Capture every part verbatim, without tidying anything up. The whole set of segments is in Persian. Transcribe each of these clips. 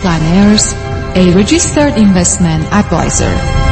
Planners, a registered investment advisor.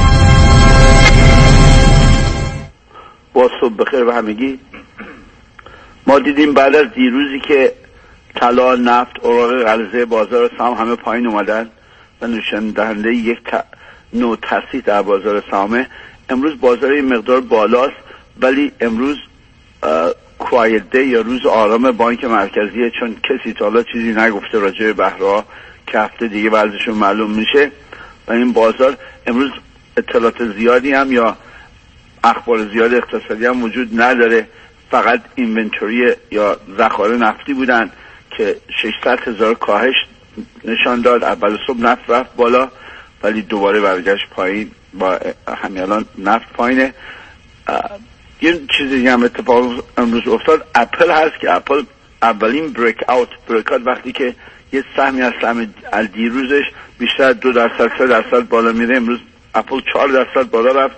با صبح بخیر به همگی. ما دیدیم بعد از دیروزی که طلا، نفت، اوراق قرضه، بازار سهام همه پایین اومدن و نشان دهنده یک ت... نوع تصحیح در بازار سهامه. امروز بازار این مقدار بالاست، ولی امروز کوایت دی یا روز آرام بانک مرکزیه، چون کسی تا حالا چیزی نگفته راجع به بهره‌ها که هفته دیگه وضعشون معلوم میشه و این بازار امروز اطلاعات زیادی هم یا اخبار زیاد اقتصادی هم وجود نداره. فقط اینونتوری یا ذخایر نفتی بودن که ششصد هزار کاهش نشان داد. اول صبح نفت رفت بالا ولی دوباره برگشت پایین، با همین الان نفت پایینه. یه چیزی هم اتفاق امروز افتاد، اپل هست که اپل اولین بریک اوت بریک اوت وقتی که یه سهمی از سهم از دیروزش بیشتر دو درصد سه درصد بالا میره، امروز اپل چهار درصد بالا رفت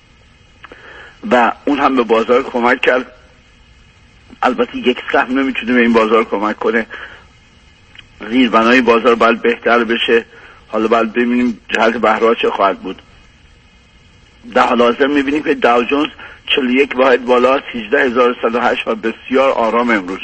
و اون هم به بازار کمک کرد. البته یک سهم نمیتونه به این بازار کمک کنه، زیربنای بازار باید بهتر بشه. حالا باید ببینیم جهت بهره‌ها چه خواهد بود. در حال حاضر میبینیم که داو جونز چهل و یک واحد بالا، هجده هزار و صد و هشت و بسیار آرام امروز.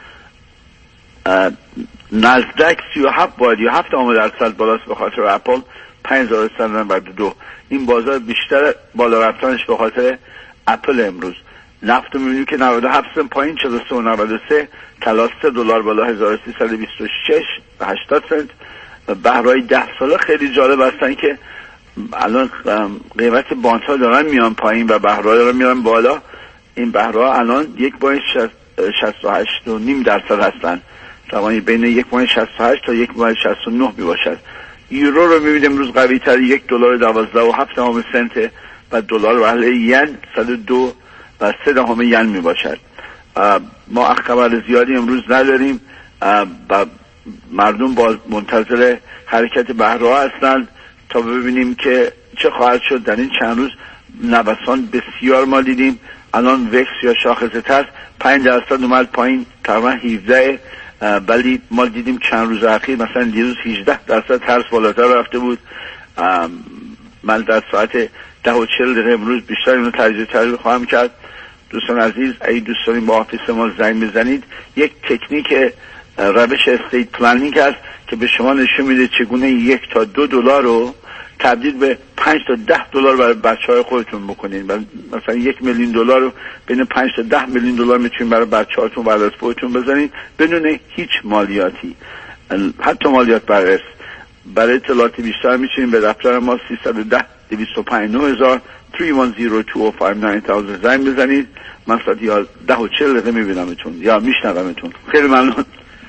نزدک سی و هفت واحد یا هفت دهم درصد بالاست به خاطر اپل، پنج هزار و صد و نود و دو. این بازار بیشتر بالا رفتنش به خاطر اپل امروز. نفت میبینیم که نود و هفت سنت پایین، چهل و سه و نود و سه. طلا سه دلار بالا، هزار و سیصد و بیست و شش و هشتاد سنت. بهرهای ده ساله خیلی جالب هستن که الان قیمت باند ها دارن میان پایین و بهرها دارن میان بالا. این بهرها الان یک باید شصت و هشت و نیم درصد هستن، توانی بین یک باید شصت و هشت تا یک باید شصت و نه می باشد. یورو رو میبینیم امروز قوی تر، یک دلار دوازده و هفت دهم سنت و دلار و اهل ین صد و دو و سه دهم ین می باشد. ما خبر زیادی امروز نداریم و مردم باز منتظر حرکت بهرها هستند تا ببینیم که چه خواهد شد. در این چند روز نوسان بسیار ما دیدیم. الان وکس یا شاخص ترس پنج درصد اومد پایین، تقریبا هفده، ولی ما دیدیم چند روز اخیر مثلا دیروز هجده درصد ترس بالاتر رفته بود. من در ساعت ده و چهل دقیقه امروز بیشتر اینو تجزیه تحلیل خواهم کرد. دوستان عزیز، اگه دوست دارین با آفیس ما زنگ بزنید، یک تکنیک روش استیت پلنینگ هست که به شما نشون میده چگونه یک تا دو دلار رو تبدیل به پنج تا ده دلار برای بچهای خودتون بکنین. مثلا یک میلیون دلار رو بین پنج تا ده میلیون دلار میتونین برای بچه‌هاتون بعد از فوتتون بزنین بدون هیچ مالیاتی، حتی مالیات بر ارث. برای اطلاعات بیشتر میتونین به دفتر ما سیصد و ده دویست و پنج نه هزار سه یک صفر دو دو پنج نه هزار زنگ بزنید. من ساعت یا ده و چهل دقیقه میبینمتون یا میشنومتون. خیلی ممنون.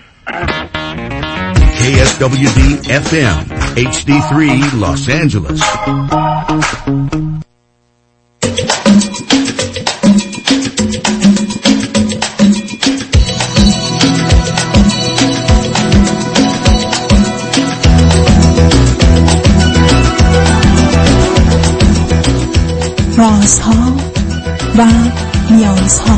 K S W D F M H D three Los Angeles. رازها و نیازها.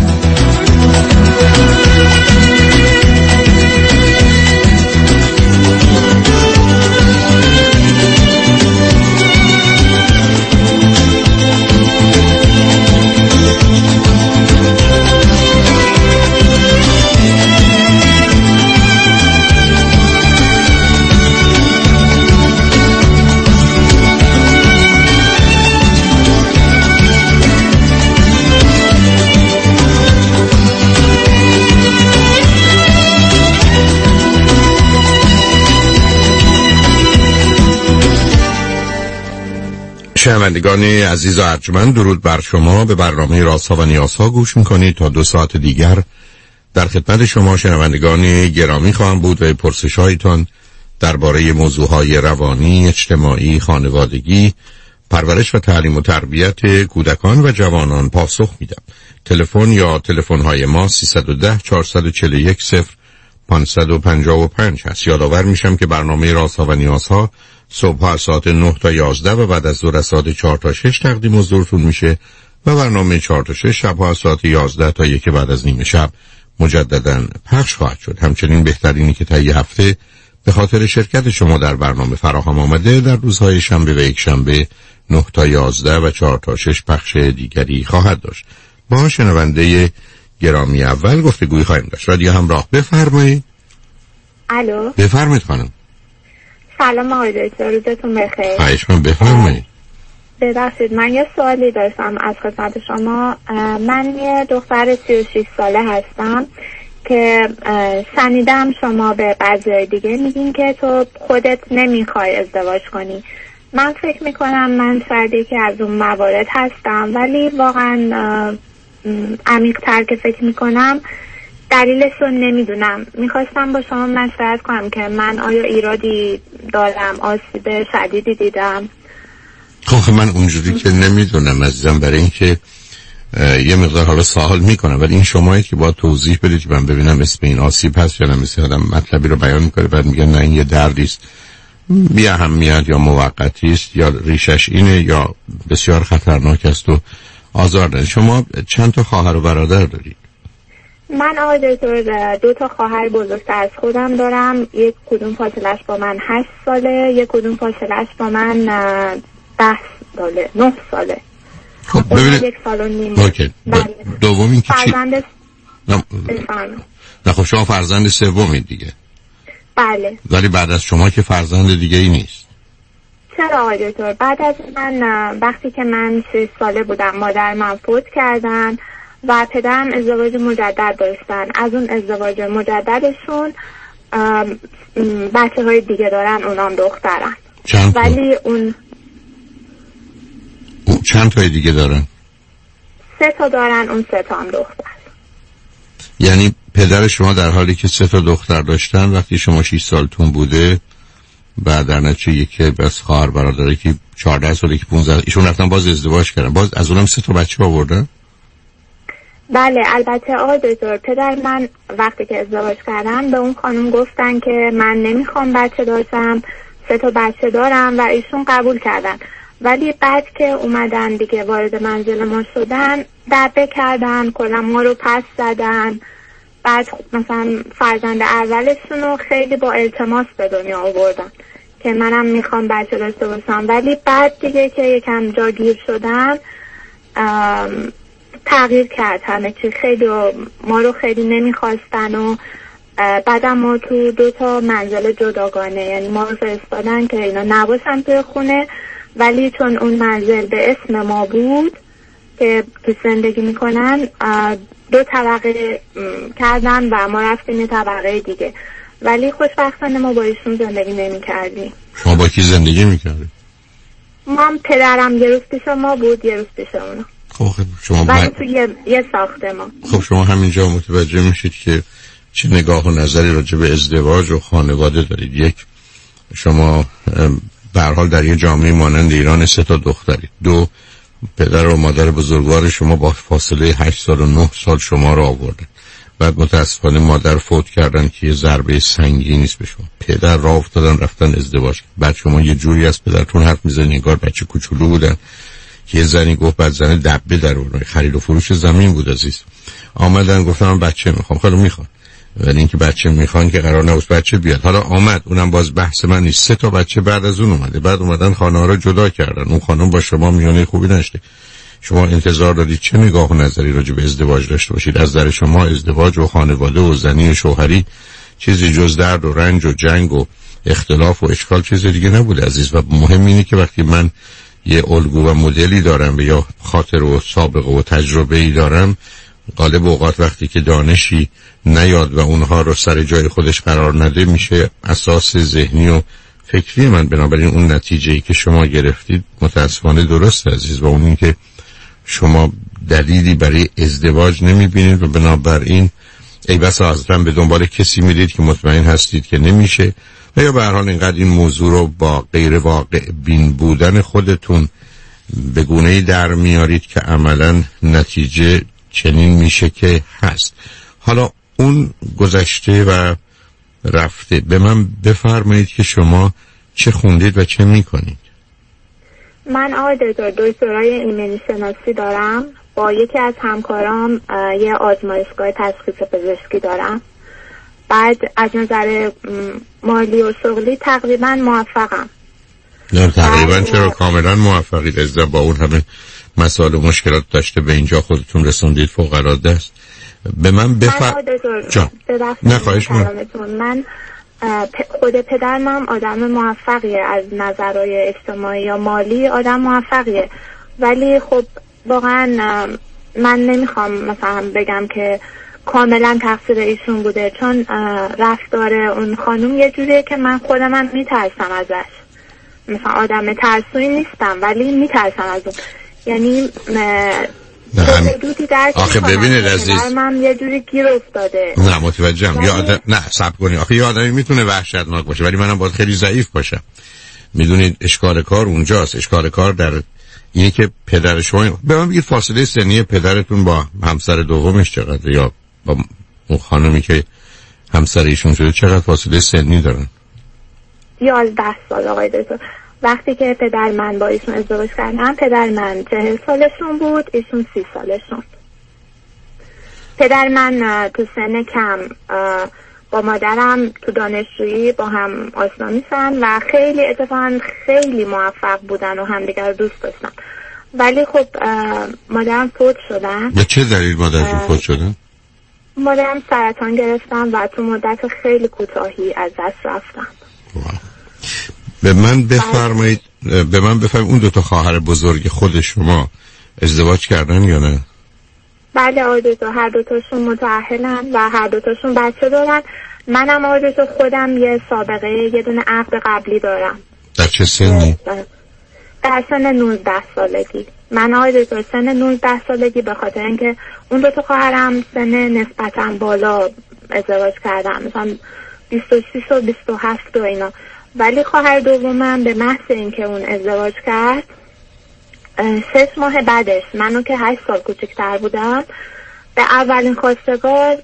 شنوندگان عزیز و ارجمند، درود بر شما. به برنامه رازها و نیازها گوش میکنید. تا دو ساعت دیگر در خدمت شما شنوندگان گرامی خواهم بود و پرسش‌هایتان درباره موضوعهای روانی، اجتماعی، خانوادگی، پرورش و تعلیم و تربیت کودکان و جوانان پاسخ میدم. تلفن یا تلفن‌های ما سیصد و ده چهارصد و چهل و یک صفر پانصد و پنجاه و پنج هست. یادآور میشم که برنامه رازها و نیازها صبح از ساعت نه تا یازده و بعد از ظهر از ساعت چهار تا شش تقدیم حضورتون میشه و برنامه چهار تا شش شب از ساعت یازده تا یک بعد از نیمه شب مجددا پخش خواهد شد. همچنین بهترینی که طی هفته به خاطر شرکت شما در برنامه فراهم آمده در روزهای شنبه و یک شنبه نه تا یازده و چهار تا شش پخش دیگری خواهد داشت. با شنونده گرامی اول گفتگوی خواهیم داشت. رادیو همراه، بفرمایید. الو، بفرمایید خانم. سلام آقای دکتر، روزتون بخیر. خواهش می‌کنم، بفرمایید. ببخشید من یه سوالی داشتم از خدمت شما. من یه دختر سی و شش ساله هستم که شنیدم شما به بعضی دیگه میگین که تو خودت نمیخوای ازدواج کنی. من فکر میکنم من شاید که از اون موارد هستم، ولی واقعا عمیق تر که فکر میکنم دلیلش رو نمیدونم. میخواستم با شما مشورت کنم که من آیا ایرادی دارم، آسیب شدیدی دیدم. خب من اونجوری که نمیدونم عزیزم، برای اینکه یه مقدار حالا سوال میکنم، ولی این شمایید که باید توضیح بدید که من ببینم اسم این آسیب هست یا نه. مثل آدم مطلبی رو بیان میکنه بعد میگه نه این یه دردی است بی اهمیت یا موقتی است یا ریشش اینه یا بسیار خطرناک است و آزار داره. شما چند تا خواهر و برادر دارید؟ من آقای دکتر دو تا خواهر بزرگتر از خودم دارم. یک کدوم فاصلش با من هشت ساله، یک کدوم فاصلش با من ده ساله، نه ساله. خب ببینید یک سال و نیم. اوکی. دوم این که چی؟ فرزند نه نه خب شما فرزند سومید دیگه. بله. ولی بعد از شما که فرزند دیگه ای نیست. چرا آقای دکتر؟ بعد از من وقتی که من شش ساله بودم مادر من فوت کردن و پدرم ازدواج مجدد داشتن. از اون ازدواج مجددشون بچه های دیگه دارن، اونام دخترن. چند تا؟ ولی اون چند تای دیگه دارن؟ سه تا دارن، اون سه تا هم دختر. یعنی پدر شما در حالی که سه تا دختر داشتن وقتی شما شش سالتون بوده بعد در نتیجه یکی بس خواهر برادری که چهارده ساله که پانزده ایشون رفتن باز ازدواج کردن، باز از اونم سه تا بچه آوردن؟ بله البته آقای دکتر، پدر من وقتی که ازدواج کردن به اون خانم گفتن که من نمیخوام بچه داشتم، سه تا بچه دارم و ایشون قبول کردن. ولی بعد که اومدن دیگه وارد منزل ما شدن دبه کردن، کلا ما رو پس زدن. بعد مثلا فرزند اولشون رو خیلی با التماس به دنیا آوردن که منم میخوام بچه داشته باشم، ولی بعد دیگه که یکم جاگیر شدن تغییر کرد همه چی. خیلی ما رو خیلی نمیخواستن و بعدم ما تو دو تا منزل جداگانه، یعنی ما رو فرستادن که اینا نباشن توی خونه، ولی چون اون منزل به اسم ما بود که تو زندگی میکنن دو طبقه کردن و ما رفتیم یه طبقه دیگه. ولی خوشبختانه ما با ایشون زندگی نمی کردیم. شما با کی زندگی میکردیم؟ ما هم پدرم یه روز پیش ما بود یه روز پیش اونا. خب شما ولی با... تو یه, یه ساخته ما. خب شما همینجا متوجه میشید که چه نگاه و نظری راجع به ازدواج و خانواده دارید. یک، شما به هر حال در یه جامعه مانند ایران سه تا دخترید. دو، پدر و مادر بزرگوار شما با فاصله هشت سال و نه سال شما رو آوردن. بعد متاسفانه مادر فوت کردن که یه ضربه سنگینی نیست به شما. پدر راه افتادن رفتن ازدواج. بعد شما یه جوری از پدرتون حرف میزنید انگار بچه کوچولو بودن که یه زنی گفت بعد زن دبه در اون خرید و فروش زمین بود عزیز. آمدن گفتم من بچه میخوام. خاله میخوام. ولی اینکه بچه میخوان که قرار نبود بچه بیاد. حالا آمد، اونم باز بحث من نیست. سه تا بچه بعد از اون اومده. بعد اومدن خانه‌ها رو جدا کردن. اون خانم با شما میانه خوبی نشته. شما انتظار دارید چه نگاه و نظری راجع به ازدواج داشته باشید؟ از نظر شما ازدواج و خانواده و زنی و شوهری چیزی جز درد و رنج و جنگ و اختلاف و اشکال چیز دیگه نبوده عزیز. و مهم اینه که وقتی من یه الگو و مدلی دارم و یا خاطر و سابقه و تجربه‌ای دارم، غالب اوقات وقتی که دانشی نیاد و اونها رو سر جای خودش قرار نده میشه اساس ذهنی و فکری من. بنابراین اون نتیجه‌ای که شما گرفتید متاسفانه درست عزیز، و اون این که شما دلیلی برای ازدواج نمیبینید و بنابراین ای بسا اصلا به دنبال کسی میدید که مطمئن هستید که نمیشه، و یا به هر حال اینقدر این موضوع رو با غیر واقع بین بودن خودتون به گونه‌ای در میارید که عملاً نتیجه چنین میشه که هست. حالا اون گذشته و رفته، به من بفرمایید که شما چه خوندید و چه میکنید؟ من آقای دکتر دکترای ایمنی شناسی دارم. با یکی از همکارام یه آزمایشگاه تشخیص پزشکی دارم بعد از نظر مالی و شغلی تقریبا موفقم. نه تقریبا چرا کاملا موفقید ازده با اون همه مسائل و مشکلات داشته به اینجا خودتون رسوندید، فوق العاده است. به من بفر جان نه خواهش من من خود پدرم هم آدم موفقیه، از نظرهای اجتماعی یا مالی آدم موفقیه، ولی خب واقعا من نمیخوام مثلا بگم که کاملا تقصیر ایشون بوده، چون رفتار اون خانم یه جوریه که من خودم هم میترسم ازش. مثلا آدم ترسوی نیستم ولی میترسم از اون، یعنی حدودی درک آخه ببینید عزیز من یه جوری گیر افتاده. نه متوجهم ولی... آدم... نه صبر کنی آخه یه آدمی میتونه وحشتناک باشه ولی منم باید خیلی ضعیف باشم. میدونید اشکال کار اونجاست. اشکال کار در اینه که پدر شما، به من بگید فاصله سنی پدرتون با همسر دومش چقدر یا با اون خانمی که همسر ایشون شده چقدر فاصله سنی دارن؟ یازده سال آقای دکتر. وقتی که پدر من با ایشون ازدواج کردم پدر من چهل سالشون بود، ایشون سی سالشون. پدر من تو سن کم با مادرم تو دانشجویی با هم آشنا میشن و خیلی اتفاقا خیلی موفق بودن و همدیگر رو دوست داشتن، ولی خب مادرم فوت شدن. به چه دلیل مادرتون فوت شدن؟ مادرم سرطان گرفتن و تو مدت خیلی کوتاهی از دست رفتن. به من بفرمایید به من بفرمایید اون دو تا خواهر بزرگ خود شما ازدواج کردن یا نه؟ بله آقای دو هر دو تاشون متأهلن و هر دو تاشون بچه دارن. منم آقای دو خودم یه سابقه یه دونه عقد قبلی دارم. در چه سنی؟ در سن نوزده سالگی. من آقای دو سن نوزده سالگی به خاطر اینکه اون دو تا خواهرم سن نسبتاً بالا ازدواج کردن، مثلا بیست و شش و بیست و هفت و اینا، ولی خواهر دومم به محض اینکه اون ازدواج کرد شش ماه بعدش منو که هشت سال کوچکتر بودم به اولین خواستگار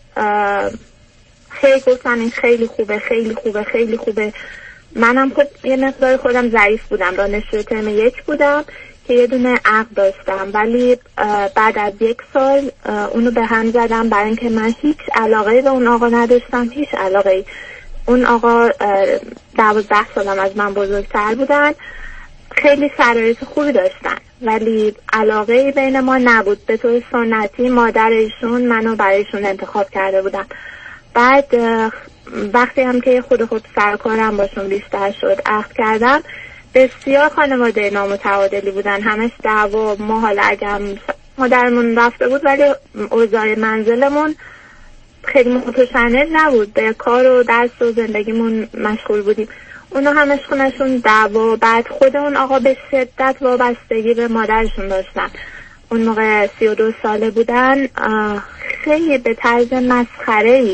خیلی گفتن این خیلی خوبه خیلی خوبه خیلی خوبه. منم خود یه مقدار خودم ضعیف بودم، دانشجوی ترم یک بودم که یه دونه عقد داشتم، ولی بعد از یک سال اونو به هم زدم برای اینکه من هیچ علاقه به اون آقا نداشتم، هیچ علاقه. اون آقا دوازده سالم از من بزرگتر بودن، خیلی شرایط خوبی داشتن ولی علاقه بین ما نبود. به طور سنتی مادر ایشون منو برایشون انتخاب کرده بودن. بعد وقتی هم که خود خود سرکارم باشون بیشتر شد عقد کردم، بسیار خانواده نامتعادلی بودن، همش دعوا. ما حالا اگم مادرمون رفته بود ولی اوضاع منزلمون خیلی متشنج نبود، به کار و درس و زندگیمون مشغول بودیم. اونا همش خونشون دعوا. بعد خود اون آقا به شدت وابستگی به مادرشون داشتن. اون موقع سی و دو ساله بودن، خیلی به طرز مسخره‌ای.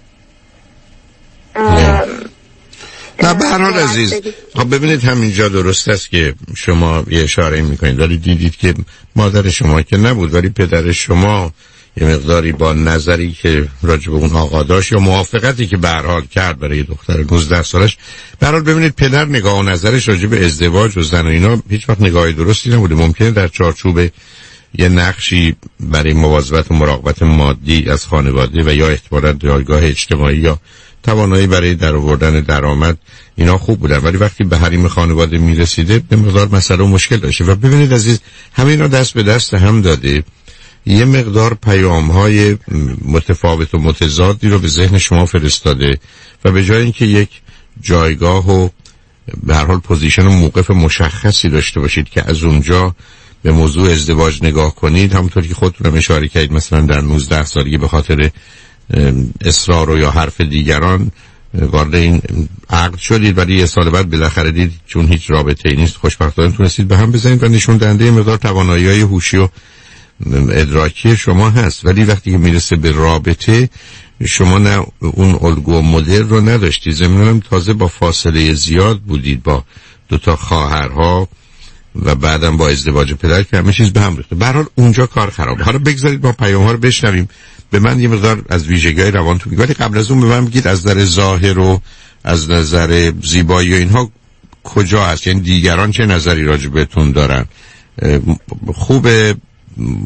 نه به هر حال عزیز خب ببینید همینجا درست است که شما یه اشاره میکنید ولی دیدید که مادر شما که نبود ولی پدر شما یه مقداری با نظری که راجع به اون آقا داشت یا موافقتی که به هر حال کرد برای دختر نوزده سالش. به هر حال ببینید پدر نگاه و نظرش راجع به ازدواج و زن و اینا هیچ وقت نگاهی درستی نبوده. ممکنه در چارچوب یه نقشی برای مواظبت و مراقبت مادی از خانواده و یا احتمالاً جایگاه اجتماعی یا توانایی برای درآوردن درآمد اینا خوب بودن، ولی وقتی به حریم خانواده میرسیده به مقدار مسئله و مشکل داشته. و ببینید عزیز همه اینا دست به دست هم داده یه مقدار پیام‌های متفاوت و متضادی رو به ذهن شما فرستاده و به جای اینکه یک جایگاه و به هر حال پوزیشن و موقف مشخصی داشته باشید که از اونجا به موضوع ازدواج نگاه کنید، همونطور که خودتون اشاره کردید مثلا در نوزده سالگی به خاطر اصرار و یا حرف دیگران وارد این عقد شدید ولی یه سال بعد بالاخره دید چون هیچ رابطه‌ای نیست خوشبختانه تونستید به هم بزنید و نشون دهنده مقدار توانایی‌های هوشی و ادراکی شما هست. ولی وقتی که میرسه به رابطه شما نه اون الگو و مدل رو نداشتید، ضمناً تازه با فاصله زیاد بودید با دو تا خواهرها و بعدم با ازدواج پدر که همه چیز به هم ریخته. به هر حال اونجا کار خرابه. حالا بگذارید ما پیام‌ها رو بشنویم. به من یه مقدار از ویژگی‌های روانتون بگید ولی قبل از اون به من بگید از نظر ظاهر و از نظر زیبایی و اینها کجا هست، یعنی دیگران چه نظری راجع بهتون دارن؟ خوبه،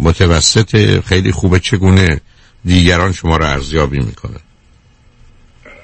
متوسط، خیلی خوبه؟ چگونه دیگران شما رو ارزیابی میکنن؟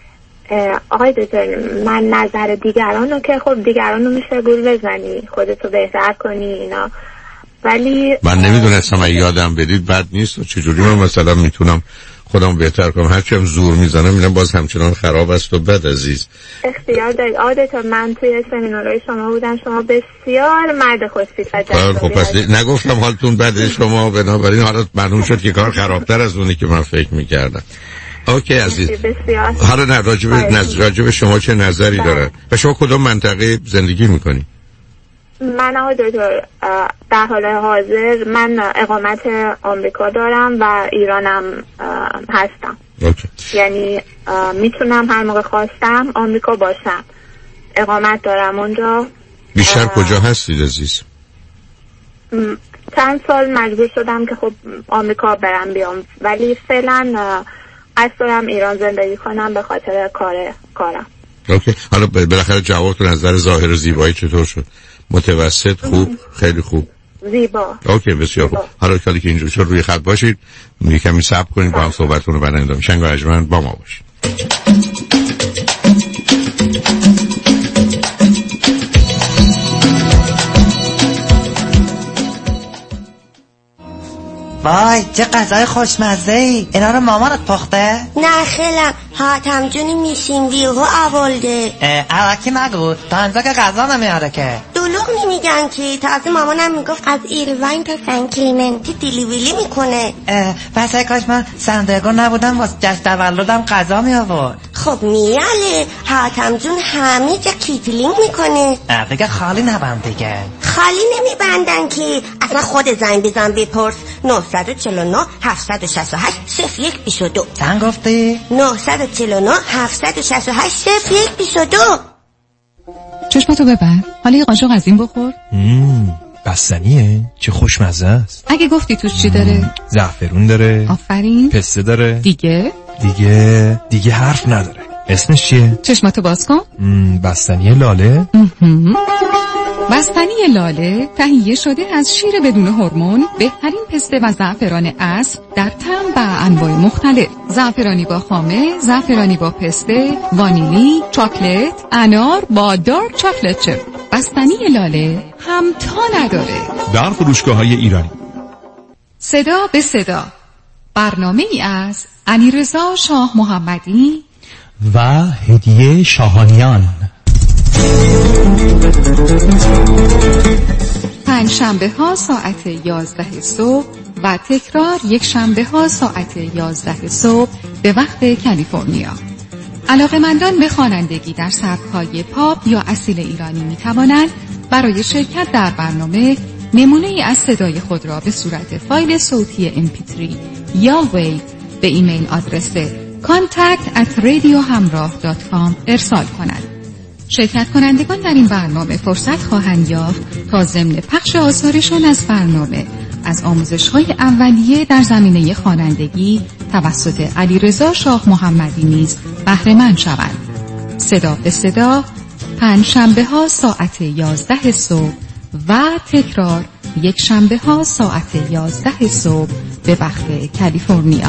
آقای دکتر من نظر دیگران رو که خب دیگران رو میشه گول بزنی خودتو بهتر کنی اینا، ولی من نمیدونستم اگه یادم بدید بد نیست و چجوری من مثلا میتونم خودم بهتر کنم. هرچی هم زور میزنم میبینم باز همچنان خراب است و بد. عزیز اختیار دارید آقای دکتر. من توی سمینارهای شما بودم، شما بسیار مرد خوش‌تیپ و جذابی خب پس نگفتم حالتون بده شما، بنابراین حالا معلوم شد که کار خرابتر از اونی که من فکر میکردم. اوکی عزیز. حالا نه راجب نظر راجب شما چه نظری داره و شما کدوم منطقه زندگی میکنی؟ من آقای دکتر در حال حاضر من اقامت آمریکا دارم و ایرانم هستم. اوکی. یعنی میتونم هر موقع خواستم آمریکا باشم، اقامت دارم اونجا. بیشتر کجا هستید عزیز؟ چند سال مجبور شدم که خب آمریکا برم بیام، ولی فعلا قصد دارم ایران زندگی کنم به خاطر کار کارم. اوکی. حالا بالاخره جوابتون از نظر ظاهر و زیبایی چطور شد؟ متوسط، خوب، خیلی خوب؟ زیبا. اوکی بسیار خوب. حالا کاری که اینجوری شد روی خط باشید، یه کمی صبر کنید با هم صحبتتون رو بعد انجام. شنگ و ارجمند با ما باشید. وای چه غذای خوشمزه‌ای، اینا رو مامانت پخته؟ نه خیلم حاتم جونی میشین ویهو اولده. الکی نگو تا اینجا که غذا نمیاره که. دلوغ نمیگن که تازه مامانم میگفت از ایرواین تا سن کلیمنتی دیلیویلی میکنه. پس کاش من سندرگو نبودم واسه جشن تولدم غذا می آورد. خب میاله حاتم جون همه جا کیتلینگ میکنه. دیگه خالی نبند دیگه. خالی نمیبندن که اصلا خود زنگ بزن بپرس. نه چهار نه هفت شش هشت صفر یک دو دو. چند گفتی؟ نه چهار نه هفت شش هشت صفر یک دو دو. چشمتو ببر، حالا یه قاشق از این بخور. مم. بستنیه؟ چه خوشمزه است. اگه گفتی توش چی داره؟ زعفرون داره. آفرین. پسته داره. دیگه؟ دیگه دیگه حرف نداره. اسمش چیه؟ چشمتو باز کن. بستنی لاله. بستنی لاله تهیه شده از شیر بدون هورمون، بهترین پسته و زعفران اصل در طعم و انواع مختلف. زعفرانی با خامه، زعفرانی با پسته، وانیلی، چاکلت، انار با دارک چاکلت چپ. بستنی لاله همتا نداره. در فروشگاه‌های ایرانی. صدا به صدا، برنامه ای از علیرضا شاه محمدی و هدیه شاهانیان. پنج شنبه ها ساعت یازده صبح و تکرار یک شنبه ها ساعت یازده صبح به وقت کالیفرنیا. علاقه‌مندان به خوانندگی در سبک‌های پاپ یا اصیل ایرانی می توانند برای شرکت در برنامه نمونه‌ای از صدای خود را به صورت فایل صوتی ام پی تری یا ویو به ایمیل آدرس contact at radiohamrah dot com ارسال کنند. شرکت کنندگان در این برنامه فرصت خواهند یافت تا ضمن پخش آثارشان از برنامه از آموزش‌های اولیه در زمینه خوانندگی توسط علیرضا شاه محمدی نیز بهره مند شوند. صدا به صدا، پنج شنبه ها ساعت یازده صبح و تکرار یک شنبه ها ساعت یازده صبح به وقت کالیفرنیا.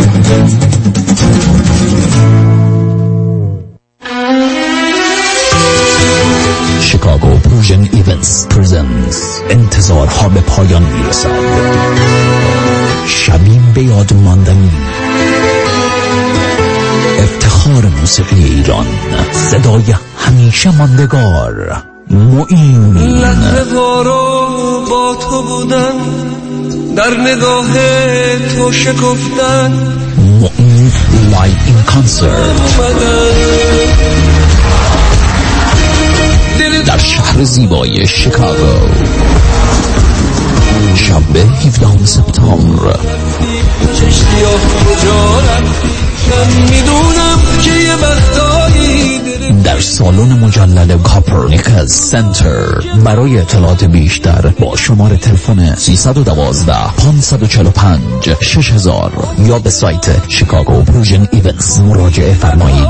شیکاگو پروژن ایونتس پرزنس. انتظارها به پایان میرسد. شبی به یاد ماندنی، افتخار موسیقی ایران، صدای همیشه ماندگار، معین. لحظه وارو با تو بودن، در نگاه تو شکفتن، معین لایو این کانسرت در شهر زیبای شیکاگو، شنبه هفدهم سپتامبر. در سالن مجلل کاپرنیکس سنتر. برای اطلاعات بیشتر با شماره تلفن سیصد و دوازده پانصد و چهل و پنج شش هزار یا به سایت شیکاگو پروژن ایونتس مراجعه فرمایید.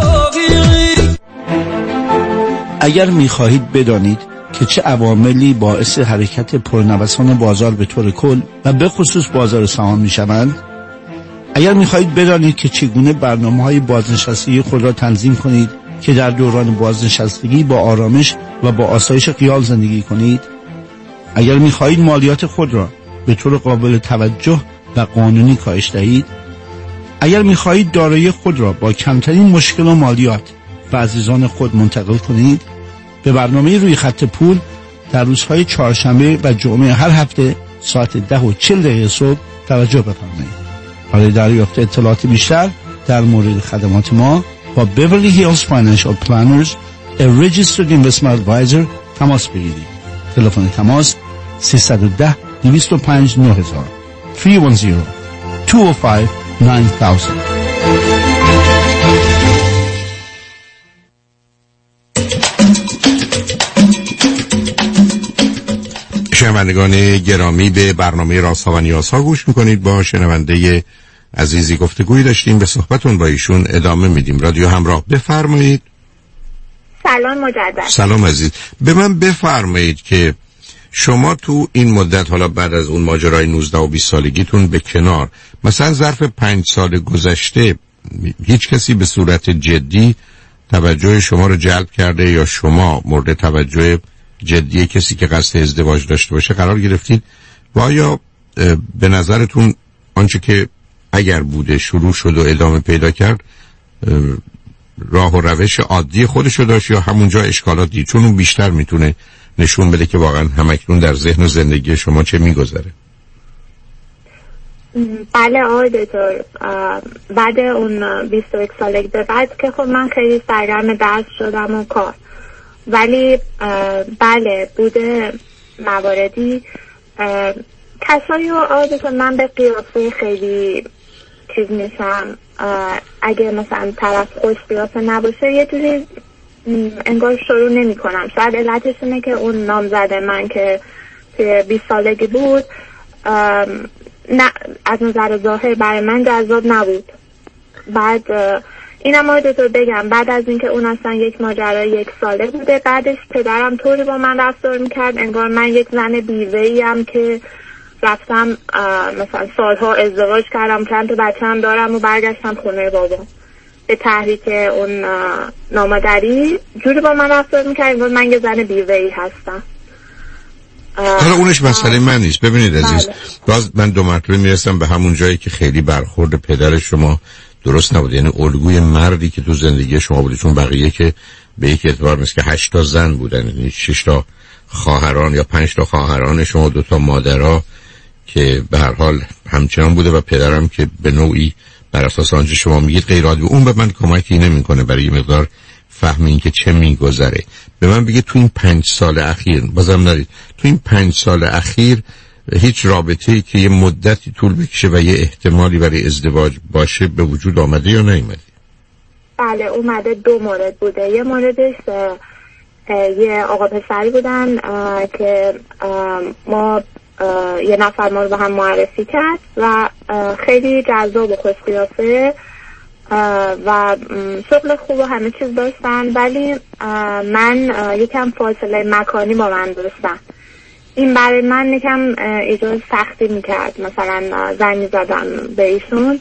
اگر می‌خواهید بدانید که چه عواملی باعث حرکت پرنوسان بازار به طور کل و به خصوص بازار سهام می‌شوند، اگر میخواهید بدانید که چگونه برنامه‌های بازنشستگی خود را تنظیم کنید که در دوران بازنشستگی با آرامش و با آسایش خیال زندگی کنید، اگر میخواهید مالیات خود را به طور قابل توجه و قانونی کاهش دهید، اگر میخواهید دارایی خود را با کمترین مشکل و مالیات به عزیزان خود منتقل کنید، به برنامه روی خط پول در روزهای چهارشنبه و جمعه هر هفته ساعت ده و چل دقیقه صبح توجه بفرمایید. برای دریافت اطلاعات بیشتر در مورد خدمات ما با Beverly Hills Financial Planners a Registered Investment Advisor تماس بگیرید. تلفن تماس سیصد و ده دویست و پنج نه هزار سه یک صفر دو پنج نه هزار. شنوندگان گرامی، به برنامه رازها و نیازها گوش میکنید. با شنونده عزیزی گفتگویی داشتیم، به صحبتون با ایشون ادامه میدیم. رادیو همراه، بفرمایید. سلام مجدد. سلام عزیز. به من بفرمایید که شما تو این مدت، حالا بعد از اون ماجرای نوزده و بیست سالگیتون به کنار، مثلا ظرف پنج سال گذشته هیچ کسی به صورت جدی توجه شما رو جلب کرده یا شما مورد توجه جدی کسی که قصد ازدواج داشته باشه قرار گرفتید؟ و آیا به نظرتون آنچه که اگر بوده شروع شد و ادامه پیدا کرد راه و روش عادی خودشو داشت یا همونجا اشکالات دید؟ چون اون بیشتر میتونه نشون بده که واقعا همکنون در ذهن و زندگی شما چه میگذره. بله آقای دکتر، بعد اون بیست و یک سالگی به بعد که خب من خیلی سرگرم درس شدم و کار، ولی بله بوده مواردی کسایی و آقای من به قیافه خیلی چیز میشم، اگه مثلا طرف خوش قیافه نباشه یه جوری انگار شروع نمی کنم. شاید علتش اینه که اون نامزد من که توی بیست سالگی بود نه از نظر ظاهر برای من جذاب نبود. بعد اینم آقای دکتر بگم، بعد از اینکه اون اصلا یک ماجرای یک ساله بوده، بعدش پدرم طوری با من رفتار میکرد انگار من یک زن بیوه‌ای ام که رفتم مثلا سالها ازدواج کردم، چند تا بچه‌ام دارم و برگشتم خونه بابا. به تحریک اون نامادری جوری با من رفتار میکرد انگار من یه زن بیوه‌ای هستم. حالا اونش مسئله من نیست. ببینید عزیز، بله. باز من دو مرتبه میرسم به همون جایی که خیلی برخورد پدر شما درست نبود، یعنی الگوی مردی که تو زندگی شما بوده، چون بقیه که به یک اعتبار مثل که هشت تا زن بودن، یعنی شش تا خواهران یا پنج تا خواهران شما، دو تا مادرها که به هر حال همچنان بوده و پدرم که به نوعی بر اساس آنچه شما میگید غیر عادی، اون به من کمکی نمیکنه برای یه مقدار فهم این که چه میگذره. به من بگید تو این پنج سال اخیر، بازم نرید، تو این پنج سال اخیر هیچ رابطه‌ای که یه مدتی طول بکشه و یه احتمالی برای ازدواج باشه به وجود آمده یا نیومده؟ بله اومده. دو مورد بوده. یه موردش یه آقا پسری بودن که ما یه نفر ما رو به هم معرفی کرد و خیلی جذاب و خوش‌قیافه و شغل خوب و همه چیز داشتن، ولی من یکم فاصله مکانی با من داشتن. این برای من یکم ایجاد سختی میکرد. مثلا زنگ می‌زدم به ایشون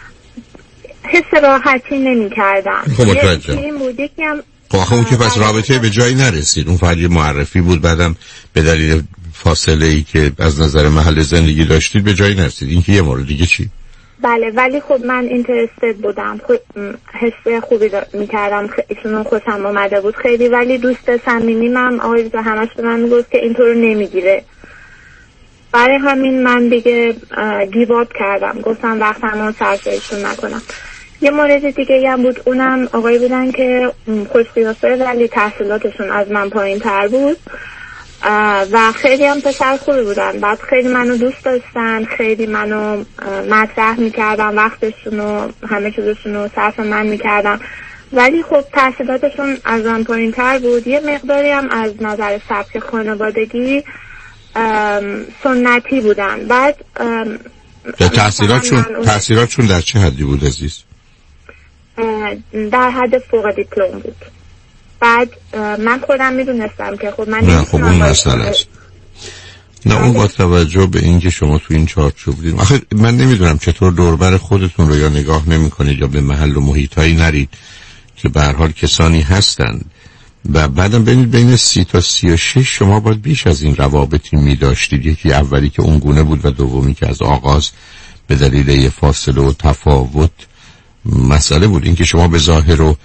حس راحتی نمی‌کردم. خب متوجه. این بود یکم خب آخه اون که پس رابطه به جایی نرسید، اون فقط یه معرفی بود، بعدم به دلیل فاصله ای که از نظر محل زندگی داشتید به جایی نرسید. این که یه مورد. دیگه چی؟ بله ولی خب من اینترستد بودم، حس خوبی میکردم، ایشون خوشم اومده بود خیلی، ولی دوست صمیمیمم آقای همش به من میگفت که اینطور نمیگیره. برای همین من دیگه گیواب کردم، گفتم وقتمو صرف ایشون نکنم. یه مورد دیگه هم بود، اونم آقایی بودن که خوش‌قیافه ولی تحصیلاتشون از من پایین تر بود و خیلی هم پسر خوبی بودن. بعد خیلی منو دوست داشتن، خیلی منو مطرح میکردن، وقتشون و همه چیزشون رو صرف من میکردن، ولی خب تحصیلاتشون از من پایین تر بود. یه مقداری هم از نظر سبک خانوادگی سنتی بودن. بعد تحصیلاتشون تحصیلاتشون در چه حدی بود عزیز؟ در حد فوق دیپلم بود. بعد من خودم میدونستم که خب من نه خب اون مسئله است. نه اون با توجه به اینکه شما تو این چارچوب بودید. آخه من نمیدونم چطور دوربر خودتون رو یا نگاه نمی‌کنید یا به محل و محیطایی نرید که به هر حال کسانی هستند و بعدم ببینید بین سی تا سی و شش شما باید بیش از این روابطی می داشتید. یکی اولی که اون گونه بود و دومی که از آغاز به دلیل یه فاصله و تفاوت مسئله بود. این که شما به ظاهر و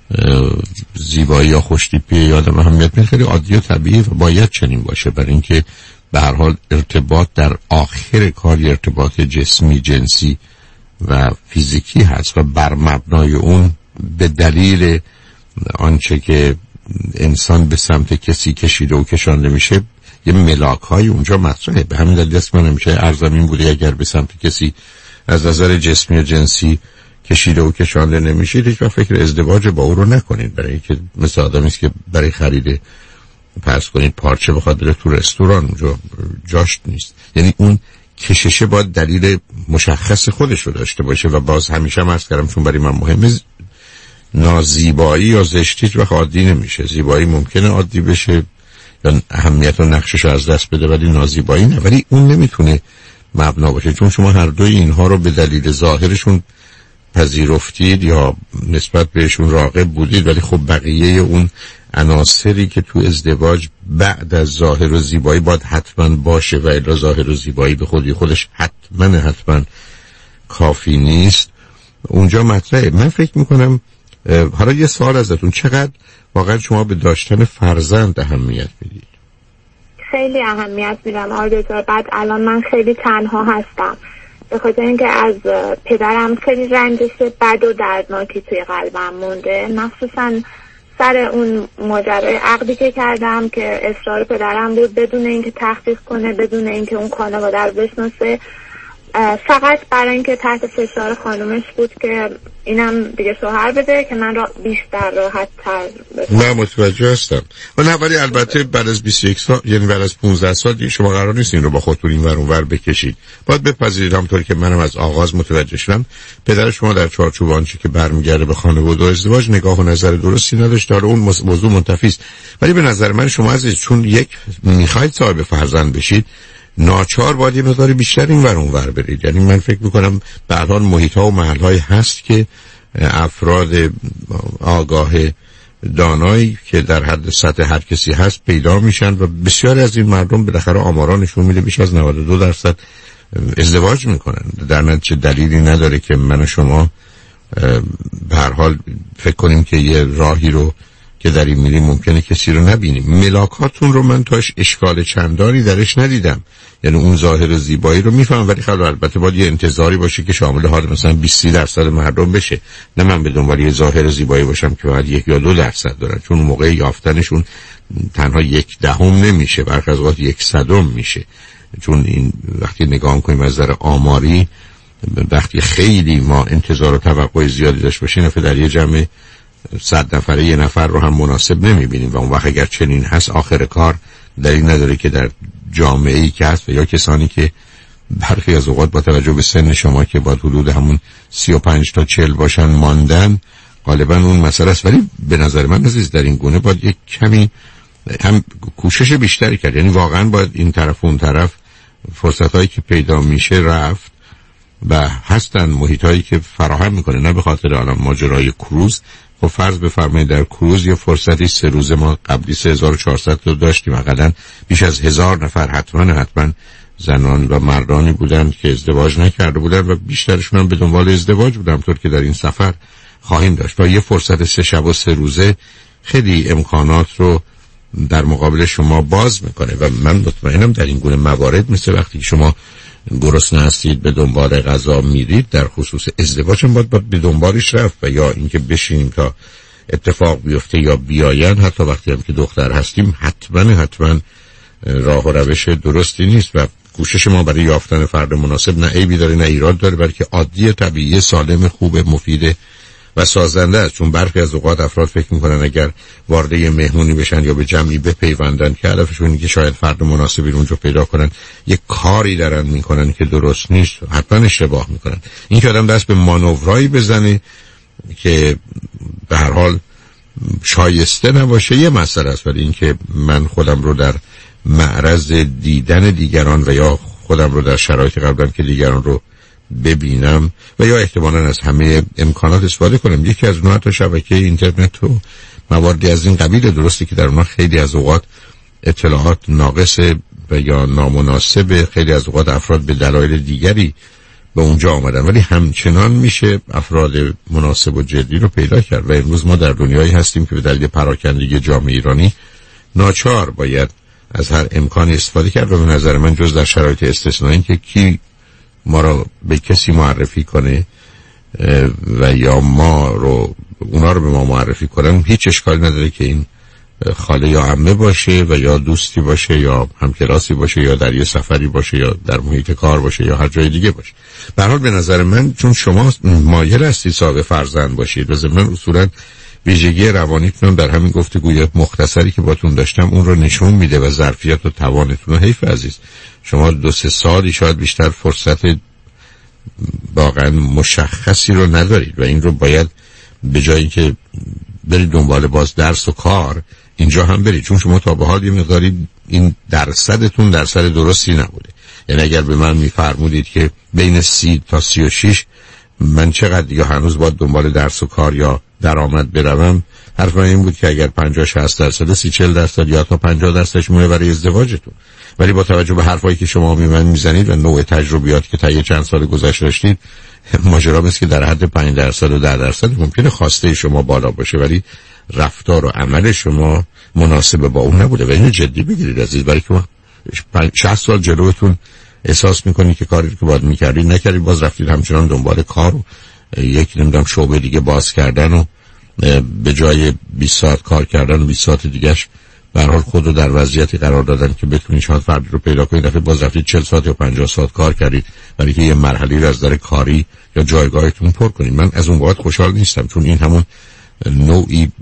زیبایی یا خوشتیپی یادم اهمیت میده خیلی عادی و طبیعی و باید چنین باشه، برای اینکه به هر حال ارتباط در آخر کار ارتباط جسمی جنسی و فیزیکی هست و بر مبنای اون به دلیل آنچه که انسان به سمت کسی کشیده و کشانده میشه یه ملاک های اونجا مطرحه. به همین دلیل است من همیشه عرضم این بوده اگر به سمت کسی از نظر جسمی و جنسی کشیده و کشانده نمیشید هیچ وقت فکر ازدواج با او رو نکنید، برای اینکه مثل آدمی است که برای خرید پرس کنید پارچه بخواد بره تو رستوران اونجا جاش نیست. یعنی اون کششه باید دلیل مشخص خودش رو داشته باشه و باز همیشه هم عرض کردم چون برای من مهمه نازیبایی یا زشتی هیچ وقت عادی نمیشه. زیبایی ممکنه عادی بشه یا اهمیت و نقشش رو از دست بده ولی نازیبایی نه، ولی اون نمیتونه مبنا باشه چون شما هر دوی اینها رو به دلیل ظاهرشون پذیرفتید یا نسبت بهشون راغب بودید، ولی خب بقیه اون عناصری که تو ازدواج بعد از ظاهر و زیبایی باید حتما باشه و الا ظاهر و زیبایی به خودی خودش حتما حتما کافی نیست اونجا مطرحه. من فکر میکنم حالا یه سوال ازتون، چقدر واقعا شما به داشتن فرزند اهمیت میدید؟ خیلی اهمیت میدم آقای دکتر. بعد الان من خیلی تنها هستم به خاطر اینکه از پدرم خیلی رنجش بد و دردناکی توی قلبم مونده، مخصوصا سر اون ماجرای عقدی که کردم که اصرار پدرم بود بدون اینکه تحقیق کنه، بدون اینکه اون خانواده رو بشناسه، فقط برای اینکه تحت فشار خانومش بود که اینم دیگه شوهر بده که من را بیشتر راحت تر بشم. نه متوجه هستم و نه ولی البته بعد از بیست و یک سال یعنی بعد از پانزده سال دیگه شما قرار نیست این رو با خودتون این ور اون ور بکشید. باید بپذیرید همونطوری که منم از آغاز متوجه شدم پدر شما در چارچوب آنچه که برمیگرده به خانواده و ازدواج نگاه و نظر درستی نداشت. حالا اون موضوع منتفی است ولی به نظر من شما عزیز چون یک میخواید صاحب فرزند بشید ناچار باید یه مقدار بیشتر این ور اون ور برید. یعنی من فکر میکنم به هر حال محیط ها و محل های هست که افراد آگاه دانایی که در حد سطح هر کسی هست پیدا میشن و بسیاری از این مردم بالاخره آمارانشون میده بیش از نود و دو درصد ازدواج میکنن. در نتیجه دلیلی نداره که من و شما به هر حال فکر کنیم که یه راهی رو که در این میریم ممکنه کسی رو نبینیم. ملاکاتون رو من تاش اشکال چندانی درش ندیدم، یعنی اون ظاهر زیبایی رو میفهم ولی خیلی البته باید یه انتظاری باشه که شامل حال مثلا بیست درصد مردم بشه، نه من به دنبال یه ظاهر زیبایی باشم که باید یک یا دو درصد دارن چون موقع یافتنشون تنها یک دهم نمیشه برخی از اوقات یک صدم میشه. چون این وقتی نگاه کنیم از نظر آماری وقتی خیلی ما انتظار و توقع زیادی داشت باشیم در یه جمع صد نفره یه نفر رو هم مناسب نمیبینیم و اون وقت اگر چنین هست آخر کار دلیل نداره که در جامعه‌ای که هست و یا کسانی که برخی از اوقات با توجه به سن شما که با حدود همون سی و پنج تا چهل باشن ماندن غالبا اون مسئله است. ولی به نظر من عزیز در این گونه باید یک کمی هم کوشش بیشتری کرد، یعنی واقعا باید این طرف و اون طرف فرصتایی که پیدا میشه رفت و هستن محیطایی که فراهم میکنه، نه به خاطر الان ماجرای کروز. خب فرض بفرمایید در کروز یه فرصتی سه روز ما قبلی سه هزار و چهارصد رو داشتیم، حداقل بیش از هزار نفر حتما حتما زنان و مردانی بودن که ازدواج نکرده بودن و بیشترشون هم به دنبال ازدواج بودن، طور که در این سفر خواهیم داشت و یه فرصت سه شب و سه روزه خیلی امکانات رو در مقابل شما باز میکنه و من مطمئنم در این گونه موارد مثل وقتی شما گرسنه هستید به دنبال غذا میرید در خصوص ازدواج هم باید, باید به دنبالش رفت و یا اینکه بشینیم تا اتفاق بیفته یا بیاین. حتی وقتی هم که دختر هستیم حتما حتما راه و روش درستی نیست و کوشش ما برای یافتن فرد مناسب نه عیبی داره نه ایراد داره بلکه عادی طبیعی سالم خوب مفید و سازنده است. چون برخی از اوقات افراد فکر میکنن اگر وارد یه مهمونی بشن یا به جمعی بپیوندن که هدفشون اینه که شاید فرد مناسبی اونجا پیدا کنن، یه کاری دارن میکنن که درست نیست، حتما اشتباه میکنن. این که آدم دست به مانورایی بزنه که به هر حال شایسته نباشه یه مسئله است، ولی این که من خودم رو در معرض دیدن دیگران و یا خودم رو در شرایط قبلم که دیگران رو ببینم و یا احتمالاً از همه امکانات استفاده کنم. یکی از اونها تا شبکه اینترنت و مواردی از این قبیل، درسته که در اونها خیلی از اوقات اطلاعات ناقصه و یا نامناسبه، خیلی از اوقات افراد به دلایل دیگری به اونجا آمدن، ولی همچنان میشه افراد مناسب و جدی رو پیدا کرد و امروز ما در دنیایی هستیم که به دلیل پراکندگی جامعه ایرانی ناچار باید از هر امکانی استفاده کرد و به نظر من جز در شرایط استثنایی که کی ما رو به کسی معرفی کنه و یا ما رو اونا رو به ما معرفی کنن، هیچ اشکالی نداره که این خاله یا عمه باشه و یا دوستی باشه یا همکلاسی باشه یا در یه سفری باشه یا در محیط کار باشه یا هر جای دیگه باشه. به هر حال به نظر من چون شما مایل هستید صاحب فرزند باشید و ضمن اصولا ویژگی روانیتون در همین گفتگوی مختصری که باتون داشتم اون رو نشون میده و ظرفیت و توانتون. حیف عزیز شما دو سه سالی شاید بیشتر فرصت واقعا مشخصی رو ندارید و این رو باید به جایی که برید دنبال باز درس و کار اینجا هم برید، چون شما تا به حال یه مقداری این درصدتون درصد درستی نبوده. یعنی اگر به من میفرمودید که بین سی تا سی و شش من چقدر دیگه هنوز باید دنبال درس و کار یا درآمد بروم، حرف من این بود که اگر پنجاه شصت درصد سی چهل درصد یا تا پنجاه درصدش مونه برای ازدواجتون. ولی با توجه به حرفایی که شما می من میزنید و نوع تجربیاتی که تا یه چند سال گذشته داشتید، ماجرا است که در حد پنج درصد و ده درصد ممکنه خواسته شما بالا باشه ولی رفتار و عمل شما مناسب با اون نبوده و اینو جدی بگیرید عزیز، برای که شصت سال جلوتون احساس میکنید که کاری که باید میکردید نکردید، باز رفتید همچنان دنبال کار و یک نمیدونم شعبه دیگه باز کردن و به جای بیست ساعت کار کردن و بیست ساعت دیگهش به هر حال خود رو در وضعیتی قرار دادن که بتونید شاید فردی رو پیدا کنید، دفعه باز رفتید چهل ساعت یا پنجاه ساعت کار کردید برای که یه مرحله رو از در کاری یا جایگاهتون پر کنید. من از اون بابت خوشحال نیستم، چون این همون نوعی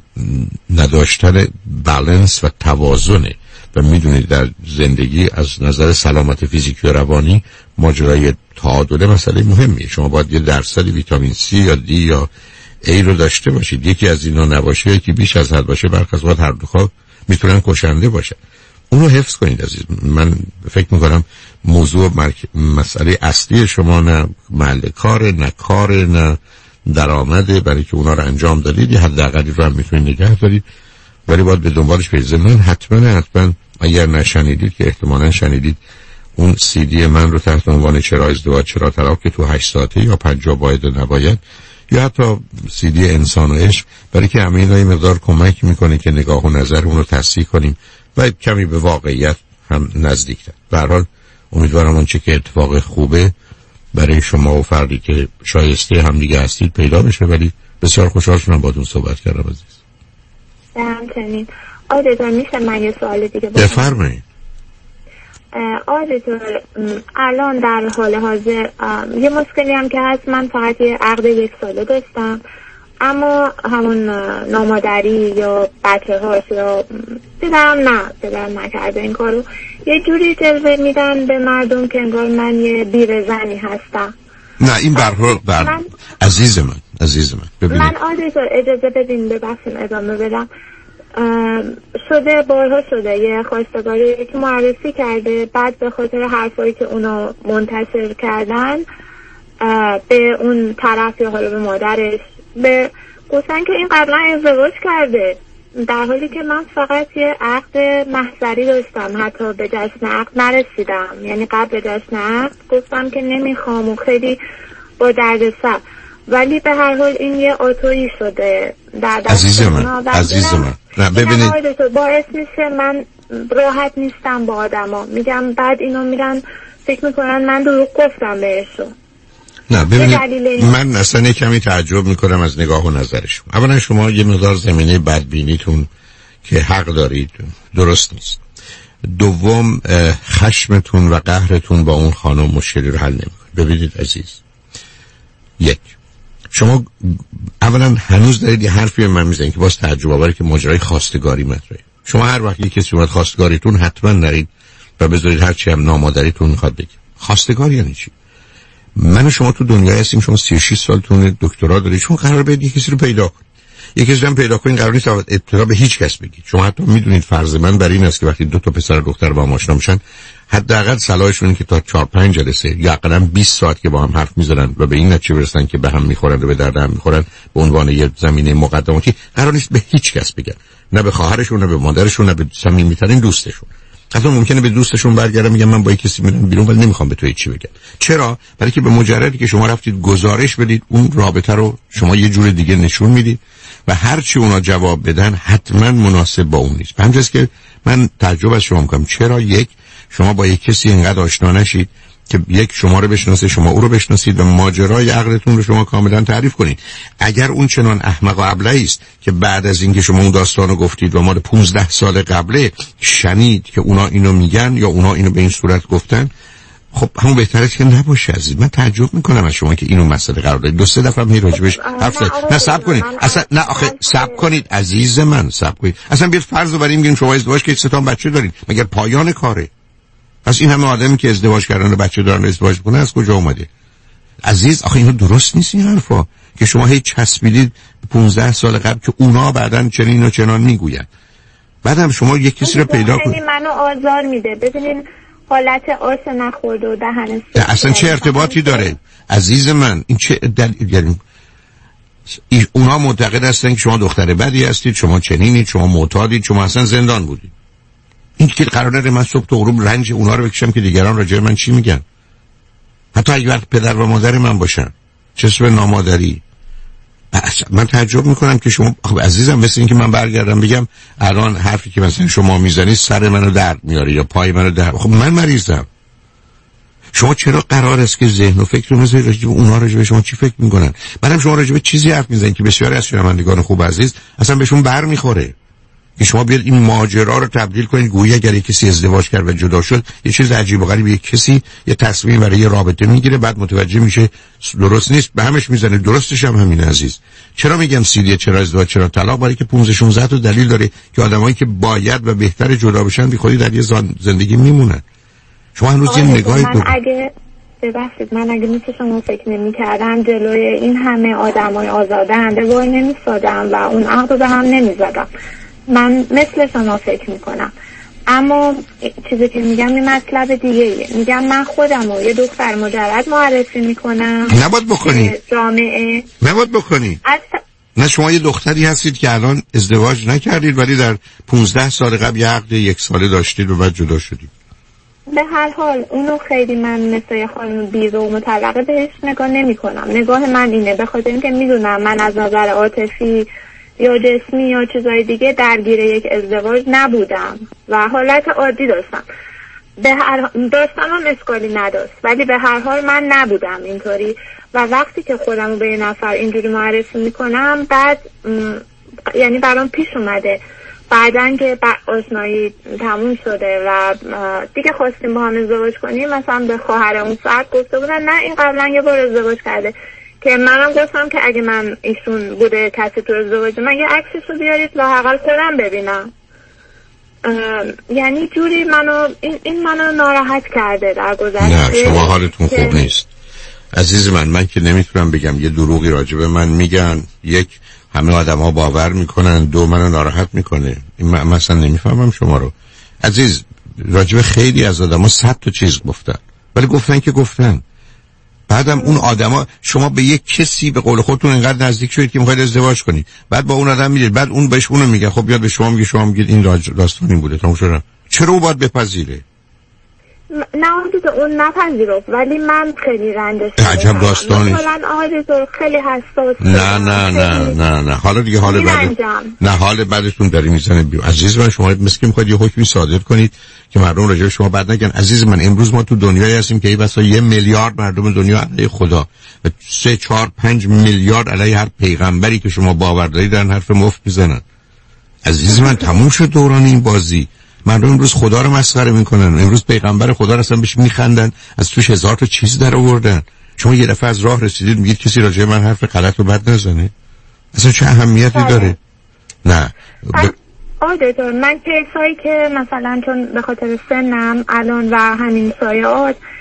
نداشتن بالانس و توازنه و میدونید در زندگی از نظر سلامت فیزیکی و روانی ماجرای تعادل مسئله مهمیه. شما باید یه درصد ویتامین C یا D یا A رو داشته باشید، یکی از اینا نباشه یکی بیش از حد باشه برخلاف از وقت هر دو خواه میتونن کشنده باشه. اون رو حفظ کنید عزیز. من فکر میکنم موضوع مرک... مسئله اصلی شما نه محل کار نه کار نه درآمده، برای که اونا رو انجام دادید یه حداقلی رو هم میتونید نگه دارید، ولی باید به دنبالش برید. من حتما حتما اگر نشنیدید که احتمالاً شنیدید اون سی دی من رو تحت عنوان چرا ازدواج چرا طلاق که تو هشت ساعته یا پنجاه باید و نباید یا حتی سی دی انسان و عشق، برای که همین یه مقدار کمک میکنه که نگاه و نظر اون رو تصحیح کنیم و کمی به واقعیت هم نزدیکتر. به هر حال امیدوارم اون چه که اتفاق خوبه برای شما و فردی که شایسته هم دیگه هستید پیدا بشه. ولی بسیار خوشحال شدم باهاتون صحبت کردم عزیز. همچنین. آقای دکتر میشه من یه سوال دیگه بفرمایید. آقای دکتر الان در حال حاضر یه مشکلی هم که هست، من فقط یه عقد یک ساله داشتم اما همون نامادری یا بچه هاش یا پدرم نه پدرم نکرده این کارو، یه جوری جلوه میدن به مردم که انگار من یه بیرزنی هستم. نه این برحال بر من... عزیز من عزیز من ببینید من آده اجازه بدین ببخشیم ادامه بدم. شده بارها شده یه خواستگاری که معرفی کرده، بعد به خاطر حرفایی که اونا منتشر کردن به اون طرف یا حالا به مادرش به گفتن که این قبلا ازدواج کرده، در حالی که من فقط یه عقد محضری داشتم، حتی به جشن عقد نرسیدم. یعنی قبل جشن عقد گفتم که نمیخوام و خیلی با دردسر، ولی به هر حال این یه آتویی شده در دست عزیز من عزیز من نه ببینید باعث میشه من راحت نیستم با آدما، میگم بعد اینو میرن فکر میکنن من دروغ گفتم بهشون. نه ببینید من اصلا کمی تعجب میکنم از نگاه و نظرشون. اولا شما یه مقدار زمینه بدبینیتون که حق دارید درست نیست. دوم خشمتون و قهرتون با اون خانم مشکلی رو حل نمیکنه. ببینید عزیز، یک شما اولا هنوز دارید یه حرفی من میزنید که باز تعجب آوره که ماجرای خواستگاری مطرحه. شما هر وقت یک کسی اومد خواستگاریتون حتما نرید و بذارید هر چی هم نامادریتون میخواد بگه. خواستگاری یعنی چی؟ من و شما تو دنیای هستیم، شما سی و شش سالتون دکترا دارید، شما قرار بدید کسی رو پیدا کنید. یکی از جمع پیدا کنین، قرار نیست ابتدا به هیچ کس بگید. شما حتی میدونید فرض من بر این است که وقتی دو تا پسر و دختر با هم آشنا میشن حداقل صلاحشون که تا چهار پنج جلسه یا اقلا بیست ساعت که با هم حرف میزنن و به این نتیجه برسن که به هم میخورن و به درد هم میخورن به عنوان یه زمینه مقدماتی قرار نیست به هیچ کس بگن، نه به خواهرشون، نه به مادرشون، نه به صمیمیترین دوستشون. حتی ممکنه به دوستشون برگردن میگن من با یک کسی میرم بیرون ولی نمیخوام به تو هیچی بگم. چرا؟ برای که به مجردی که شما رفتید گزارش بدید اون رابطه رو شما یه جور دیگه نشون میدید و هر چی اونا جواب بدن حتما مناسب با اون نیست. همینجاست که من تعجب از شما میکنم چرا یک شما با یک کسی اینقدر آشنا نشید که یک شما رو بشناسه، شما او رو بشناسید و ماجرای عقلتون رو شما کاملا تعریف کنید. اگر اون چنان احمق و ابلهی است که بعد از اینکه شما اون داستانو گفتید و مال پانزده سال قبله شنید که اونا اینو میگن یا اونا اینو به این صورت گفتن، خب همون بهتره که نباشه. عزیز من تعجب میکنم از شما که اینو مسئله قرار دادید. دو سه دفعه هم راجبش حرف زدید. نه صبر کنید اصلا، نه آخه صبر کنید عزیز من، صبر کنید. اصلا بیاد فرض رو بریم بگیم شما ازدواج کردید، سه تا بچه دارین، مگر پایان کاره؟ پس این همه آدمی که ازدواج کردن و بچه دارن و ازدواج میکنن از کجا اومده؟ عزیز آخه اینو درست نیست این حرفا که شما هی چسبیدید پانزده سال قبل که اونا بعدن چنین و چنان میگوین. بعدم شما یک کسی رو پیدا کنید. منو آزار میده. ببینین حالت آس نخورد و دهن اصلا چه ارتباطی داره عزیز من؟ این چه دلیل؟ یعنی اونا معتقد هستن که شما دختر بدی هستید، شما چنینید، شما معتادید، شما اصلا زندان بودید. این که قراره من صبح تا غروب رنج اونا رو بکشم که دیگران راجع من چی میگن، حتی اگه وقت پدر و مادر من باشن، چه به نامادری. من تعجب میکنم که شما خب عزیزم مثل این که من برگردم بگم الان حرفی که مثلا شما میزنید سر منو درد میاره یا پای منو درد، خب من مریضم. شما چرا قرار است که ذهن و فکر رو مثل راجع به اونا راجع به شما چی فکر میکنن؟ بعدم شما راجع به چیزی حرف میزنید که بسیاری از شنوندگان خوب عزیز اصلا بهشون بر میخوره که شما بیاد این ماجرا رو تبدیل کنید گویا اگر یک کسی ازدواج کرد و جدا شد یه چیز عجیب و غریبه، یک کسی یه تصمیم برای یه رابطه میگیره بعد متوجه میشه درست نیست، به همش میزنه. درستش هم همین عزیز. چرا میگم سیدیه، چرا ازدواج، چرا طلاق؟ برای که پانزده شانزده تا دلیل داره که آدمایی که باید و بهتر جدا بشن بی خودی در یه زندگی میمونن. شما هنوز یه نگاهی من اگه ببخشید من اگه مثل شما فکر نمی‌کردم جلوی این همه آدمای آزاردهنده وای نمی‌ایستادم و اون عقد رو به هم نمی‌زدم. من مثل شما فکر میکنم، اما چیزی که میگم این مطلب دیگه ایه. میگم من خودم رو یه دختر مجرد معرفی میکنم. نباید بکنی جامعه نباید بکنی از... نه شما یه دختری هستید که الان ازدواج نکردید ولی در پانزده سال قبل یه عقد یک ساله داشتید و بعد جدا شدید. به هر حال اونو خیلی من مثل یه خانم بیرو و مطلقه بهش نگاه نمی کنم. نگاه من اینه به خاطر اینکه میدونم من از نظر عاطفی یا جسمی یا چیزای دیگه درگیر یک ازدواج نبودم و حالت عادی داشتم. به هر داشتم هم اشکالی نداشت ولی به هر حال من نبودم اینطوری و وقتی که خودم رو به یه نفر اینجوری معرفی میکنم بعد یعنی برام پیش اومده بعدن که آشنایی تموم شده و دیگه خواستیم با هم ازدواج کنیم، مثلا به خواهر اون فرد گفته بودن نه این قبلا یه بار ازدواج کرده، که منم گفتم که اگه من ایشون بوده کسی تو ازدواج من یه عکسش رو بیارید لااقل خودم ببینم. یعنی جوری منو این, این منو ناراحت کرده در گذشته. نه شما حالتون خوب نیست عزیز من. من که نمیتونم بگم یه دروغی راجبه من میگن، یک همه آدم ها باور میکنن، دو منو ناراحت میکنه. این من مثلا نمیفهمم شما رو عزیز. راجبه خیلی از آدم ها صد تا چیز گفتن ولی گفتن که گفتن. بعدم اون آدما شما به یک کسی به قول خودتون اینقدر نزدیک شدید که میخواید ازدواج کنید، بعد با اون آدم میرید، بعد اون بهش اونو میگه، خب بیاد به شما میگه، شما میگید این داستان این بوده تموم شد. چرا او باید بپذیره؟ نه اون اون نپذیرفت ولی من خیلی رنج شدم. عجب داستانی. مثلا آقای دکتر خیلی حساس. نه نه نه نه نه حالا دیگه حال بعد نه حال بعدتون داری میزنه بیو. عزیز من شما مثل که میخواید یه حکمی صادر کنید که مردم راجع به شما بد نگن. عزیز من امروز ما تو دنیایی هستیم که ای بسا یه میلیارد مردم دنیا علیه خدا و سه چهار پنج میلیارد علیه هر پیغمبری که شما باور دارید دارن حرف مفت میزنن. عزیز من تموم شد دوران این بازی. مردم امروز خدا رو مسخره میکنن، امروز پیغمبر خدا رو اصلا بهش میخندن، از توش هزار تا چیز در آوردن. شما یه دفعه از راه رسیدید میگید کسی راجع من حرف غلط و بد نزنه. اصلا چه اهمیتی داره؟ نه ب... آره دکتر من کیسایی که مثلا چون به خاطر سنم الان و همین سایات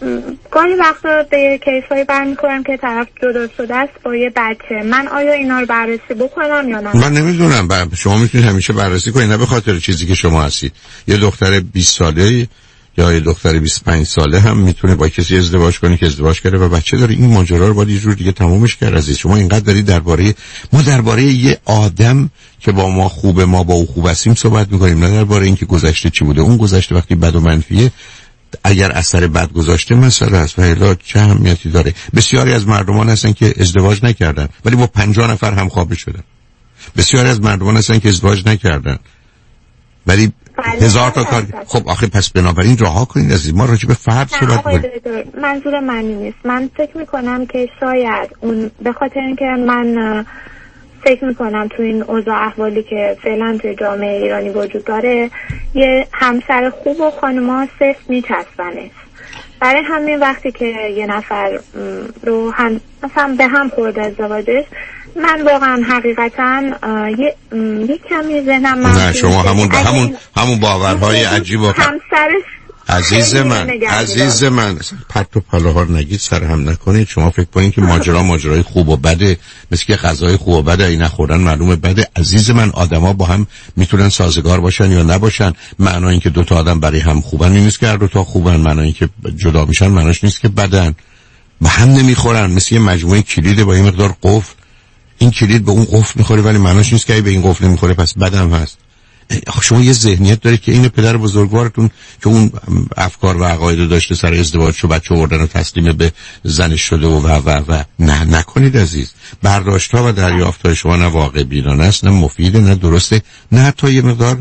گاهی وقتا به کیس هایی برمیخورم که طرف جدا شده است با یه بچه. من آیا اینا رو بررسی بکنم یا نه؟ من نمیدونم. شما میتونید همیشه بررسی کنید، نه به خاطر چیزی که شما هستید. یه دختر بیست ساله یا یه دختر بیست و پنج ساله هم میتونه با کسی ازدواج کنه که ازدواج کرده و بچه داره. این ماجرا رو باید یه جور دیگه تمومش کرد. عزیز شما اینقدر دارید درباره ما درباره یه آدم که با ما خوبه، ما با او خوب هستیم صحبت میکنیم، نه درباره اینکه گذشته چی بوده. اون گذشته وقتی بد و منفیه، اگر اثر بد گذاشته مسئله است و الا چه اهمیتی داره. بسیاری از مردمان هستن که ازدواج نکردن ولی با پنجاه نفر همخوابه شدن. بسیاری از مردمان هستن که ازدواج نکردن ولی هزار تا کار. خب آخه پس بنابراین رها کنید عزیز، ما راجع به فرد صحبت کنیم. منظور من نیست. من فکر میکنم که شاید اون به خاطر اینکه من فکر میکنم تو این اوضاع احوالی که فعلا توی جامعه ایرانی وجود داره، یه همسر خوب و خانم‌ها صرف میچسبنه. برای همین وقتی که یه نفر رو هم مثلا به هم خورده ازدواجش، من واقعا حقیقتا یه, یه کمی ذهنم نه شما همون با همون همون باورهای عجیب و همسرش عزیز من عزیز من پرت و پلاها رو نگید، سر هم نکنید. شما فکر کنید که ماجرا ماجرای خوب و بده، مثل که غذای خوب و بده این نخوردن معلومه بده. عزیز من آدما با هم میتونن سازگار باشن یا نباشن. معنی اینکه دو تا آدم برای هم خوبن نیست که هر دو تا خوبن. معنی اینکه جدا میشن معنیش نیست که بدن. با هم نمیخورن، مثل یه مجموعه کلید با این مقدار قفل. این کلید به اون قفل میخوره ولی معنیش نیست که به این قفل نمیخوره پس بدم هست. شما یه ذهنیت داره که این پدر بزرگوارتون که اون افکار و عقاید داشته سر ازدواج شو بچه آوردن و تسلیم به زنش شده و و و, و. نه نکنید عزیز. برداشت‌ها و دریافت‌های شما نه واقع بینانه است، نه مفیده، نه درسته، نه حتی یه مقدار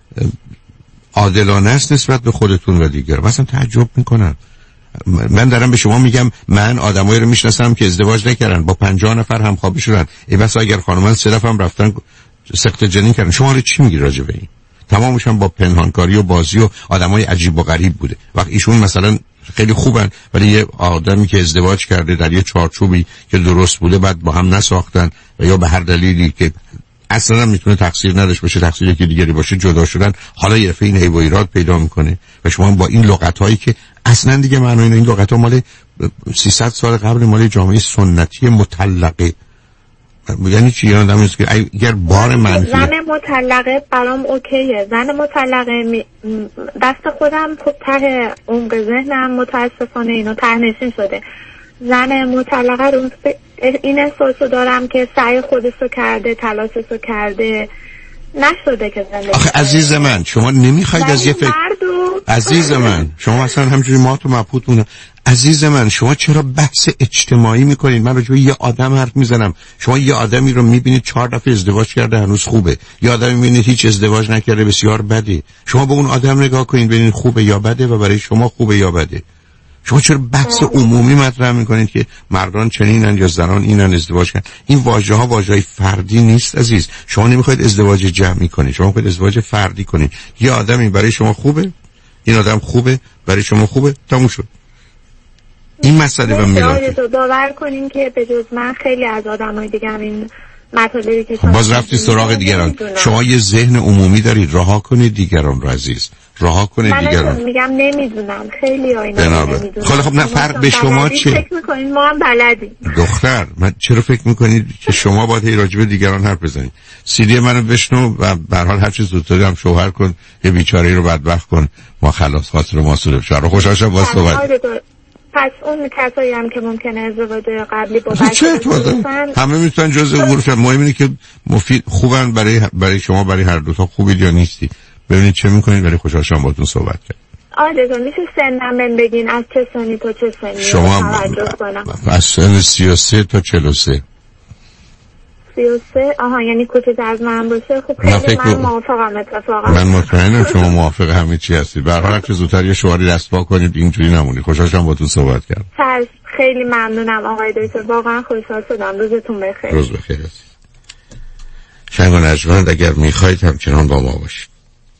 عادلانه است نسبت به خودتون و دیگر. مثلا تعجب میکنم. من دارم به شما میگم من آدمایی رو میشناسم که ازدواج نکردن، با پنجاه نفر همخوابه شدن. ای بس اگر خانومن سه نفر هم رفتن سخت جنین کردن. شما رو چی میگی راجع به این؟ تمامش هم با پنهانکاری و بازی و آدمای عجیب و غریب بوده. وقت ایشون مثلا خیلی خوبن ولی یه آدمی که ازدواج کرده در یه چارچوبی که درست بوده بعد با هم نساختن و یا به هر دلیلی که اصلا میتونه تقصیر نداشته باشه، تقصیری که دیگری باشه، جدا شدن، حالا یه دفعه این عیب و ایراد پیدا میکنه و شما با این لغتایی که اصلا دیگه معنای این لغت‌ها مال سیصد سال قبل، مال جامعه سنتی مطلقه. یعنی چی؟ یعنی آدمی است که اگر بار منفی زن مطلقه برام اوکیه. زن مطلقه می... دست خودم خب ته عمق ذهنم متاسفانه اینو ته نشین شده. زن مطلقه رو این احساسو دارم که سعی خودشو کرده، تلاششو کرده، نشده که زندگی. آخه عزیز من شما نمیخواید از یه فکر و... عزیز من شما اصلا همجوری ما تو مبهوتونه. عزیز من شما چرا بحث اجتماعی میکنید؟ من راجع به یه آدم حرف میزنم. شما یه آدمی رو میبینید چهار دفعه ازدواج کرده هنوز خوبه، یه آدمی میبینید هیچ ازدواج نکرده بسیار بده. شما به اون آدم نگاه کنید ببینید خوبه یا بده و برای شما خوبه یا بده. شما چرا بحث عمومی مطرح میکنید که مردان چنینن یا زنان اینن ازدواج کردن؟ این واژه ها واژه‌های فردی نیست عزیز. شما نمیخواید ازدواج جمعی کنید، شما میخواید ازدواج فردی کنید. یه آدمی برای شما خوبه، این آدم خوبه، برای شما خوبه، تموم شد. این مسئله و میلاد تو باور کنین که به جز من خیلی از آدمای دیگه هم این مطالبی که باز رفتی سراغ دیگران. شما یه ذهن عمومی دارید، رها کنید دیگران رو عزیز، رها کنید دیگران. من میگم نمیدونم خیلی اینا نمیدونم. خب خب نه فرق به شما چه؟ فکر میکنین ما هم بلدیم. دختر من چرا فکر میکنید که شما باید هی راجع به دیگران حرف بزنید؟ سیدی منو بشنو و به هر حال هر چیز زودتری هم شوهر کن، یه بیچاره‌ای رو بدبخت کن، ما خلاص خاطر ما سود بشه. خوشحال شدم با صحبت. پس اون کسایی هم که ممکنه ازدواج قبلی با بچه داشتن همه میتونن جزء امور شن. مهم اینه که مفید خوبن برای برای شما، برای هر دو تا خوبید یا نیستی. ببینید چه میکنید. ولی خوشحال شدم باهاتون صحبت کردم. آره جان میشه سنم بهم بگین از چه سنی تا چه سنی شما؟ از سن سی و سه تا چهل و سه. سی و سه آها یعنی کوچکتر از من باشه. خب خیلی من موافقم اتفاقا. من مطمئنم شما موافق همه چی هستید. به هر حال هرچه زودتر یه شوهری دستپا کنید اینجوری نمونید. خوشحال شدم باهاتون صحبت کردم. خیلی ممنونم آقای دکتر، واقعا خوشحال شدم. روزتون بخیر. روز بخیر هستید. شنگ و نجمند اگر میخواید همچنان با ما باشید.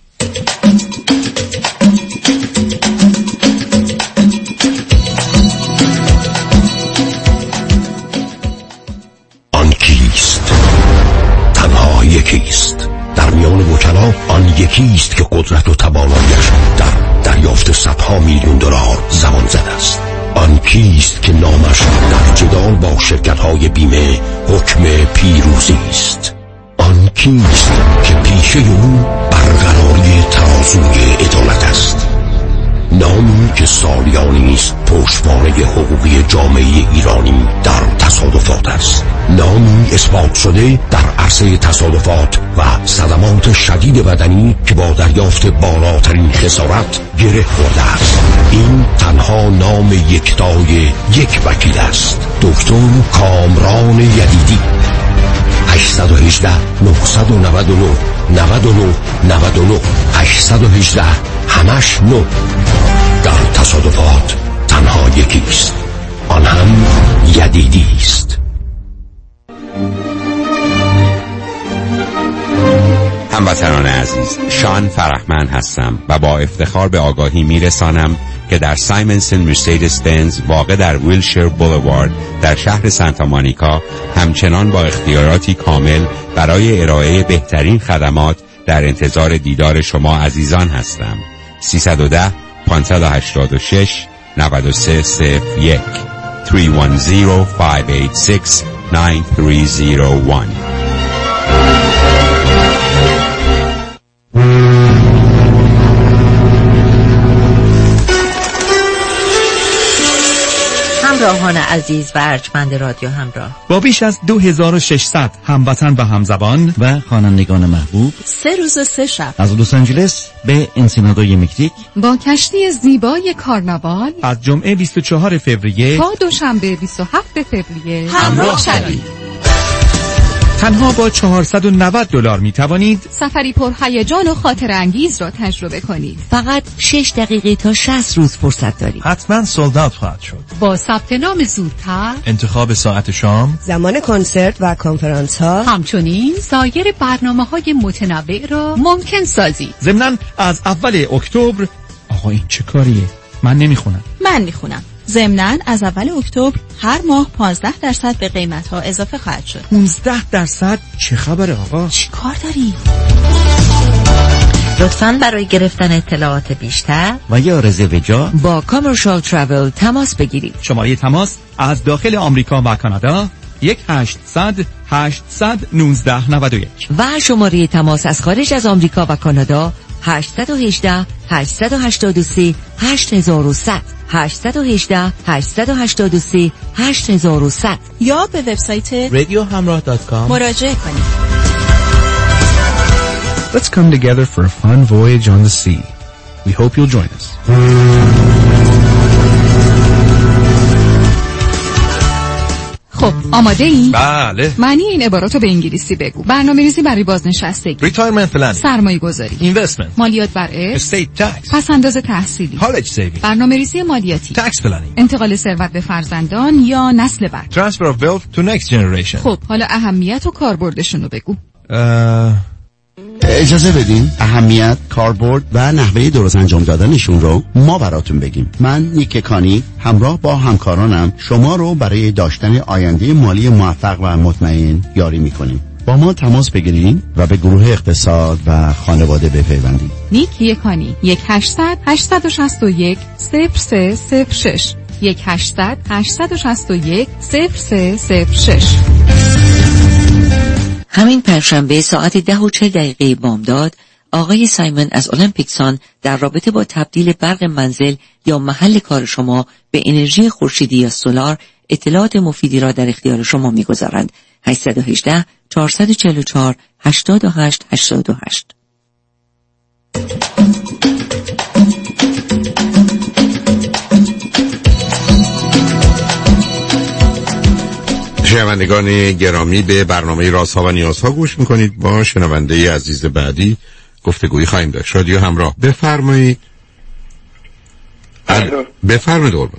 آن کیست؟ تنها یکیست در میان وکلا. آن یکیست که قدرت و تواناییش در دریافت صدها میلیون دلار زمان زده است. آن کیست که نامش در جدال با شرکت‌های بیمه حکم پیروزی است؟ آن کیست که پیشه او برقراری ترازوی عدالت است؟ نامی که سالیانی است پشتوانه حقوقی جامعه ایرانی در تصادفات است. نامی اثبات شده در عرصه تصادفات و صدمات شدید بدنی که با دریافت بالاترین خسارت گره خورده است. این تنها نام یکتای یک وکیل است، دکتر کامران یدیدی. هشت یک هشت نه نه نه نه نه نه نه هشت یک هشت همش نو. در تصادفات تنها یکیست، آن هم یدیدی است. هموطنان عزیز، شان فرحمند هستم و با افتخار به آگاهی میرسانم که در سایمنسن مرسدس بنز واقع در ویلشیر بولوارد در شهر سانتا مونیکا همچنان با اختیاراتی کامل برای ارائه بهترین خدمات در انتظار دیدار شما عزیزان هستم. سیصد و ده پانصد و هشتاد و شش نود و سه صفر یک سه یک صفر پنج هشت شش نه سه صفر یک. همراهان عزیز و ارجمند رادیو همراه، با بیش از دو هزار و ششصد هموطن و همزبان و خوانندگان محبوب، سه روز و سه شب از لس آنجلس به انسینادوی مکزیک با کشتی زیبای کارناوال از جمعه بیست و چهارم فوریه تا دوشنبه بیست و هفتم فوریه همراه شوید. تنها با چهارصد و نود دلار می توانید سفری پر هیجان و خاطر انگیز را تجربه کنید. فقط شش دقیقه تا شصت روز فرصت دارید. حتما سولد اوت خواهد شد. با ثبت نام زودتر، انتخاب ساعت شام، زمان کنسرت و کنفرانس ها، همچنین سایر برنامه‌های متنوع را ممکن سازید. ضمناً از اول اکتبر. آقا این چه کاریه؟ من نمیخونم. من میخونم. ضمناً از اول اکتبر هر ماه پانزده درصد به قیمت‌ها اضافه خواهد شد. پانزده درصد؟ چه خبره آقا؟ چی کار داری؟ لطفاً برای گرفتن اطلاعات بیشتر و یا رزرو جا با کامرشال ترافل تماس بگیرید. شماره تماس از داخل آمریکا و کانادا یک هشتصد هشتصد نوزده نود و یک و شماره تماس از خارج از آمریکا و کانادا هشت یک هشت هشت هشت سه هشت یک صفر صفر هشت یک هشت هشت هشت سه هشت یک صفر یا به وبسایت رادیو همراه دات کام مراجعه کنید. Let's come together for a fun voyage on the sea. We hope you'll join us. خب آماده ای؟ بله. معنی این عباراتو به انگلیسی بگو. برنامه‌ریزی برای بازنشستگی، Retirement planning، سرمایه گذاری، Investment، مالیات بر ارث، Estate tax، پس‌انداز تحصیلی، College saving، برنامه‌ریزی مالیاتی، Tax planning، انتقال ثروت به فرزندان یا نسل بعد، Transfer of wealth to next generation. خب حالا اهمیت و کاربردشونو بگو. uh... اجازه بدین اهمیت، کاربرد و نحوه درست انجام دادنشون رو ما براتون بگیم. من نیک کانی همراه با همکارانم شما رو برای داشتن آینده مالی موفق و مطمئن یاری میکنیم. با ما تماس بگیرین و به گروه اقتصاد و خانواده بپیوندید. نیک یکانی یک هشتصد هشتصد و شصت و یک صفر سه صفر شش یک هشتصد هشتصد و شصت و یک صفر سه صفر شش. همین پنجشنبه ساعت ده و چهل دقیقه بامداد آقای سایمن از المپیکسان در رابطه با تبدیل برق منزل یا محل کار شما به انرژی خورشیدی یا سولار اطلاعات مفیدی را در اختیار شما می‌گذارند. هشت یک هشت چهار چهار چهار هشت هشت هشت هشت. شنوندگان گرامی، به برنامه رازها و نیازها گوش میکنید. با شنونده عزیز بعدی گفتگویی خواهیم داشت. رادیو همراه، بفرمایید. بفرمایید قربان.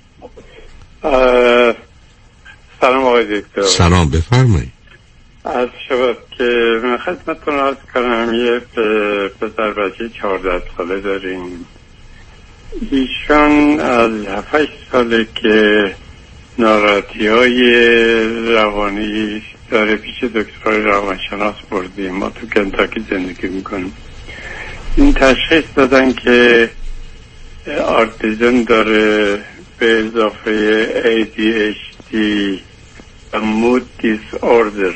سلام آقای دکتر. سلام، بفرمایید. از شباب که من خدمتتون عرض کنم یه پسر بچه چهارده ساله داریم. ایشان از هفت ساله که ناراحتی های روانی داره، پیش دکترای روانشناس بردیم. ما تو کنتاکی زندگی میکنیم. این تشخیص دادن که آرتیزم داره، به اضافه ای دی اچ دی و مود دیس اوردر.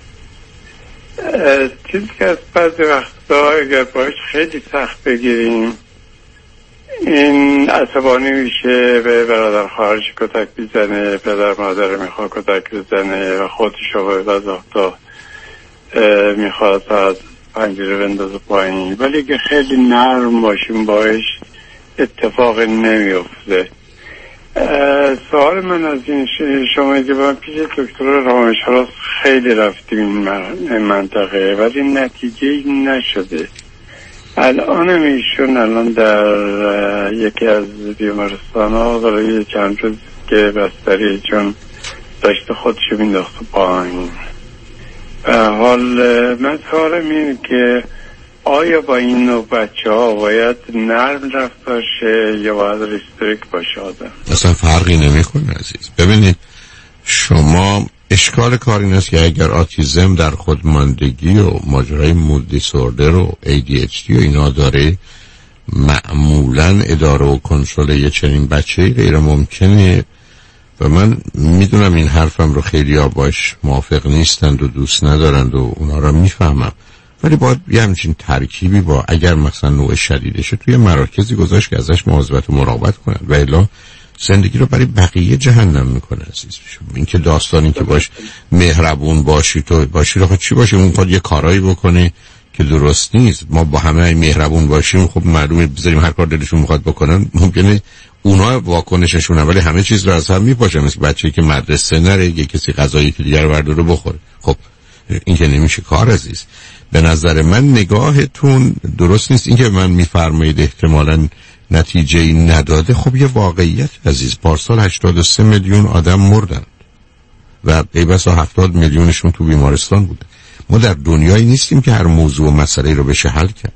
چیزی که از بعضی وقتا اگر باش خیلی سخت بگیریم این عصبانی میشه، به برادر خواهرش کتک بزنه، پدر مادر میخواد کتک بزنه و خودشو به بعضی وقتا میخواد از پنجره بندازه پایین، ولی که خیلی نرم باشیم باش اتفاق نمیفته. سوال من از این شما که من پیش دکتر روانشناس خیلی رفتیم این منطقه ولی نتیجه نشده. الان ایشون الان در یکی از بیمارستان ها برای چند روز که بستری چون داشته خودشو مینداخته پایین. حال من سوالم اینه که آیا با این نوع بچه ها باید نرم رفتار شه یا باید ریستریک باشه آدم؟ اصلا فرقی نمی کنه عزیز. ببینید شما اشکال کار این است که اگر آتیزم در خودماندگی و ماجرای مود دیسوردر و ای دی اچ دی و اینا داره، معمولا اداره و کنترل یه چنین بچه غیر ممکنه و من میدونم این حرفم رو خیلی ها باش موافق نیستند و دوست ندارند و اونا رو میفهمم، ولی باید یه همچین ترکیبی با اگر مثلا نوع شدیدشه توی مراکزی گذاشت که ازش مواظبت و مراقبت کنند و الا زندگی رو برای بقیه جهنم میکنه عزیز. این که داستانی که باش مهربون باشی تو باشی رو خود چی باشه اون خود یه کارایی بکنه که درست نیست. ما با همه مهربون باشیم خب معلومه بذاریم هر کار دلشون میخواد بکنن، ممکنه اونا واکنششون ولی همه چیز رو از هم میپاشه. مثل بچه‌ای که مدرسه نره یه کسی غذایی که دیگر برداره بخوره، خب این که نمیشه کار عزیز. به نظر من نگاهتون درست نیست. این که من میفرمایید احتمالاً نتیجه ای نداده، خب یه واقعیت عزیز. پارسال هشتاد و سه میلیون آدم مردن و ای بسا هفتاد میلیونشون تو بیمارستان بودن. ما در دنیایی نیستیم که هر موضوع و مسئله رو بشه حل کرد.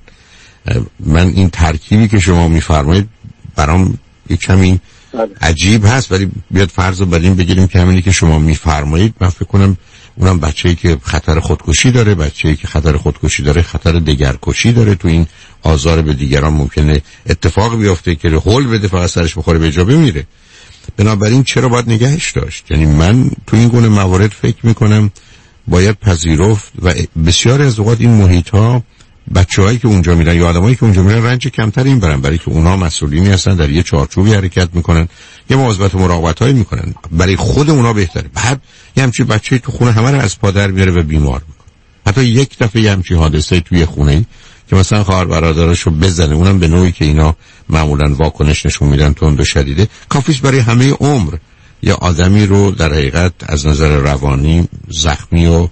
من این ترکیبی که شما میفرمایید برام یک کمی عجیب هست، ولی بیاد فرض رو بر این بگیریم که همینی که شما میفرمایید من فکر کنم اونم بچه‌ای که خطر خودکشی داره، بچه‌ای که خطر خودکشی داره خطر دگرکشی داره، تو این آزار به دیگران ممکنه اتفاق بیفته که هول بده فقط سرش بخوره به جا بمیره. بنابراین چرا باید نگهش داشت؟ یعنی من تو این گونه موارد فکر میکنم باید پذیرفت و بسیاری از اوقات این محیط ها بچه‌هایی که اونجا میرن یا آدمایی که اونجا میرن رنج کمتری میبرن، برای که اونها مسئولینی هستن، در یه چارچوبی حرکت میکنن، یه مواظبت و مراقبتایی میکنن، برای خود اونها بهتره. بعد یه همچین بچه‌ای تو خونه همه رو از پادر میاره و بیمار میکنه. حتی یک دفعه یه همچین حادثه توی خونه‌ای که مثلا خواهر برادراشو بزنه، اونم به نوعی که اینا معمولا واکنش نشون میدن تند و شدیده، کافیش برای همه عمر یه آدمی رو در حقیقت از نظر روانی زخمی و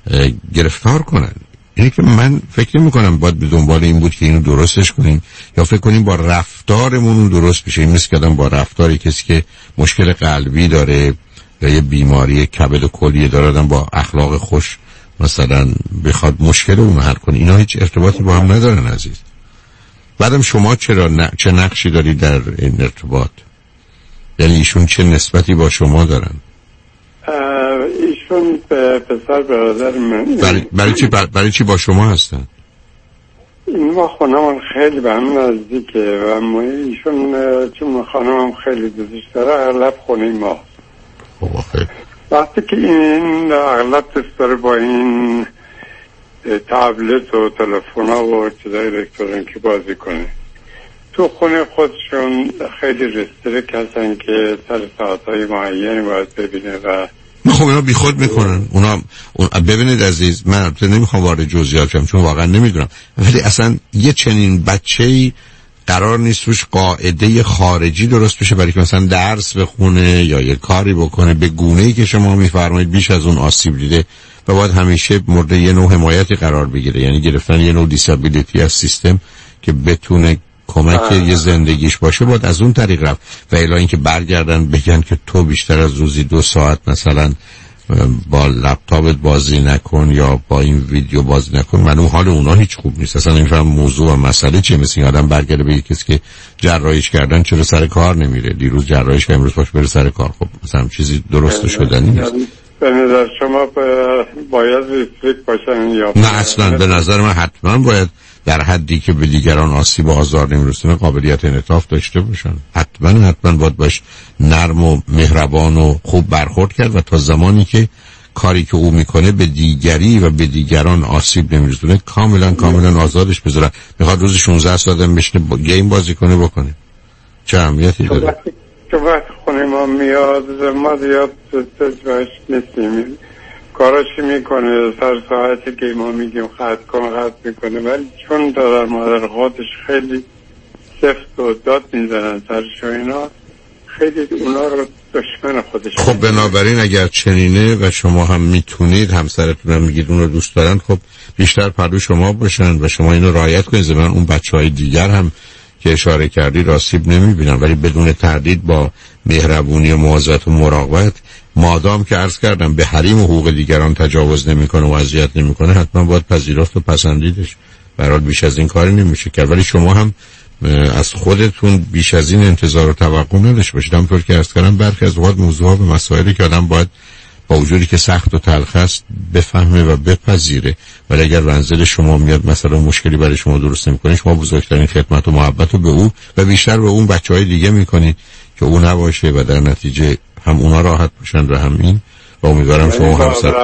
گرفتار کنن. اینه که من فکر نمی کنم باید به دنبال این بود که اینو درستش کنیم یا فکر کنیم با رفتارمون درست بشه. این مثل که آدم با رفتاری کسی که مشکل قلبی داره یا یه بیماری کبد و کلیه داره آدم با اخلاق خوش مثلا بخواد مشکل اون حل کنه. اینا هیچ ارتباطی با هم ندارن عزیز. بعدم شما چرا ن... چه نقشی داری در این ارتباط؟ یعنی ایشون چه نسبتی با شما دارن؟ ایشون به پسر برادر من برای, برای چی بر... برای چی با شما هستن؟ این ما خانمم خیلی به هم نزدیکه و ما ایشون چون خانمم خیلی دوستش داره اغلب خونه ما. خب وقتی که این اغلب دوست داره با این تابلت و تلفن ها و چیزای الکترونیکی بازی کنه. تو خونه خودشون خیلی رستریک هستن که سر ساعتهای معینی باید ببینه و خب اونا بی خود میکنن. اونا ببینید عزیز، من نمیخوام وارد جزئیات شم چون واقعا نمیدونم، ولی اصلا یه چنین بچه‌ای قرار نیست روش قاعده خارجی درست بشه برای که مثلا درس بخونه یا یه کاری بکنه به گونه‌ای که شما میفرمایید بیش از اون آسیب دیده و باید همیشه مورد یه نوع حمایتی قرار بگیره، یعنی گرفتن یه نوع دیسابیلیتی از سیستم که بتونه کمک آه. یه زندگیش باشه باید از اون طریق رفت و الا اینکه برگردن بگن که تو بیشتر از روزی دو ساعت مثلا با لپتاپت بازی نکن یا با این ویدیو بازی نکن. من اون حال اونا هیچ خوب نیست. اصلا نمیفهم موضوع و مسئله چیه. مثل این آدم برگرده به کسی که جراحیش کردن چرا سر کار نمیره، دیروز جراحیش که امروز باش بره سر کار. خب مثلا چیزی درست شدنی نیست. به نظر شما باید ریستریکت باشن یا نه؟ اصلا به نظر من حتما باید در حدی که به دیگران آسیب و آزار نمیرسونه قابلیت انعطاف داشته باشن. حتما حتما باید باش نرم و مهربان و خوب برخورد کرد و تا زمانی که کاری که او میکنه به دیگری و به دیگران آسیب نمیرسونه کاملا کاملا آزادش بذارن. میخواد روز شانزده ساعت هم بشینه با گیم بازی کنه بکنه، چه اهمیتی داره؟ تو وقت خونه ما میاد ما زیاد تجربهش نیستیم، کاراشی میکنه، سر ساعتی که ما میگیم خط کن خط میکنه، ولی چون دادر مادر خودش خیلی سفت و داد میزنن سرش و اینا، خیلی اونا رو دشمن خودش. خب بنابراین اگر چنینه و شما هم میتونید، همسرتون هم میگید اون رو دوست دارن، خب بیشتر پرو شما باشن و شما اینو رعایت کنید. زمان اون بچه های دیگر هم که اشاره کردی آسیب نمیبینن، ولی بدون تردید با مهربونی و مواظبت و مراقبت، مادام که عرض کردم به حریم و حقوق دیگران تجاوز نمیکنه و اذیت نمیکنه، حتما باید پذیرفت و پسندیدش. به هر حال بیش از این کاری نمیشه کرد، ولی شما هم از خودتون بیش از این انتظار و توقع نداشته باشید. همونطور که عرض کردم برخی از اوقات موضوعات و مسائلی که آدم باید با وجودی که سخت و تلخ است بفهمه و بپذیره، ولی اگر منزل شما میاد مثلا مشکلی برای شما درست نمی‌کنه، شما بزرگترین خدمت و محبت رو به او و بیشتر به اون بچهای دیگه میکنید که او نباشه و در نتیجه هم اونا راحت باشن و هم این. و امیدوارم شما همسر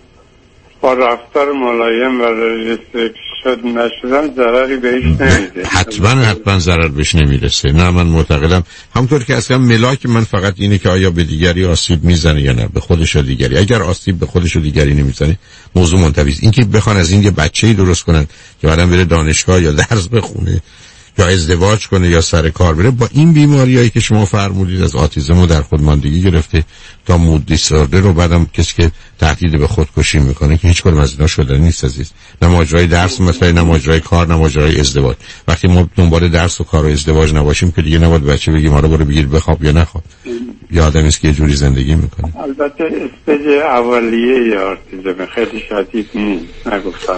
با رفتار ملایم و رسیدگی شد نشدن ضرری بهش نمیده. حتما حتما ضرر بهش نمیرسه. نه من معتقدم همونطور که اصلا ملاک من فقط اینه که آیا به دیگری آسیب میزنه یا نه، به خودش و دیگری. اگر آسیب به خودش و دیگری نمیزنه موضوع منتهی است. اینکه بخوان از این یه بچه‌ای درست کنن که بعداً بره دانشگاه یا درس بخونه یا ازدواج کنه یا سر کار بره، با این بیماریایی که شما فرمودید از آتیزم و در خودماندگی گرفته تا مود دیسوردر رو، بعدم کسی که تهدید به خودکشی میکنه که هیچ کدوم از اینا شده نیست عزیز. نه ماجرای درس مثلا، نه ماجرای کار، نه ماجرای ازدواج. وقتی ما دنبال درس و کار و ازدواج نباشیم که دیگه نباید بچه بگیم آره برو بگیر بخواب یا نخواب. یا آدمی است که یه جوری زندگی میکنه. البته استیج اولیه یا آتیزم خیلی شدید نیست، نگفتم.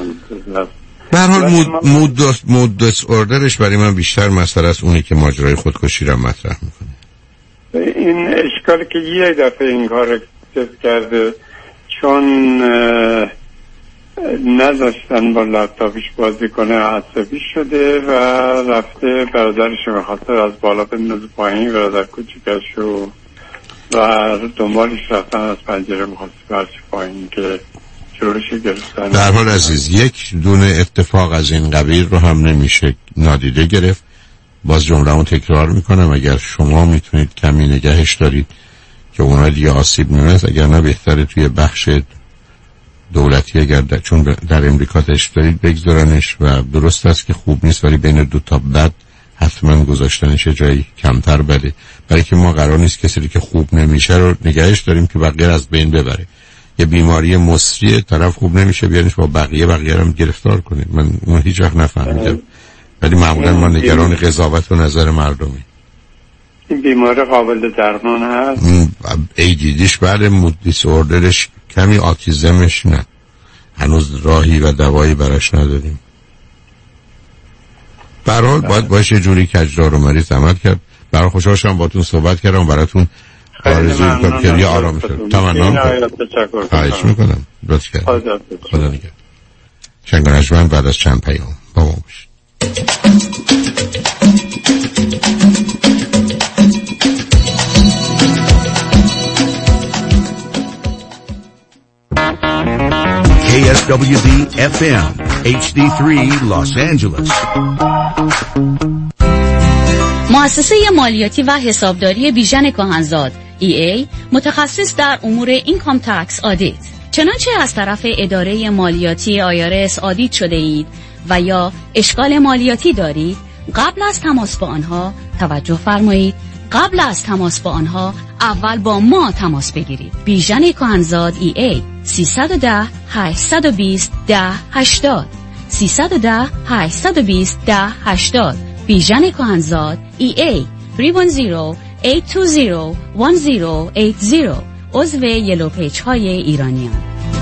به هر حال مود مود مود دیسوردرش برای من بیشتر مسئله است اونی که ماجرای خودکشی را مطرح میکنه. این اشکالی که یه دفعه این کار کرده چون نذاشتن با لپتاپش بازی کنه عصبی شده و رفته برادرش به خاطر از بالا بندازه پایین، برادر کوچیکش و و دنبالش رفتن از پنجره میخواست برش پایین که در حال عزیز یک دونه اتفاق از این قبیل رو هم نمیشه نادیده گرفت. باز جمله رو تکرار میکنم، اگر شما میتونید کمی نگهش دارید که اونا دیگه آسیب نمیرسه، اگر نه بهتره توی بخش دولتی اگر در چون در امریکا تش دارید بگذارنش و درست است که خوب نیست، ولی بین دو تا بد حتما گذاشتنش جایی کمتر بده، برای که ما قرار نیست کسی که خوب نمیشه رو نگهش داریم که بقیه از بین ببره. یه بیماری مصری طرف خوب نمیشه بیانش با بقیه بقیه هم گرفتار کنید. من اون هیچ وقت نفهمیدم، ولی معمولا ما نگران قضاوت و نظر مردمی. این بیماری قابل درمان هست؟ ای دی دیش بله، مود دیسوردرش کمی، آتیزمش نه، هنوز راهی و دوایی براش نداریم. به هر حال باید باشه جوری کجدار و مریض عمل کرد. برای خوشحال شدم باهاتون صحبت کردم، براتون آرزو میکنم که یه آرام شد. تمنا میکنم. خواهش میکنم. لطف کرد. خدا نگهدار. شنگانجمن بعد از چند پیام با ما باشید. کی اس دبلیو دی اف ام اچ دی سه Los Angeles. مؤسسه مالیاتی و حسابداری بیژن کاهنزاد ای ای متخصص در امور اینکام تکس آدیت. چنانچه از طرف اداره مالیاتی آی آر اس آدیت شده اید و یا اشکال مالیاتی دارید، قبل از تماس با آنها توجه فرمایید. قبل از تماس با آنها اول با ما تماس بگیرید. بیژن کاهنزاد ای ای سیصد و ده هشتصد و بیست ده هشتاد سیصد و ده هشتصد و بیست ده هشتاد. بیژن کاهنزاد ای ای سه یک صفر هشت دو صفر یک صفر هشت صفر. عضو یلو پیج های ایرانیان.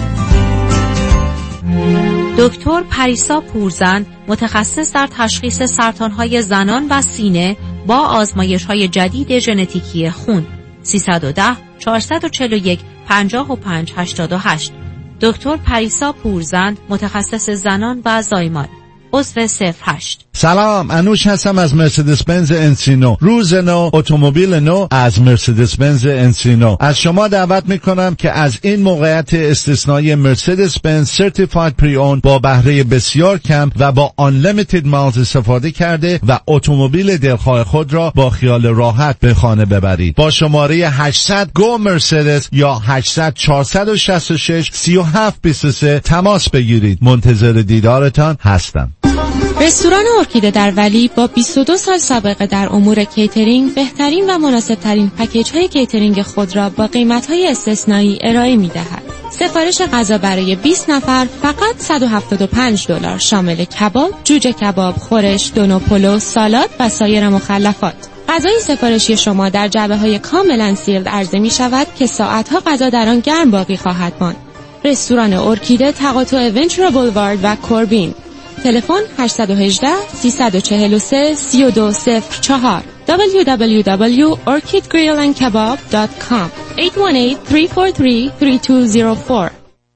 دکتر پریسا پورزن متخصص در تشخیص سرطان‌های زنان و سینه با آزمایش‌های جدید ژنتیکی خون. سیصد و ده چهارصد و چهل و یک پنجاه و پنج هشتاد و هشت. دکتر پریسا پورزن متخصص زنان و زایمان. عضو صفر هشت. سلام، انوش هستم از مرسدس بنز انسینو. روز نو، اتومبیل نو از مرسدس بنز انسینو. از شما دعوت میکنم که از این موقعیت استثنایی مرسدس بنز سرتیفاید پری اون با بهره بسیار کم و با unlimited miles استفاده کرده و اتومبیل دلخواه خود را با خیال راحت به خانه ببرید. با شماره هشتصد گو مرسدس یا هشتصد چهارصد و شصت و شش سی و هفت بیست و سه تماس بگیرید. منتظر دیدارتان هستم. رستوران ارکیده در ولی با بیست و دو سال سابقه در امور کیترینگ بهترین و مناسبترین پکیج های کیترینگ خود را با قیمت های استثنایی ارائه می دهد. سفارش غذا برای بیست نفر فقط صد و هفتاد و پنج دلار شامل کباب، جوجه کباب، خورش، دونو پلو، سالاد و سایر مخلفات. غذای سفارشی شما در جعبه های کاملا سیلد عرضه می شود که ساعتها غذا در آن گرم باقی خواهد ماند. رستوران ارکیده تقاطع ونچورا بولوارد و کوربین. تلفن هشت یک هشت سه چهار سه سه دو صفر چهار دبلیو دبلیو دبلیو دات orchid grill and kebab دات کام هشت یک هشت سه چهار سه سه دو صفر چهار.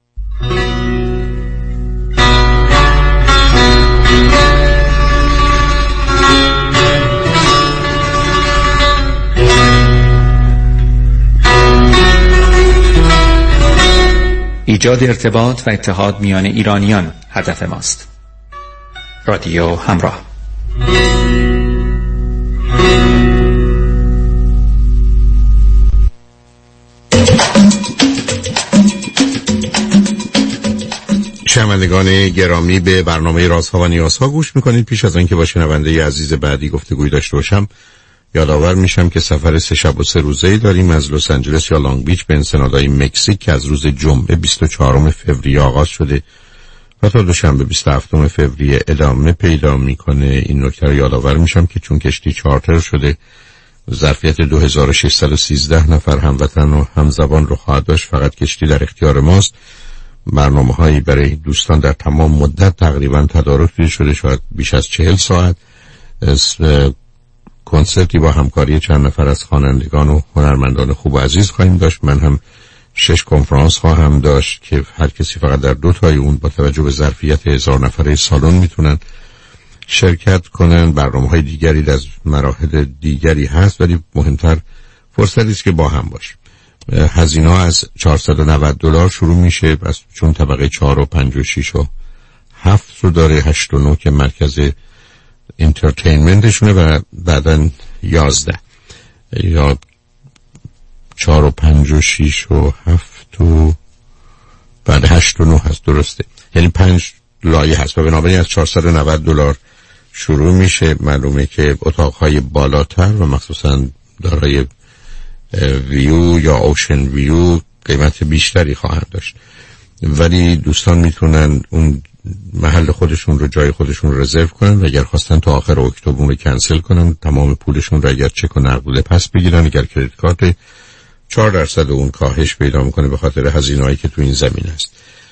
ایجاد ارتباط و اتحاد میان ایرانیان هدف ماست. رادیو همراه. شنوندگان گرامی، به برنامه رازها و نیازها گوش میکنید. پیش از اینکه با شنونده عزیز بعدی گفتگوی داشته باشم، یادآور میشم که سفر سه شب و سه روزه‌ای داریم از لس آنجلس یا لانگ بیچ به انسنادای مکزیک که از روز جمعه بیست و چهارم فوریه آغاز شده و تا دوشنبه بیست و هفتم فوریه ادامه پیدا میکنه. این نکته رو یادآور میشم که چون کشتی چارتر شده، ظرفیت دو هزار و ششصد و سیزده نفر هموطن و همزبان رو خواهد داشت. فقط کشتی در اختیار ماست. برنامه‌هایی برای دوستان در تمام مدت تقریبا تدارک دیده شده، شاید بیش از چهل ساعت. کنسرتی با همکاری چند نفر از خوانندگان و هنرمندان خوب و عزیز خواهیم داشت. من هم شش کنفرانس خواهم داشت که هر کسی فقط در دو تای اون با توجه به ظرفیت هزار نفره سالن میتونن شرکت کنن. برنامه‌های دیگری از مراحل دیگری هست، ولی مهمتر فرصتی است که با هم باش. هزینه از چهارصد و نود دلار شروع میشه، بس چون طبقه چهار و پنج و شش و هفت رو داره، هشت و نه که مرکز انترتینمنتشونه و بعدن یازده یا چهار و پنج و شیش و هفت و بعد هشت و نه هست. درسته، یعنی پنج لایه هست و بنابراین از چهارصد و نود دلار شروع میشه. معلومه که اتاقهای بالاتر و مخصوصا دارای ویو یا اوشن ویو قیمت بیشتری خواهند داشت، ولی دوستان میتونن اون محل خودشون رو، جای خودشون رو رزرو کنن و اگر خواستن تا آخر اکتبر اون رو کنسل کنن، تمام پولشون رو اگر چک و نقدوده پس بگیرن. اگر کریدیت کارت چهار درصد اون کاهش پیدا میکنه به خاطر هزینه‌هایی که تو این زمین است.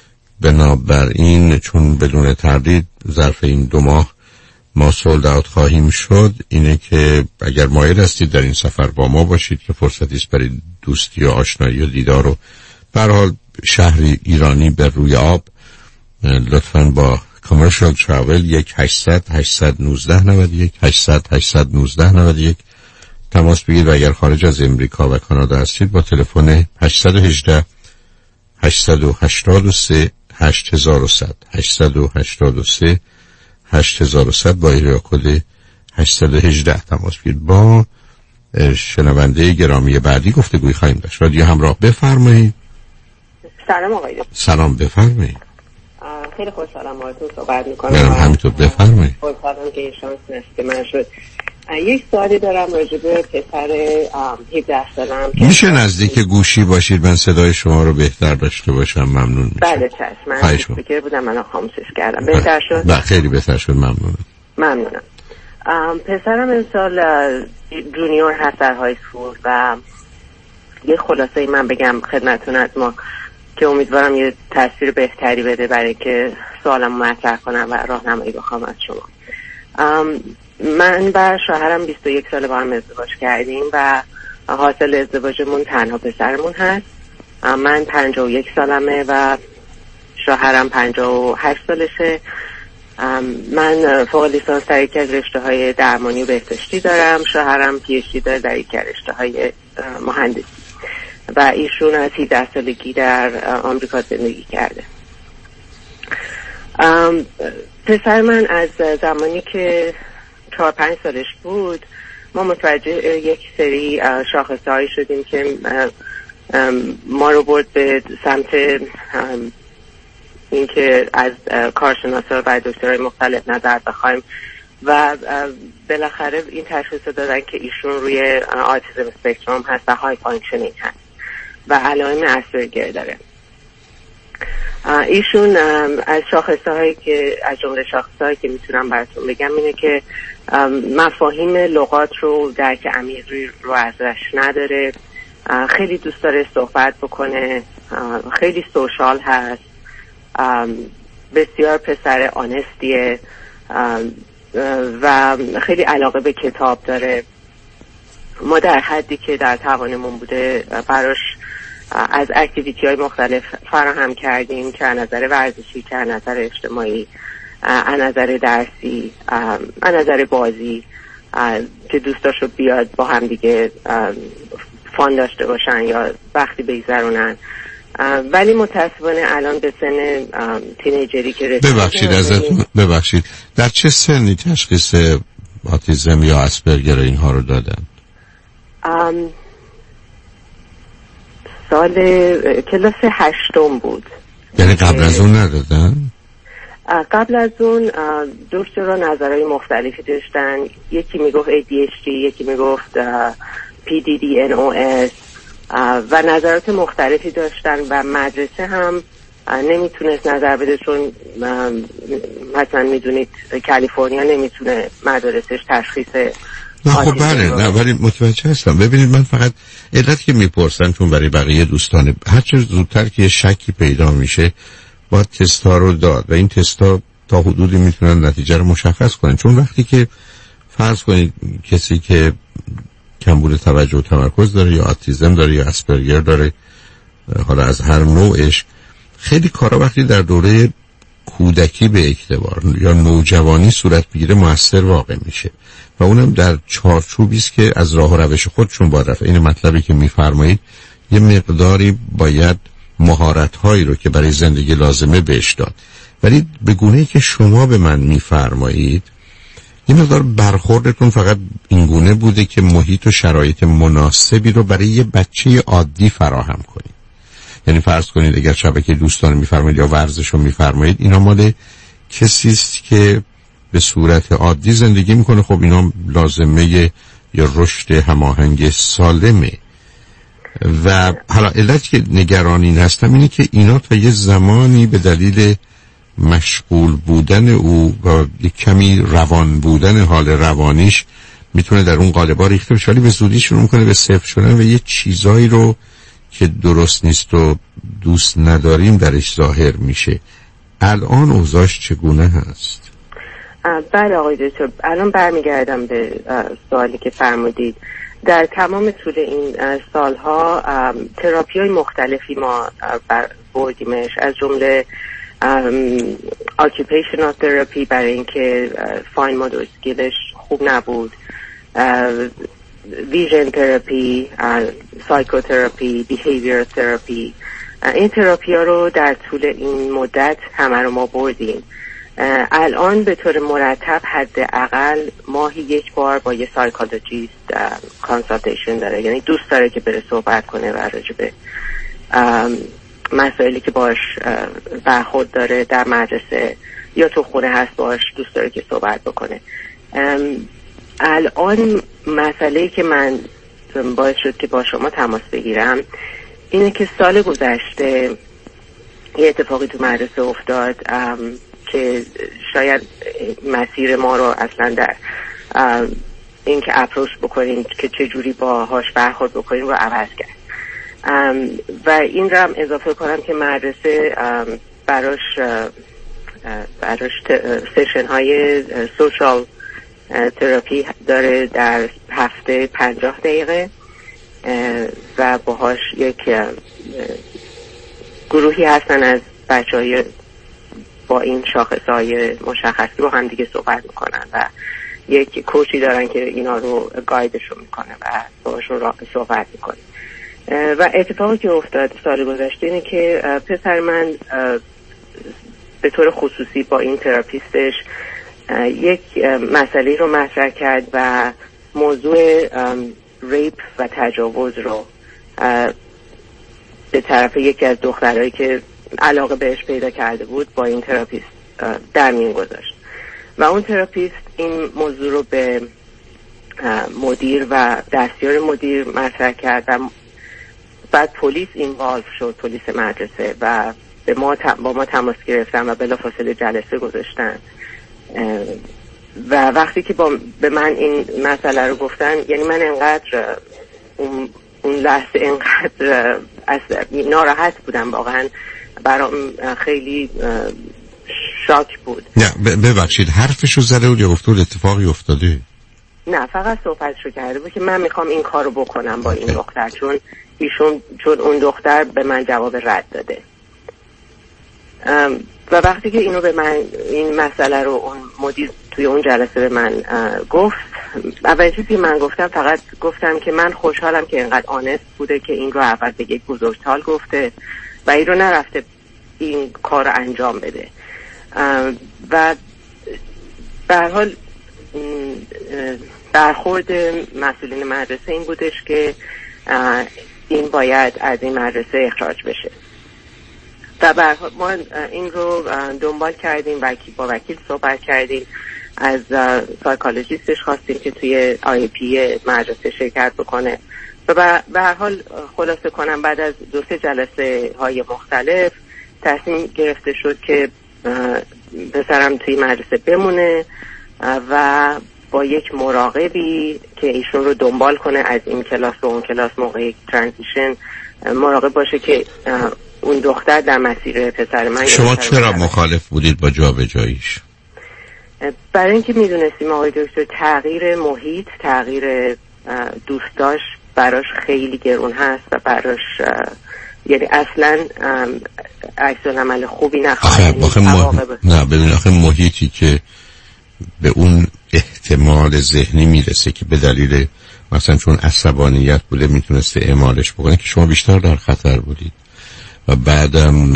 بنابراین چون بدون تردید ظرف این دو ماه ما سولد اوت خواهیم شد، اینه که اگر مایل هستید در این سفر با ما باشید که فرصتی است برای دوستی و آشنایی و دیدار و به هر حال شهری ایرانی بر روی آب، لطفاً با کامرشال تراول یک هشتصد هشتصد و نوزده نود و یک هشتصد هشتصد و نوزده نود و یک تماس بگیرید و اگر خارج از امریکا و کانادا هستید با تلفن هشت یک هشت هشت هشت سه هشت صفر صفر هشت هشت سه هشت صفر صفر با ایریا کد هشت یک هشت تماس بگیرید. با شنونده گرامی بعدی گفتگوی خواهیم داشت. رادیو همراه، بفرمایید. سلام آقای دکتر. سلام، بفرمایید. خیلی خوشحالم باهاتون صحبت میکنم. منم همینطور، بفرمایید. خوشحالم که این شانس نصیب من شد. یک سوالی دارم راجع به پسر هفده سالم. میشه نزدیک گوشی باشید؟ من صدای شما رو بهتر داشته باشم، ممنون میشم. بله چشم، من فکر بودم من خاموشش کردم. بهتر شد؟ بله خیلی بهتر شد، ممنونم. ممنونم. پسرم امسال جونیور هست در های سکول و یه خلاصه من بگم خدمتتون از ما که امیدوارم یه تاثیر بهتری بده برای که سوالمو مطرح کنم و راهنمایی بخوام از شما. من و شوهرم بیست و یک ساله با هم ازدواج کردیم و حاصل ازدواجمون تنها پسرمون هست. من پنجاه و یک سالمه و شوهرم پنجاه و هشت سالشه من فوق لیسانس در یکی از رشته های درمانی و بهداشتی دارم. شوهرم پی اچ دی داره در یکی از رشته های مهندسی و ایشون از هجده سالگی در آمریکا زندگی کرده. پسر من از زمانی که چهار پنج سالش بود ما متوجه یک سری شاخصه هایی شدیم که ما رو برد به سمت اینکه از کارشناسا و دکترای مختلف نظر بخوایم و بالاخره این تشخیص دادن که ایشون روی آتیسم اسپکتروم هست و های فانکشنینگ هست و علائم اسپرگر داره. ایشون از شاخصه هایی که از جمله شاخصه هایی که میتونم براتون بگم اینه که مفاهیم لغات رو درک عمیقی رو ازش نداره، خیلی دوست داره صحبت بکنه، خیلی سوشال هست، بسیار پسر آنستیه و خیلی علاقه به کتاب داره. ما در حدی که در توانمون بوده براش از اکتیویتی های مختلف فراهم کردیم که از نظر ورزشی، که از نظر اجتماعی، از نظر درسی، از نظر بازی که دوست داشت بیاد با هم دیگه فان داشته باشن یا وقتی بگذرونن. ولی متاسفانه الان به سن تینیجری که رسیده. ببخشید ازتون ببخشید در چه سنی تشخیص آتیزم یا اسپرگر اینها رو دادن؟ سال کلاس هشتم بود. یعنی قبل از اون ندادن؟ قبل از اون دکترها نظرهای مختلفی داشتن. یکی میگفت ای دی اچ دی، یکی میگفت پی دی دی ان او اس و نظرات مختلفی داشتن و مدرسه هم نمیتونست نظر بده چون مثلا میدونید کالیفرنیا نمیتونه مدارسش تشخیص. نه خب بله، نه ولی متوجه هستم. ببینید من فقط علت که میپرسن چون برای بقیه دوستانه هرچه زودتر که یه شکی پیدا میشه با تستا رو داد و این تستا تا حدودی میتونن نتیجه رو مشخص کنن. چون وقتی که فرض کنید کسی که کمبود توجه و تمرکز داره یا آتیزم داره یا اسپرگر داره، حالا از هر نوعش، خیلی کارا وقتی در دوره کودکی به اکتبار یا نوجوانی صورت بگیره موثر واقع میشه و اونم در چارچوبی است که از راه و روش خودشون باید رفت. این مطلبی که میفرمایید یه مقداری باید مهارت‌هایی رو که برای زندگی لازمه بهش داد، ولی به گونه‌ای که شما به من میفرمایید یه مقدار برخوردتون فقط اینگونه بوده که محیط و شرایط مناسبی رو برای یه بچه عادی فراهم کنید. یعنی فرض کنید اگر شبکه دوستان میفرمایید یا ورزش رو میفرمایید اینا مال کسی است که به صورت عادی زندگی میکنه، خب اینا لازمه یا رشد هماهنگ سالمه. و حالا علت که نگرانین هستم اینه که اینا تا یه زمانی به دلیل مشغول بودن او و یک کمی روان بودن حال روانیش میتونه در اون قالب‌ها ریخته بشه، ولی به زودی شروع میکنه به صفر شدن و یه چیزایی رو که درست نیست و دوست نداریم درش ظاهر میشه. الان اوضاعش چگونه هست؟ بله آقای دکتر، الان برمیگردم به سوالی که فرمودید. در تمام طول این سالها تراپی های مختلفی ما بردیمش، از جمله occupational therapy برای اینکه فاین مودر اسکیلش خوب نبود، vision therapy، psychotherapy، behavior therapy. این تراپی ها رو در طول این مدت همه رو ما بردیم. الان به طور مرتب حداقل ماهی یک بار با یه سایکولوژیست کانسالتیشن داره، یعنی دوست داره که بره صحبت کنه و راجع به مسائلی که باش برخورد داره در مدرسه یا تو خونه هست باش دوست داره که صحبت بکنه. الان مسئله‌ای که من باعث شد که با شما تماس بگیرم اینه که سال گذشته یه اتفاقی تو مدرسه افتاد که شاید مسیر ما رو اصلا در این که اپروچ بکنیم که چجوری باهاش برخورد بکنیم رو عوض کرد. و این رو هم اضافه کنم که مدرسه براش براش سشن های سوشال تراپی داره در هفته پنجاه دقیقه و باهاش یک گروهی هستن از بچه های با این شاخصهای مشخصی با هم دیگه صحبت میکنن و یک کوچی دارن که اینا رو گایدشون میکنه و باشون صحبت میکنه. و اتفاقی که افتاد سال گذشته اینه که پسر من به طور خصوصی با این تراپیستش یک مسئله رو مطرح کرد و موضوع ریپ و تجاوز رو به طرف یکی از دخترهایی که علاقه بهش پیدا کرده بود با این تراپیست در میون گذاشت و اون تراپیست این موضوع رو به مدیر و دستیار مدیر مطرح کرد و بعد پلیس اینوالو شد، پلیس مدرسه، و به ما با ما تماس گرفتن و بلافاصله جلسه گذاشتن. و وقتی که با به من این مسئله رو گفتن، یعنی من انقدر اون, اون لحظه انقدر ناراحت بودم، واقعا برام خیلی شاک بود. نه ببخشید، حرفشو زده بود یا گفته بود اتفاقی افتاده؟ نه، فقط صحبتشو کرده بود که من میخوام این کارو بکنم با این دختر، چون ایشون چون اون دختر به من جواب رد داده. و وقتی که اینو به من این مسئله رو اون مدیر توی اون جلسه به من گفت، اولین چیزی که من گفتم فقط گفتم که من خوشحالم که اینقدر آنست بوده که این رو اول به یک بزرگسال گفته و این رو نرفته این کار رو انجام بده. و به هر حال برخورد مسئولین مدرسه این بودش که این باید از این مدرسه اخراج بشه. و به هر حال ما این رو دنبال کردیم و با وکیل صحبت کردیم، از سایکولوژیستش خواستیم که توی آی پی مدرسه شرکت بکنه و به هر حال خلاصه کنم بعد از دو سه جلسه های مختلف تصمیم گرفته شد که پسرم توی مدرسه بمونه و با یک مراقبی که ایشون رو دنبال کنه از این کلاس به اون کلاس موقع ترانزیشن مراقب باشه که اون دختر در مسیر پسر من. شما چرا مخالف بودید با جابجاییش؟ برای اینکه میدونستیم آقای دکتر تغییر محیط، تغییر دوستاش براش خیلی گرون هست و براش یعنی اصلا عکس العمل خوبی نخواهد. آخه ما... نه ببین، آخه محیطی که به اون احتمال ذهنی میرسه که به دلیل مثلا چون عصبانیت بوده میتونسته اعمالش بکنه، که شما بیشتر در خطر بودید. و بعدم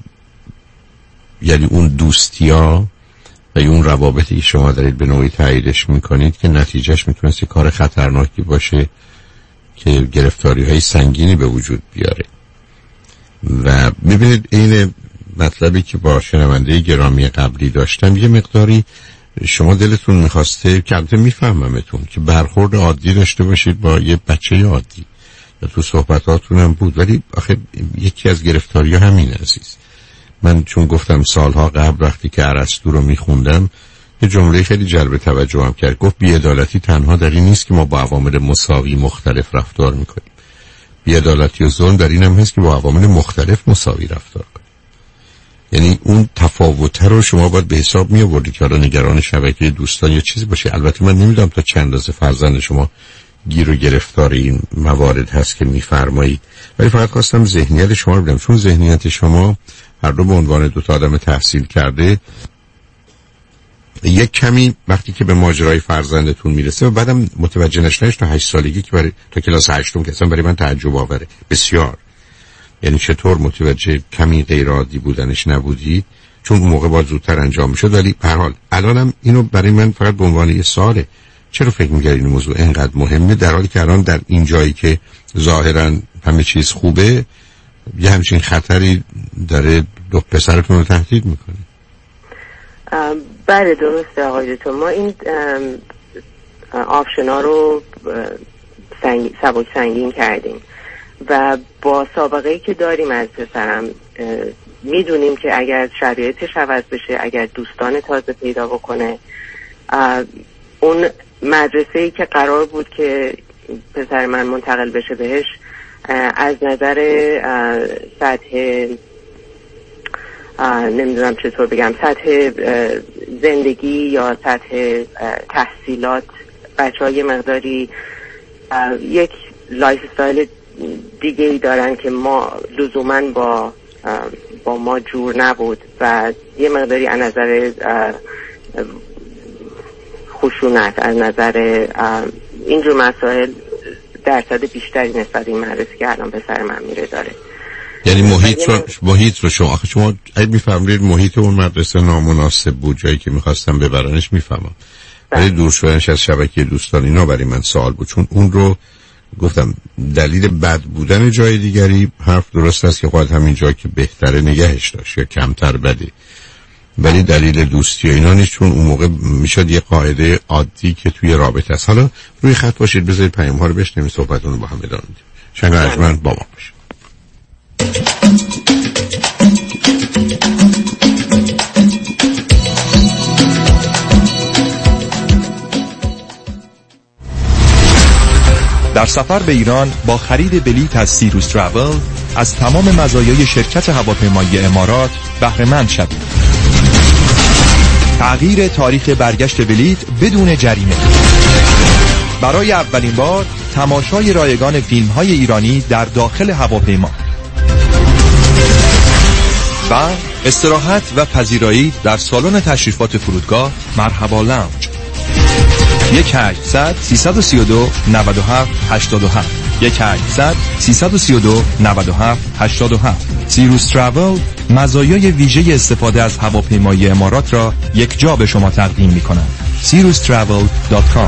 یعنی اون دوستیا و اون روابطی که شما دارید به نوعی تاییدش میکنید که نتیجهش میتونسته کار خطرناکی باشه که گرفتاری های سنگینی به وجود بیاره. و میبینید این مطلبی که با شنونده گرامی قبلی داشتم، یه مقداری شما دلتون میخواسته که البته میفهممتون که برخورد عادی داشته باشید با یه بچه عادی، یا تو صحبتاتون هم بود، ولی آخه یکی از گرفتاری ها همین عزیز. من چون گفتم سالها قبل وقتی که ارسطو رو میخوندم، یه جمله خیلی جلب توجهم کرد. گفت بی‌عدالتی تنها در این نیست که ما با عوامل مساوی مختلف رفتار میکنیم، بی‌عدالتی و ظلم در این هم هست که با عوامل مختلف مساوی رفتار کنیم. یعنی اون تفاوت رو شما باید به حساب می آوردید که حالا نگران شبکه دوستان یا چیزی باشه. البته من نمیدونم تا چند اندازه فرزند شما گیر و گرفتار این موارد هست که میفرمایید، ولی فقط خواستم ذهنیت شما رو بدم، چون ذهنیت شما هر دو به عنوان دو تا آدم تحصیل کرده یک کمی وقتی که به ماجرای فرزندتون میرسه و بعدم متوجه نشنش تا هشت سالگی که برای تا کلاس هشتم که اصلا برای من تعجب آوره بسیار. یعنی چطور متوجه کمی غیر عادی بودنش نبودی، چون اون موقع باید زودتر انجام میشد. ولی به هر حال الانم اینو برای من فقط به عنوان یه سواله، چرا فکر می‌کردید این موضوع اینقدر مهمه در حالی که الان در این جایی که ظاهراً همه چیز خوبه یه همچین خطری داره دو پسرتون رو تهدید میکنه؟ بله درسته آقای دکتر، ما این آپشنا رو سنگ... سبک سنگین کردیم و با سابقه‌ای که داریم از پسرم میدونیم که اگر شرایطش عوض بشه، اگر دوستان تازه پیدا بکنه، اون مدرسه‌ای که قرار بود که پسر من منتقل بشه بهش از نظر سطح نمیدونم چطور بگم سطح زندگی یا سطح تحصیلات بچه های مقداری یک لایف استایل دیگه ای دارن که ما لزوماً با با ما جور نبود و یه مقداری از نظر خشونت، از نظر اینجور مسائل درصد بیشتری نسبت این مدرسه که الان پسر من میره داره. یعنی محیط رو محیط رو شما آخه شما اگه میفهمید محیط اون مدرسه نامناسب بود، جایی که میخواستم ببرنش میفهمم، ولی دور شدنش از شبکه دوستان اینا برای من سوال بود، چون اون رو گفتم دلیل بد بودن جای دیگری حرف درست است که خواهد همین جایی که بهتره نگهش داشت یا کمتر بده، ولی دلیل دوستی اینا نیست، چون اون موقع میشد یه قاعده عادی که توی رابطه است. حالا روی خط باشید، بذارید پیام ها رو بشنویم، صحبتون رو با هم ادامه میدیم. شنگ ارجمند با ما باشید. در سفر به ایران با خرید بلیط از سیروس تراول از تمام مزایای شرکت هواپیمایی امارات بهره مند شوید. تغییر تاریخ برگشت بلیط بدون جریمه. برای اولین بار تماشای رایگان فیلم‌های ایرانی در داخل هواپیما و استراحت و پذیرایی در سالن تشریفات فرودگاه مرحبا لاونج. یک هشتصد سیصد و سی و دو نود و هفت هشتاد و هفت یک هشتصد سیصد و سی و دو نود و هفت هشتاد و هفت. سیروس تراول مزایای ویژه استفاده از هواپیمای امارات را یک جا به شما تقدیم می‌کند. سیروس تراول دات کام.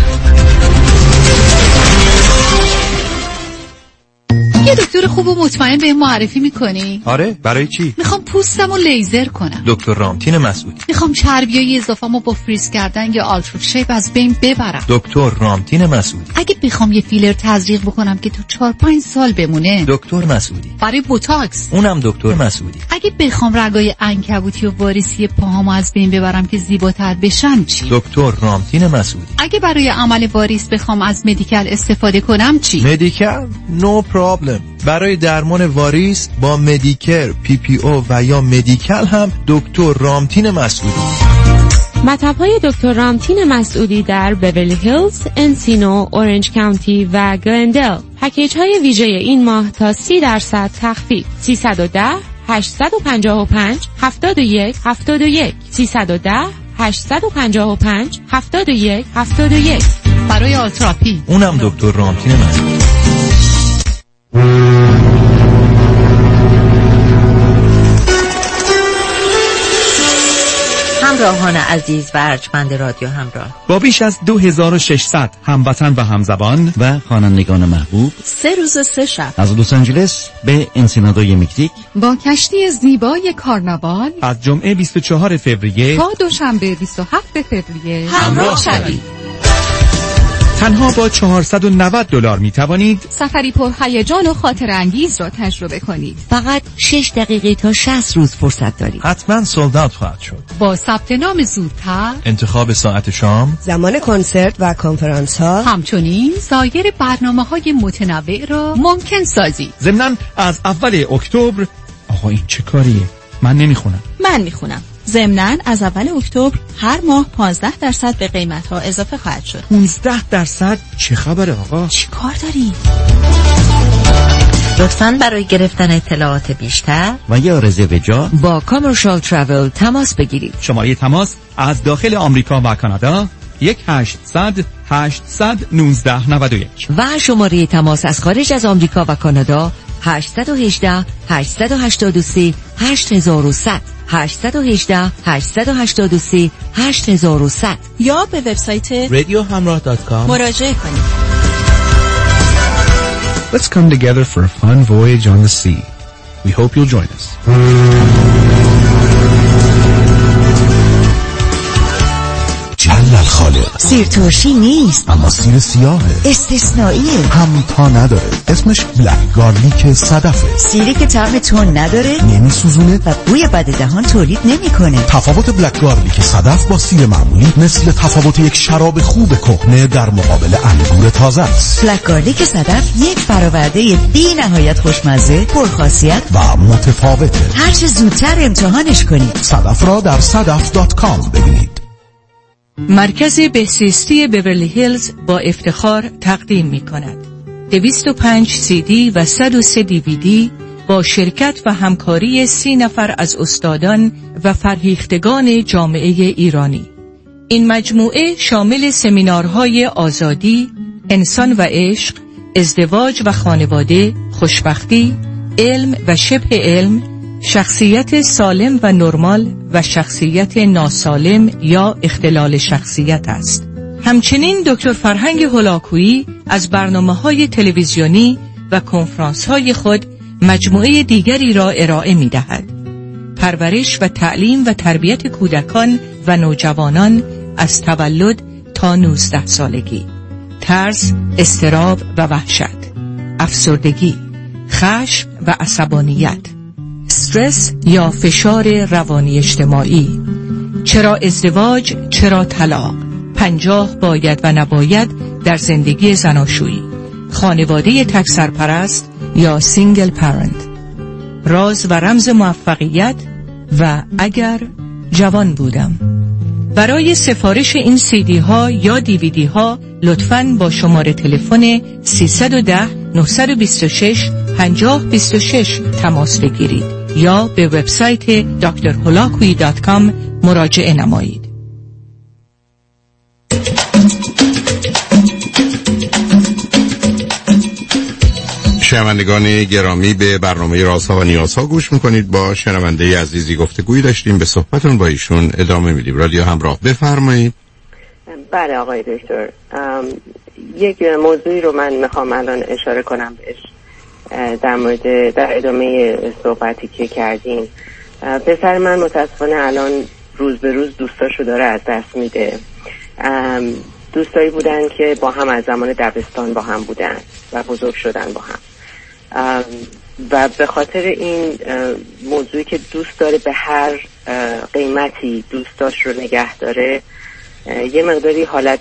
یه دکتر خوب و مطمئن به معرفی میکنی؟ آره، برای چی؟ میخوام پوستمو لیزر کنم. دکتر رامتین مسعودی. میخوام چربیای اضافه‌مو با فریز کردن یا آلترا شیپ از بین ببرم. دکتر رامتین مسعودی. اگه بخوام یه فیلر تزریق بکنم که تو چهار پنج سال بمونه. دکتر مسعودی. برای بوتاکس. اونم دکتر مسعودی. اگه بخوام رگای عنکبوتی و واریسی پاهامو از بین ببرم که زیباتر بشن چی؟ دکتر رامتین مسعودی. اگه برای عمل واریس بخوام از مدیکال استفاده کنم چی؟ مدیکال؟ نو پرابلم. برای درمان واریس با مدیکر، پی پی او و یا مدیکال هم دکتر رامتین مسعودی. مطب‌های دکتر رامتین مسعودی در بیولی هیلز، انسینو، اورنج کانتی و گلندل. پکیج‌های ویژه این ماه تا سی درصد تخفیف. سیصد و ده هشتصد و پنجاه و پنج هفتاد و یک هفتاد و یک سیصد و ده هشتصد و پنجاه و پنج هفتاد و یک هفتاد و یک. برای آلتراپی اونم دکتر رامتین مسعودی. همراهان عزیز و ارجمند رادیو همراه، با بیش از دو هزار و ششصد هموطن و همزبان و خوانندگان محبوب، سه روز سه شب از لس آنجلس به انسینادوی مکزیک با کشتی زیبای کارناوال از جمعه بیست و چهارم فوریه تا دوشنبه بیست و هفتم فوریه همراه شوید. تنها با چهارصد و نود دلار می توانید سفری پر هیجان و خاطر انگیز را تجربه کنید. فقط شش دقیقه تا شصت روز فرصت دارید. حتما سولد اوت خواهد شد. با ثبت نام زودتر، انتخاب ساعت شام، زمان کنسرت و کنفرانس ها، همچنین سایر برنامه‌های متنوع را ممکن سازید. ضمناً از اول اکتبر. آقا این چه کاریه؟ من نمیخونم. من میخونم. ضمناً از اول اکتبر هر ماه پانزده درصد به قیمت‌ها اضافه خواهد شد. پانزده درصد؟ چه خبره آقا؟ چی کار داری؟ لطفاً برای گرفتن اطلاعات بیشتر و یا رزرو جا با کامرشال تراول تماس بگیرید. شماره تماس از داخل آمریکا و کانادا یک هشتصد هشتصد نوزده نود و یک و شماره تماس از خارج از آمریکا و کانادا هشت یک هشت هشت هشت سه هشت صفر صفر هشت یک هشت هشت هشت سه هشت صفر صفر یا به وبسایت رادیو همراه دات کام مراجعه کنید. Let's come together for a fun voyage on the sea. We hope you'll join us. جل الخالق. سیر ترشی نیست، اما سیر سیاهه، استثنائیه، همتا نداره، اسمش بلک گارلیک صدفه. سیری که طعم تون نداره، نمیسوزونه و بوی بد دهان تولید نمیکنه. تفاوت بلک گارلیک صدف با سیر معمولی مثل تفاوت یک شراب خوب کهنه در مقابل انگور تازه است. بلک گارلیک صدف یک فراورده بی نهایت خوشمزه، پرخاصیت و متفاوته. هر چه زودتر امتحانش کنید. صدف را در صدف دات کام ببینید. مرکز بهزیستی بیورلی هیلز با افتخار تقدیم می کند دویست و پنج سی دی و صد و سه دی وی دی با شرکت و همکاری سی نفر از استادان و فرهیختگان جامعه ایرانی. این مجموعه شامل سمینارهای آزادی، انسان و عشق، ازدواج و خانواده، خوشبختی، علم و شبه علم، شخصیت سالم و نرمال و شخصیت ناسالم یا اختلال شخصیت است. همچنین دکتر فرهنگ هولاکویی از برنامه‌های تلویزیونی و کنفرانس‌های خود مجموعه دیگری را ارائه می‌دهد. پرورش و تعلیم و تربیت کودکان و نوجوانان از تولد تا نوزده سالگی، ترس، اضطراب و وحشت، افسردگی، خشم و عصبانیت، استرس یا فشار روانی اجتماعی، چرا ازدواج، چرا طلاق، پنجاه باید و نباید در زندگی زناشویی، خانواده تک سرپرست یا سینگل پرنت، راز و رمز موفقیت و اگر جوان بودم. برای سفارش این سیدی ها یا دیویدی ها لطفاً با شماره تلفن سیصد و ده نهصد و بیست و شش پنجاه بیست و شش تماس بگیرید یا به وبسایت دکتر هولاکویی دات کام مراجعه نمایید. شنوندگان گرامی، به برنامه رازها و نیازها گوش میکنید. با شنونده عزیزی گفتگویی داشتیم، به صحبتون با ایشون ادامه میدیم. رادیو همراه، بفرمایید. بله آقای دکتر، یک موضوعی رو من میخوام الان اشاره کنم بهش در مورد در ادامه صحبتی که کردیم. پسر من متاسفانه الان روز به روز دوستاشو داره از دست میده. دوستایی بودن که با هم از زمان دبستان با هم بودن و بزرگ شدن با هم، و به خاطر این موضوعی که دوست داره به هر قیمتی دوستاش رو نگه داره، یه مقداری حالت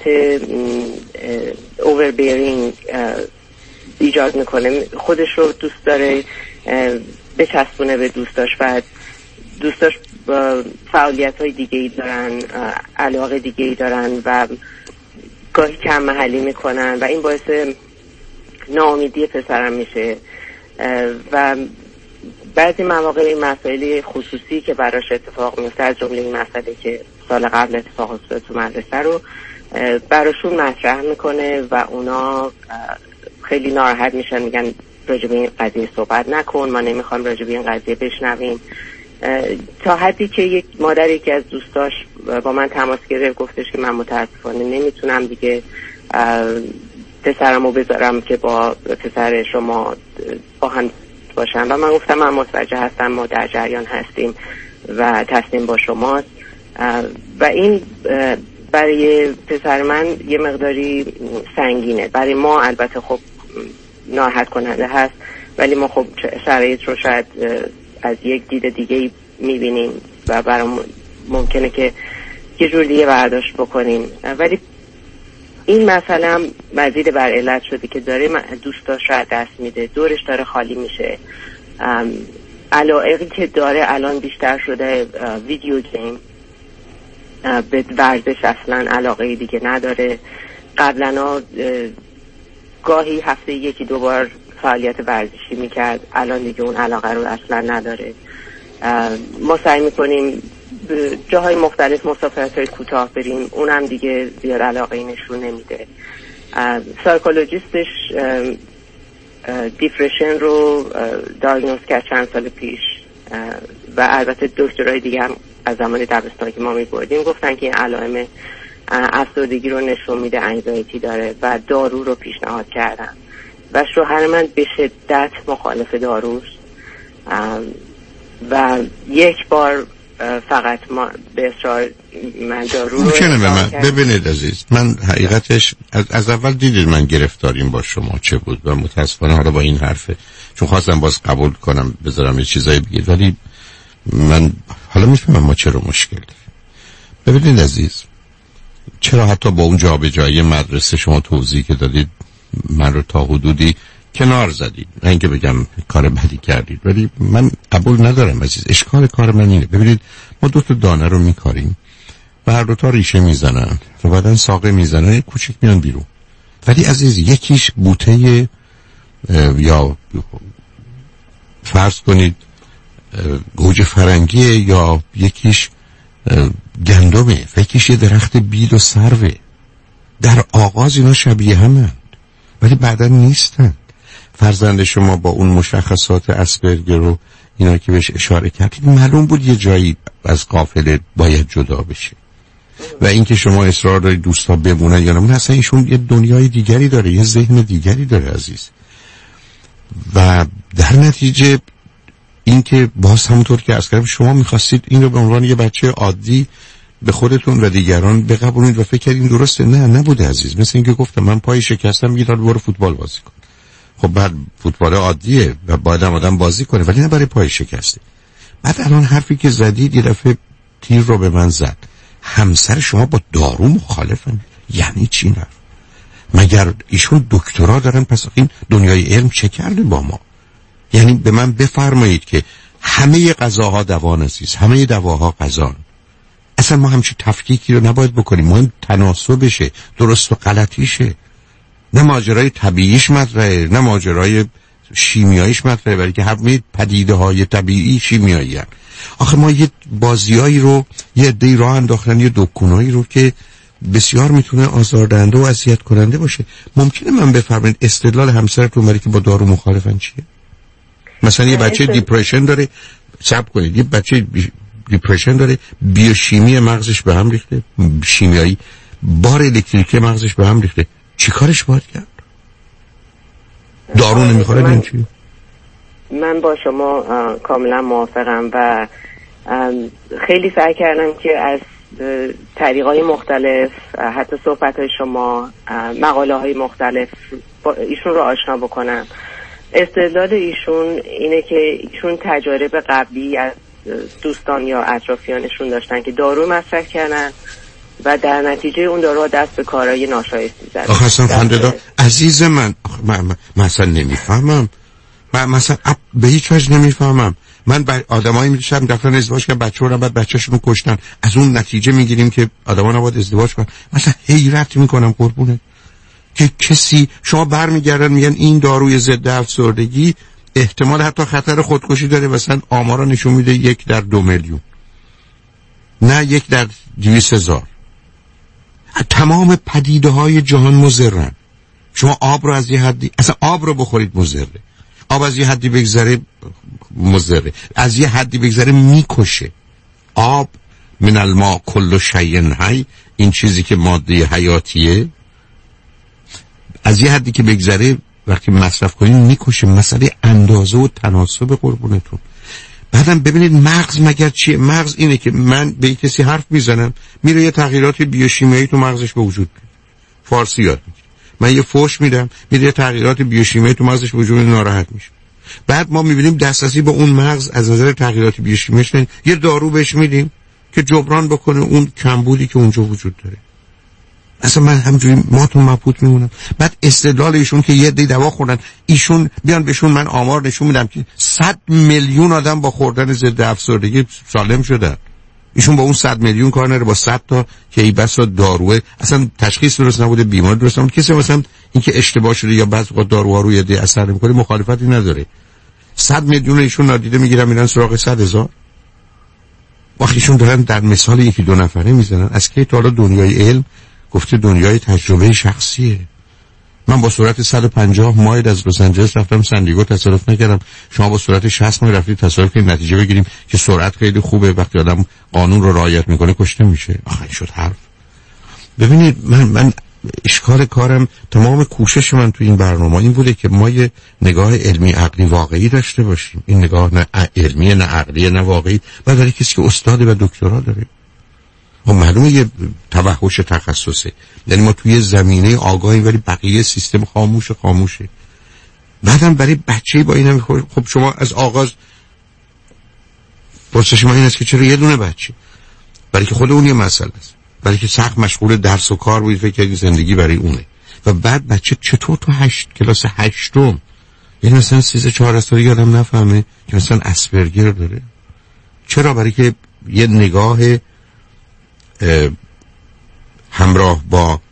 overbearing ایجاد میکنه. خودش رو دوست داره بچسبونه به دوستاش و دوستاش فعالیت های دیگه ای دارن، علاقه دیگه ای دارن و گاهی کم محلی میکنن و این باعث ناامیدی پسرم میشه. و بعضی مواقع این مسائل خصوصی که براش اتفاق میفته، از جمله این مسئله که سال قبل اتفاق افتاد تو مدرسه، رو براشون مطرح میکنه و اونا خیلی ناراحت میشن، میگن راجع به این قضیه صحبت نکن، ما نمیخوام راجع به این قضیه بشنویم. تا حدی که یک مادری که از دوستاش با من تماس گرفت، گفتش که من متاسفانه نمیتونم دیگه پسرمو بذارم که با پسر شما با هم باشن. و من گفتم من متوجه هستم، ما در جریان هستیم و تصمیم با شماست. و این برای پسر من یه مقداری سنگینه. برای ما البته خب ناراحت کننده هست، ولی ما خب شرایط رو شاید از یک دید دیگه میبینیم و برام ممکنه که یه جور دیگه برداشت بکنیم. ولی این مسئله هم مزید بر علت شده که داره دوستاش رو دست میده، دورش داره خالی میشه. علاقه‌ای که داره الان بیشتر شده ویدیو گیم، به ورزش اصلا علاقه دیگه نداره. قبلا گاهی هفته یکی دو بار فعالیت ورزشی میکرد، الان دیگه اون علاقه رو اصلا نداره. ما سعی میکنیم جاهای مختلف مسافرت‌های کوتاه بریم، اونم دیگه زیاد علاقه نشون نمیده. سایکولوژیستش دیپرشن رو دایگنوز کرد چند سال پیش و البته دکترای دیگه هم از زمان دبستان که ما میبردیم گفتن که این علائم افسردگی رو نشون میده، انگزایتی داره و دارو رو پیشنهاد کردن و شوهر من به شدت مخالف داروست و یک بار فقط ما به اصرار من دارو رو به من ببینید عزیز، من حقیقتش از, از اول دیدید من گرفتاریم با شما چه بود و متاسفانه حالا با این حرفه، چون خواستم باز قبول کنم بذارم یه چیزایی بگید، ولی من حالا میفهمم ما چرا مشکل داریم. ببینید عزیز، چرا حتی با اون جابجایی مدرسه شما توضیحی که دادید من رو تا حدودی کنار زدید، نه اینکه بگم کار بدی کردید، ولی من قبول ندارم عزیز. اشکال کار من اینه، ببینید ما دو تا دانه رو میکاریم و هر دو تا ریشه میزنن و بعدن ساقه میزنن، یک کوچیک میان بیرون، ولی عزیز یکیش بوته یا فرض کنید گوجه فرنگیه یا یکیش گندمه، یکیش یه درخت بید و سروه. در آغاز اینا شبیه همند ولی بعدا نیستند. فرزند شما با اون مشخصات اسپرگر رو اینا که بهش اشاره کردید معلوم بود یه جایی از قافله باید جدا بشه و اینکه شما اصرار دارید دوستا بمونن یا نمونن، اصلا ایشون یه دنیای دیگری داره، یه ذهن دیگری داره عزیز. و در نتیجه اینکه باز همونطور که عرض کردم شما میخواستید این رو به عنوان یه بچه عادی به خودتون و دیگران بقبولید و فکر کردین درسته. نه نبوده عزیز. مثل اینکه گفتم من پای شکستم میگید برو فوتبال بازی کن. خب بعد فوتبال عادیه و باید هم آدم بازی کنه ولی نه برای پای شکسته. بعد الان حرفی که زدید یه دفعه تیر رو به من زد. همسر شما با دارو مخالفن؟ یعنی چی نه؟ مگر ایشون دکترا دارن؟ پس این دنیای علم چه کرده با ما؟ یعنی به من بفرمایید که همه غذاها دوا نیست، همه دواها غذان. اصلا ما همچین تفکیکی رو نباید بکنیم. مهم تناسبشه، درست و غلطیشه. نه ماجرای طبیعیش مطرحه نه ماجرای شیمیاییش مطرحه، ولی که همه پدیده های طبیعی شیمیایی هست. آخه ما یه بازیایی رو یه عده‌ای راه انداختن، یه دکونایی رو که بسیار میتونه آزاردهنده و اذیت کننده باشه. ممکنه من بفرمایید استدلال همسرتون برای که با دارو مخالفن چیه؟ مثلا یه بچه دیپرشن داره، صبر کنید، یه بچه دیپرشن داره، بیوشیمی مغزش به هم ریخته، شیمیایی بار الکتریکی مغزش به هم ریخته، چی کارش باید کرد؟ دارو نمیخوره من چی؟ من با شما کاملا موافقم و خیلی سعی کردم که از طریقای مختلف، حتی صحبت های شما، مقاله های مختلف ایشون رو آشنا بکنم. استدلال ایشون اینه که ایشون تجارب قبلی از دوستان یا اطرافیانشون داشتن که دارو مصرف کردن و در نتیجه اون دارو دست به کارهای ناشایستی زدن. آخه اصلا خنده‌دار عزیز من، من مثلا نمیفهمم، من مثلا به هیچ وجه نمیفهمم. من با آدمایی میشم دفعه ازدواج که بچه‌ها رو بعد بچه‌شون کشتن، از اون نتیجه میگیریم که آدما نباید ازدواج کنن. مثلا حیرت میکنم قربونه که کسی شما برمیگردن میگن این داروی ضد افسردگی احتمال حتی خطر خودکشی داره، مثلا آمارا نشون میده یک در دو میلیون، نه یک در دویست هزار. تمام پدیده های جهان مضرن. شما آب رو از یه حدی، اصلا آب رو بخورید مضره، آب از یه حدی بگذره مضره، از یه حدی بگذره میکشه. آب من الماء کل شیء حی، این چیزی که ماده حیاتیه از یه حدی که بگذره وقتی مصرف کنین میکشه. مسئله اندازه و تناسب قربونتون. بعدم ببینید مغز مگر چیه؟ مغز اینه که من به کسی حرف میزنم میره یه تغییرات بیوشیمیایی تو مغزش به وجود میاد، فارسی یاد میگیره. من یه فوش میدم میره یه تغییرات بیوشیمیایی تو مغزش به وجود میاد، ناراحت میشه. بعد ما میبینیم دسترسی به اون مغز از نظر تغییرات بیوشیمیایش یه دارو بهش میدیم که جبران بکنه اون کمبودی که اونجا وجود داره. اصلا من همجوری ما تو مبهوت میمونم. بعد استدلال ایشون که یه دی دوا خوردن، ایشون بیان بهشون من آمار نشون میدم که صد میلیون آدم با خوردن ضد افسردگی سالم شدن. ایشون با اون صد میلیون کار نره، با صد تا که ای بسا داروه اصلا تشخیص درست نبوده، بیمار درست نبوده، کسی مثلا اینکه اشتباه شده یا بعضی وقت داروها روی دی اثر نمیکنه مخالفتی نداره. صد میلیون ایشون نادیده میگیرن میرن سراغ صد هزار. وقتی ایشون دارن در مثال یکی دو نفره میزنن. از کی تا حالا دنیای علم گفته دنیای تجربه شخصیه. من با سرعت صد و پنجاه مایل از لس آنجلس رفتم سندیگو، تصادف نکردم. شما با سرعت شصت مایل رفتید، تصادف کنید نتیجه بگیریم که سرعت خیلی خوبه، وقتی آدم قانون رو رعایت میکنه کشته میشه. آخه شد حرف. ببینید من من اشکال کارم، تمام کوشش من تو این برنامه این بوده که ما یه نگاه علمی عقلی واقعی داشته باشیم. این نگاه نه علمی نه عقلی نه واقعی. بعد برای کسی که استاد و دکترا داره و معلومه یه توحش تخصصه، یعنی ما توی زمینه آگاهیم ولی بقیه سیستم خاموش خاموشه. بعدم برای بچه‌ای با اینم خب شما از آغاز پرسش ما این است که چرا یه دونه بچه؟ برای که خود اون یه مسئله است، برای که سخت مشغول درس و کار بود، فکر کردی زندگی برای اونه. و بعد بچه چطور تو هشت کلاس هشتم یعنی مثلا سیزده چهار سالگی آدم نفهمه که مثلا اسپرگر داره؟ چرا؟ برای که یه نگاه همراه با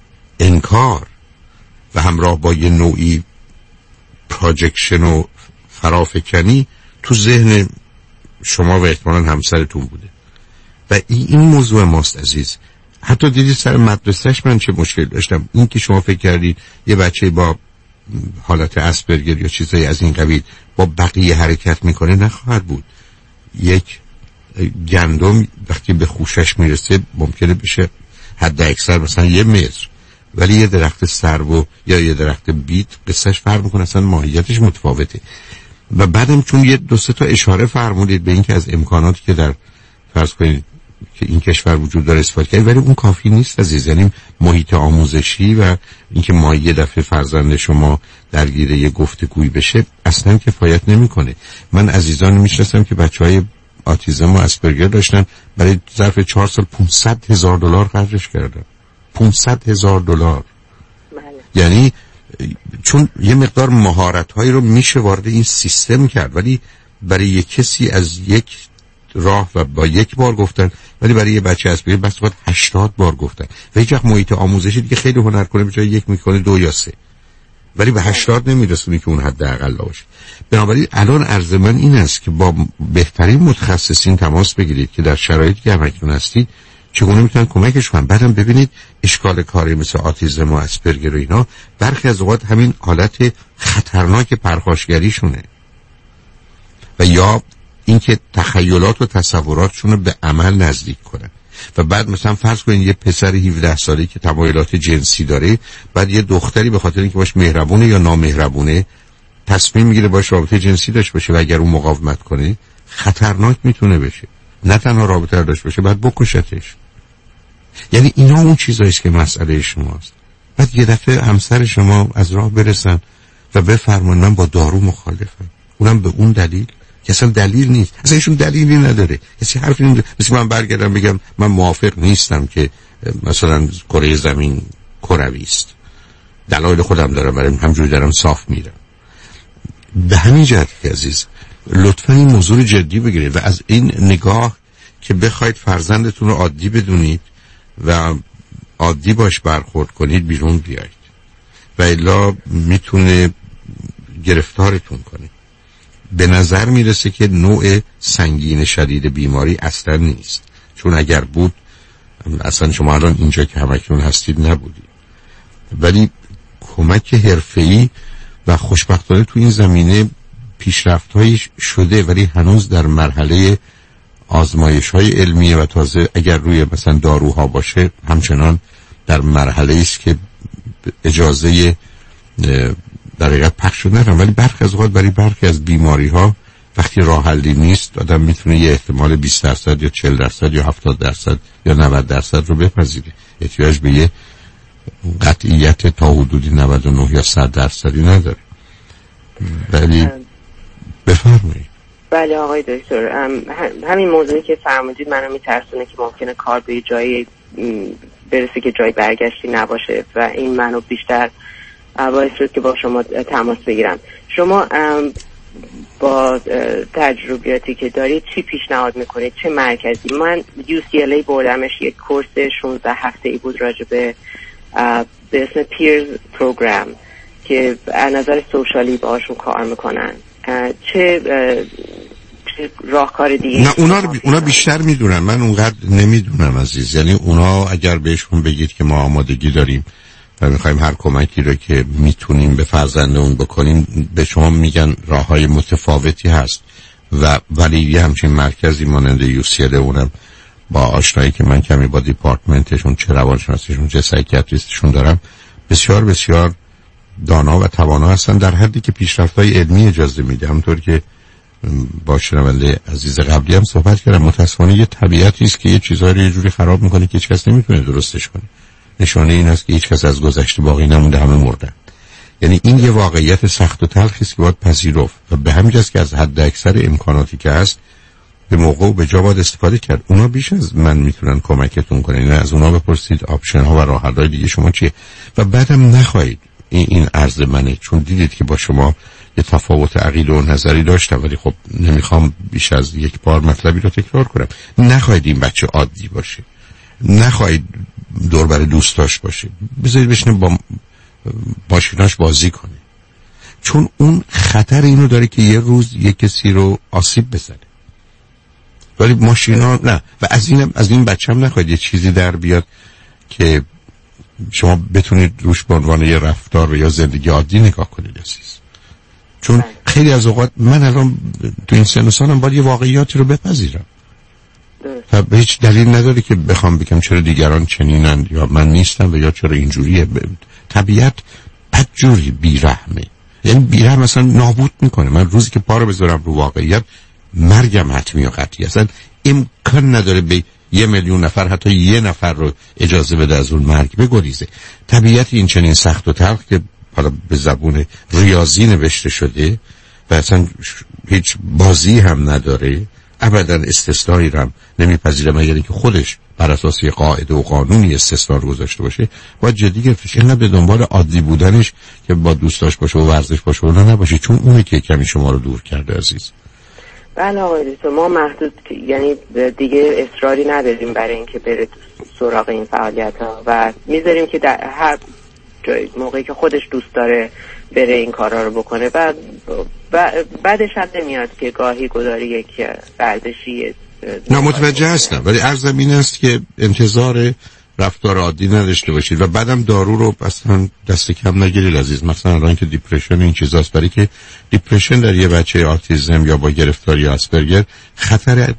انکار و همراه با یه نوعی پروجکشن و فرافکنی تو ذهن شما و احتمالاً همسرتون بوده و این موضوع ماست عزیز. حتی دیدید سر مدرسهش من چه مشکل داشتم. این که شما فکر کردید یه بچه با حالت اسپرگر یا چیزایی از این قبیل با بقیه حرکت میکنه، نخواهد بود. یک گندم وقتی به خوشش میرسه ممکنه بشه حد اکثر مثلا یه متر، ولی یه درخت سرو یا یه درخت بیت قصهش فرق میکنه، اصلا ماهیتش متفاوته. و بعدم چون یه دو سه تا اشاره فرمودید به اینکه از امکاناتی که در فرض کنید که این کشور وجود داره استفاده کنید، ولی اون کافی نیست عزیز. یعنی محیط آموزشی و اینکه ما یه دفعه فرزند شما درگیر یه گفتگویی بشه اصلا کفایت نمیکنه. من عزیزان میشناسم که بچهای آتیزم و اسپرگر داشتن، برای ظرف چهار سال پانصد هزار دلار خرجش کردن. پانصد هزار دلار. یعنی چون یه مقدار مهارت‌هایی رو میشه وارد این سیستم کرد، ولی برای یک کسی از یک راه و با یک بار گفتن، ولی برای یه بچه اسپرگر بس باید هشتاد بار گفتن. و هیچ وقت محیط آموزشی دیگه خیلی هنر کنه به جای یک میکنه دو یا سه، ولی به هشتاد نمیرسونی که اون حد اقل باشه. بنابراین الان عرض من این است که با بهترین متخصصین تماس بگیرید که در شرایطی که همکنون هستید چگونه میتونن کمکش کنن. بعدم ببینید اشکال کاری مثل آتیزم و اسپرگر و اینا برخی از اوقات همین حالت خطرناک پرخاشگریشونه و یا اینکه تخیلات و تصوراتشون رو به عمل نزدیک کنن. و بعد مثلا فرض کنید یه پسر هفده ساله‌ای که تمایلات جنسی داره، بعد یه دختری به خاطر اینکه باش مهربونه یا نامهربونه تصمیم میگیره باش رابطه جنسی داشته باشه و اگر اون مقاومت کنه خطرناک میتونه بشه. نه تنها رابطه داشته باشه، بعد بکشتش. یعنی اینا اون چیزایی است که مسئله شماست. بعد یه دفعه همسر شما از راه برسن و بفرمایید من با دارو مخالفم، اونم به اون دلیل که اصلا دلیل نیست، اصلا ایشون دلیلی نداره. کسی حرفی نمیزنه. مثل من برگردم بگم من موافق نیستم که مثلا کره زمین کروی است، دلایل خودم دارم، برای همجوری دارم صاف میرم. به همین جهت که عزیز لطفاً این موضوع جدی بگیرید و از این نگاه که بخواید فرزندتون رو عادی بدونید و عادی باش برخورد کنید بیرون بیایید، و الا میتونه گرفتارتون کنه. به نظر میرسه که نوع سنگین شدید بیماری اصلا نیست، چون اگر بود اصلا شما الان اینجا که همکنون هستید نبودید. ولی کمک حرفه‌ای و خوشبختانه تو این زمینه پیشرفت‌هایی شده، ولی هنوز در مرحله آزمایش‌های علمیه و تازه اگر روی مثلا داروها باشه همچنان در مرحله است که اجازه در حقیقت پخش شده. ولی برخی از اوقات برای برخی از بیماری‌ها وقتی راه حلی نیست آدم میتونه یه احتمال بیست درصد یا چهل درصد یا هفتاد درصد یا نود درصد رو بپذیره. احتیاج به یه قطعیت تا حدودی نود و نه یا صد درصدی نداره. ولی بفرمایید. بله آقای دکتر، همین موضوعی که فرمودید منو میترسونه که ممکنه کار به جایی برسه که جای برگشتی نباشه و این منو بیشتر باعث شد که با شما تماس بگیرم. شما با تجربیاتی که دارید چی پیشنهاد میکنید؟ چه مرکزی؟ من یو سی ال ای بردمش، یک کورس شانزده هفته ای بود راجع به به اسم پیرز پروگرام که از نظر سوشالی باهاشون کار میکنن. چه چه راهکار دیگه؟ نه اونا رو بی... اونا بیشتر میدونن، من اونقدر نمیدونم عزیز. یعنی اونا اگر بهشون بگید که ما آمادگی داریم و میخوایم هر کمکی رو که میتونیم به فرزندمون بکنیم، به شما میگن راههای متفاوتی هست. و ولی یه همچین مرکزی مانند یو سی ال اونم با آشنایی که من کمی با دیپارتمنتشون چه روانشناسیشون چه سایکیاتریستشون دارم بسیار بسیار دانا و توانا هستن، در حدی که پیشرفت‌های علمی اجازه میده. همونطور که با شنونده عزیز قبلی هم صحبت کردم، متأسفانه یه طبیعتی است که یه چیزایی رو یه جوری خراب میکنه که هیچ کس نمیتونه درستش کنه. نشانه این است که هیچ کس از گذشته باقی نمونده، همه مردن. یعنی این یه واقعیت سخت و تلخی است که باید پذیرفت و به همین جاست که از حد اکثر امکاناتی که هست به موقع و به جا باید استفاده کرد. اونا بیش از من میتونن کمکتون کنن. یعنی از اونا بپرسید آپشن ها و راه حل‌های دیگه شما چیه و بعدم نخواهید این این عرض منه، چون دیدید که با شما یه تفاوت عقیده و نظری داشتم، ولی خب نمیخوام بیش از یک بار مطلبی رو تکرار کنم. نخواهید این بچه عادی باشه، نخواهید دور بر دوستاش باشه، بذارید بشینه با ماشیناش بازی کنه. چون اون خطر اینو داره که یه روز یه کسی رو آسیب بزنه. ولی ماشینا نه. و از این از این بچه‌م نخواهید یه چیزی در بیاد که شما بتونید روش به عنوان یه رفتار و یا زندگی عادی نگاه کنید عزیز. چون خیلی از اوقات من الان تو این سن و سالم باید یه واقعیاتی رو بپذیرم و به هیچ دلیل نداره که بخوام بگم چرا دیگران چنینند یا من نیستم و یا چرا اینجوریه. طبیعت بدجوری بیرحمه، یعنی بیرحم مثلا نابود میکنه. من روزی که پا رو بذارم رو واقعیت مرگم حتمی و قطعی. اصلا امکان نداره به یه میلیون نفر حتی یه نفر رو اجازه بده از اون مرگ بگریزه. طبیعت این چنین سخت و تلخ که حالا به زبون ریاضی نوشته شده و اصلا هیچ بازی هم نداره، ابدا استثنایی رو هم نمیپذیره مگر اینکه خودش بر اساس قاعده و قانونی استثنا رو گذاشته باشه. باید جدی گرفتش. اینقدر به دنبال عادی بودنش که با دوستاش باشه و ورزش باشه و نه نباشه، چون اونه که کمی شما رو دور کرده عزیز. بله آقای دکتر، ما محدود یعنی دیگه اصراری نداریم برای اینکه بره سراغ این فعالیت ها و میذاریم که در هر جای موقعی که خودش دوست داره بره این کارا رو بکنه و بعدش هم نمیاد که گاهی گذاری یک ورزشی. نه متوجه هستم، ولی عرضم این است که انتظار رفتار عادی نداشته باشید و بعدم دارو رو اصلا دست کم نگیرید عزیز. مثلا الان که دیپرشن این چیزاست، برای که دیپرشن در یه بچه آتیزم یا با گرفتاری آسپرگر خطر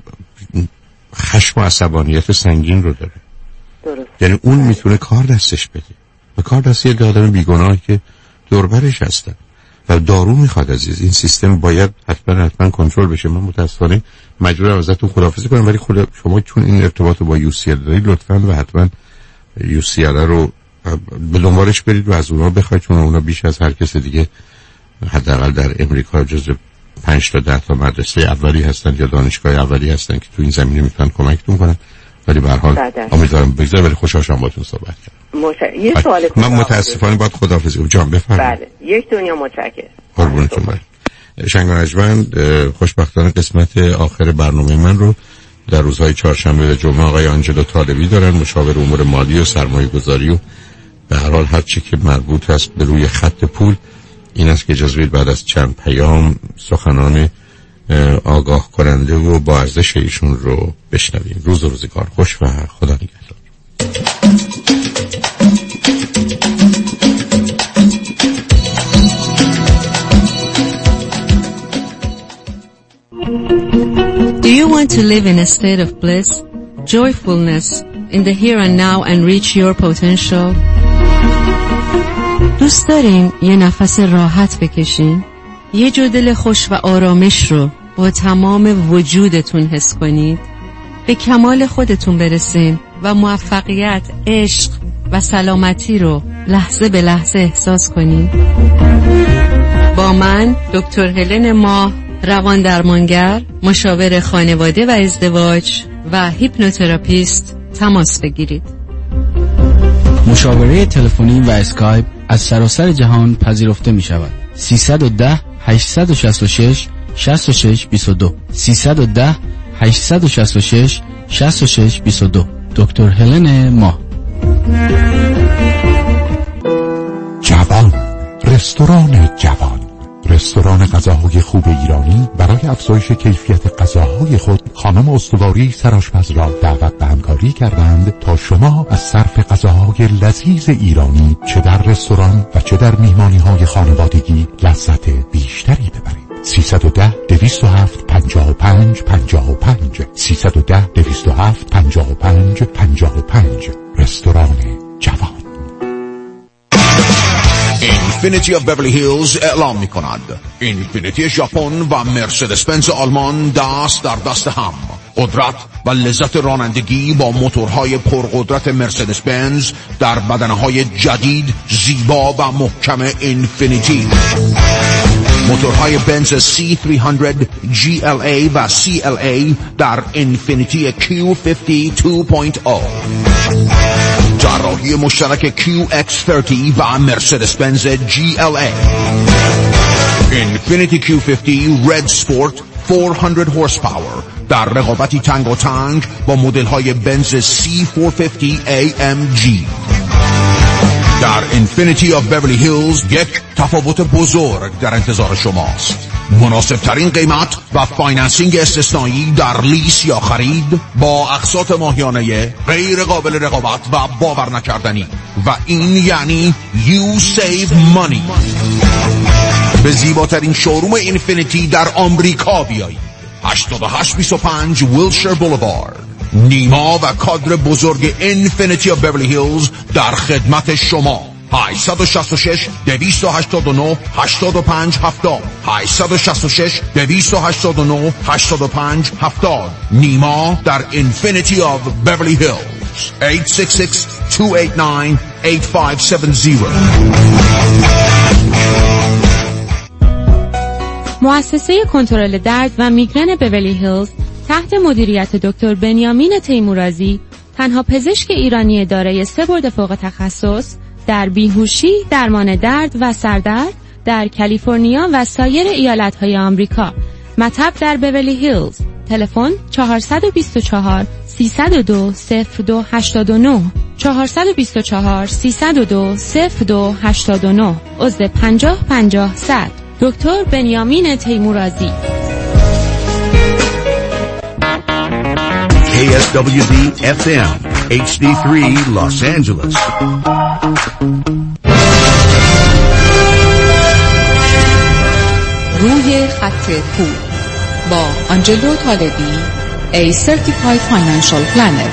خشم و عصبانیت سنگین رو داره. درست. یعنی اون میتونه کار دستش بده و کار دست یه آدم بیگناهی که دوربرش هستن و دارو میخواد عزیز. این سیستم باید حتما حتما کنترل بشه. من متاسفانه مجبورم ازتون خداحافظی کنم، ولی خود شما چون این ارتباط با یو سی ال دارید لطفاً و حتما یو سی ال رو به دنبالش برید و از اونها بخواید، چون اونا بیش از هر کس دیگه حداقل در امریکا جزو پنج تا ده تا مدرسه اولی هستن یا دانشگاه اولی هستن که تو این زمینه میتونن کمکتون کنن. ولی به هر حال امیدوارم بگذره. ولی خوشحال شدم باهاتون صحبت کردم. مش... یه سوال من متاسفانه باید خداحافظی کنم. جان بفرمایید. بله یک دنیا متشکرم. قربونتون برم. شنگانجمند خوشبختانه قسمت آخر برنامه من رو در روزهای چهارشنبه و جمعه آقای آنجلو طالبی دارن، مشاور امور مالی و سرمایه گذاری و به هر حال هر چی که مربوط است به روی خط پول. این است که اجازه بدید بعد از چند پیام سخنان آگاه کننده و با ارزش ایشون رو بشنویم. روز و روزگار خوش و خدا نگهدار. Do you want to live in a state of bliss, joyfulness in the here and now and reach your potential? دوست دارین یه نفس راحت بکشین؟ یه جو دل خوش و آرامش رو با تمام وجودتون حس کنید؟ به کمال خودتون برسین و موفقیت، عشق و سلامتی رو لحظه به لحظه احساس کنید؟ با من دکتر هلن ماه، روان درمانگر، مشاور خانواده و ازدواج و هیپنوتراپیست تماس بگیرید. مشاوره تلفنی و اسکایپ از سراسر جهان پذیرفته می شود. سیصد و ده هشتصد و شصت و شش شصت و شش بیست و دو سیصد و ده هشتصد و شصت و شش شصت و شش بیست و دو. دکتر هلن ماه. جوان، رستوران جوان، رستوران غذاهای خوب ایرانی برای افزایش کیفیت غذاهای خود خانم استواری سرآشپز را دعوت به همکاری کردند تا شما از صرف غذاهای لذیذ ایرانی چه در رستوران و چه در میهمانی‌های خانوادگی لذت بیشتری ببرید. سیصد و ده دویست و هفت پنجاه و پنج پنجاه و پنج سیصد و ده دویست و هفت پنجاه و پنج پنجاه و پنج. رستوران جوان. اینفینیتی آف بیورلی هیلز اعلام می کند اینفینیتی ژاپن و مرسدس بنز آلمان دست در دست هم. قدرت و لذت رانندگی با موتورهای پرقدرت مرسدس بنز در بدنه‌های جدید، زیبا و محکم اینفینیتی. موتورهای بنز سی سیصد جی ال ای و سی ال ای در اینفینیتی کیو پنجاه دو پوینت او. طراحی مشترک کیو اکس صد و مرسدس بنز جی ال ای. اینفینیتی کیو پنجاه رد سپورت چهارصد horsepower در رقابتی تنگ و تنگ با مدل های بنز سی چهارصد پنجاه ای ام جی. در اینفینیتی آف بیورلی هیلز یک تفاوت بزرگ در انتظار شماست. مناسب ترین قیمت و فایننسینگ استثنایی در لیس یا خرید با اقساط ماهیانه غیر قابل رقابت و باور نکردنی، و این یعنی You Save Money. به زیباترین شوروم اینفینیتی در آمریکا بیایید. هشتاد و هشت بیست و پنج ویلشر بولوارد. نیما و کادر بزرگ اینفینیتی آف بیورلی هیلز در خدمت شما. هشت شش شش دویست و هشتاد و نه هشتاد و پنج هفتاد هشت شش شش دویست و هشتاد و نه هشتاد و پنج هفتاد. نیما در اینفینیتی آف بیورلی هیلز. هشت شش شش دو هشت نه هشت پنج هفت صفر. مؤسسه کنترل درد و میگرن بیورلی هیلز تحت مدیریت دکتر بنیامین تیمورازی، تنها پزشک ایرانی دارای سه برد فوق تخصص در بیهوشی، درمان درد و سردرد در کالیفرنیا و سایر ایالت‌های آمریکا. مطب در بیورلی هیلز. تلفن چهار دو چهار سه صفر دو صفر دو هشت نه چهار دو چهار سه صفر دو صفر دو هشت نه عضو پنجاه پنجاه صد. دکتر بنیامین تیمورازی. K S W D F M H D three Los Angeles. روی خط پول با آنجلو طالبی، A Certified Financial Planner.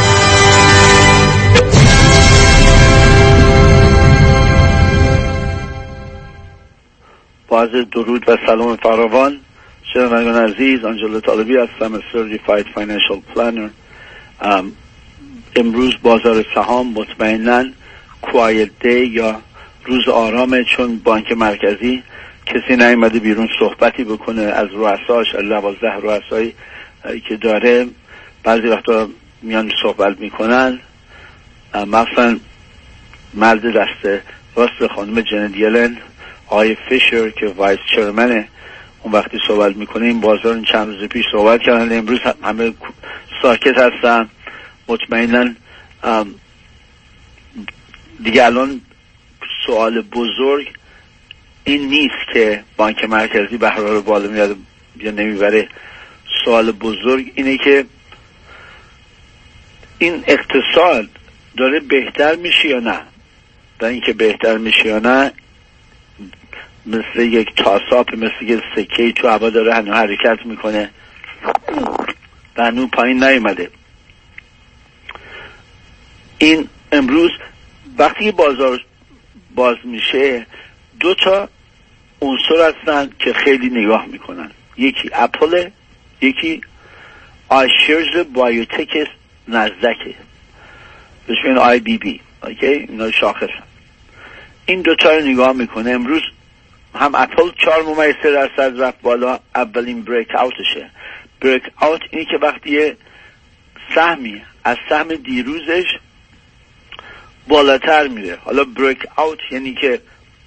با عرض درود و سلام فراوان، شنوندگان عزیز، آنجلو طالبی هستم، Certified Financial Planner. امروز بازار سهام مطمئناً Quiet Day یا روز آرامه، چون بانک مرکزی کسی نیامده بیرون صحبتی بکنه از رؤساش، دوازده رؤسایی که داره. بعضی وقتا میان صحبت میکنن، مثلا مرد دست راست خانم جنت یلن، آقای فیشر که وایس چرمنه، اون وقتی صحبت میکنه این بازار چند روز پیش صحبت کردن، امروز همه ساکت هستن. مطمئناً دیگه الان سوال بزرگ این نیست که بانک مرکزی بهره رو بالا میاد یا نمیبره. سوال بزرگ اینه که این اقتصاد داره بهتر میشه یا نه. و اینکه بهتر میشه یا نه مثل یک تاساپ، مثل یک سکه تو هوا داره هنو حرکت میکنه و هنو پایین نیومده. این امروز وقتی که بازار باز میشه دو تا عنصر هستن که خیلی نگاه میکنن، یکی اپل، یکی آیشرز بایوتک نزدکه، بهش میگن آی بی بی. اوکی، اینا شاخص. این دو تا رو نگاه میکنه. امروز هم اپل چهار ممیز سه درصد رفت بالا، اولین بریک اوتشه. بریک اوت اینی که وقتی یه سهمی از سهم دیروزش بالاتر میره. حالا بریک اوت یعنی که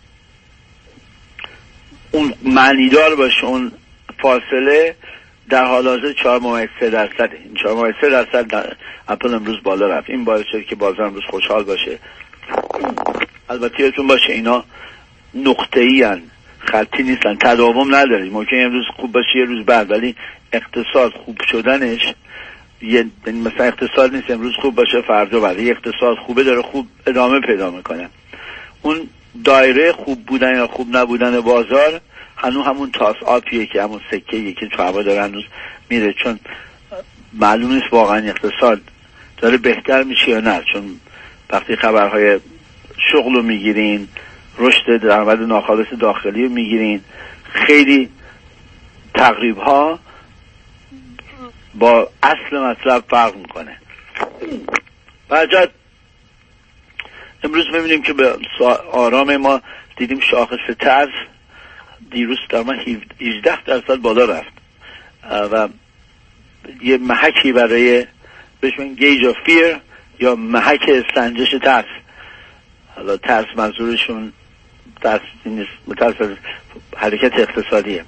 اون معنیدار باشه، اون فاصله در حال حاضر چهار ممیز سه درصده. این چهار ممیز سه درصد در اپل امروز بالا رفت. این باعث شد که بازار امروز خوشحال باشه. البته یادتون باشه اینا نقطه‌ای ان، خطی نیستن، تداوم نداره. ممکن امروز خوب باشه یه روز بعد، ولی اقتصاد خوب شدنش یه مثلا اقتصاد نیست امروز خوب باشه فردا ولی اقتصاد خوبه داره خوب ادامه پیدا میکنه. اون دایره خوب بودن یا خوب نبودن بازار هنوز همون تاس آپیه که همون سکه‌ایه که تو هوا داره هنوز میره، چون معلوم نیست واقعا اقتصاد داره بهتر میشه یا نه. چون وقتی خبرهای شغل رو میگیرین، رشد درآمد ناخالص داخلی رو میگیرین، خیلی تقریب ها با اصل مطلب فرق میکنه. برجت امروز میبینیم که به آرام ما دیدیم شاخص ترس دیروز تقریبا هجده درصد بالا رفت و یه محکی برای بهش میگن گیج آف فیر یا محک سنجش ترس. حالا ترس منظورشون ترس نیست، ترس حرکت اقتصادیه.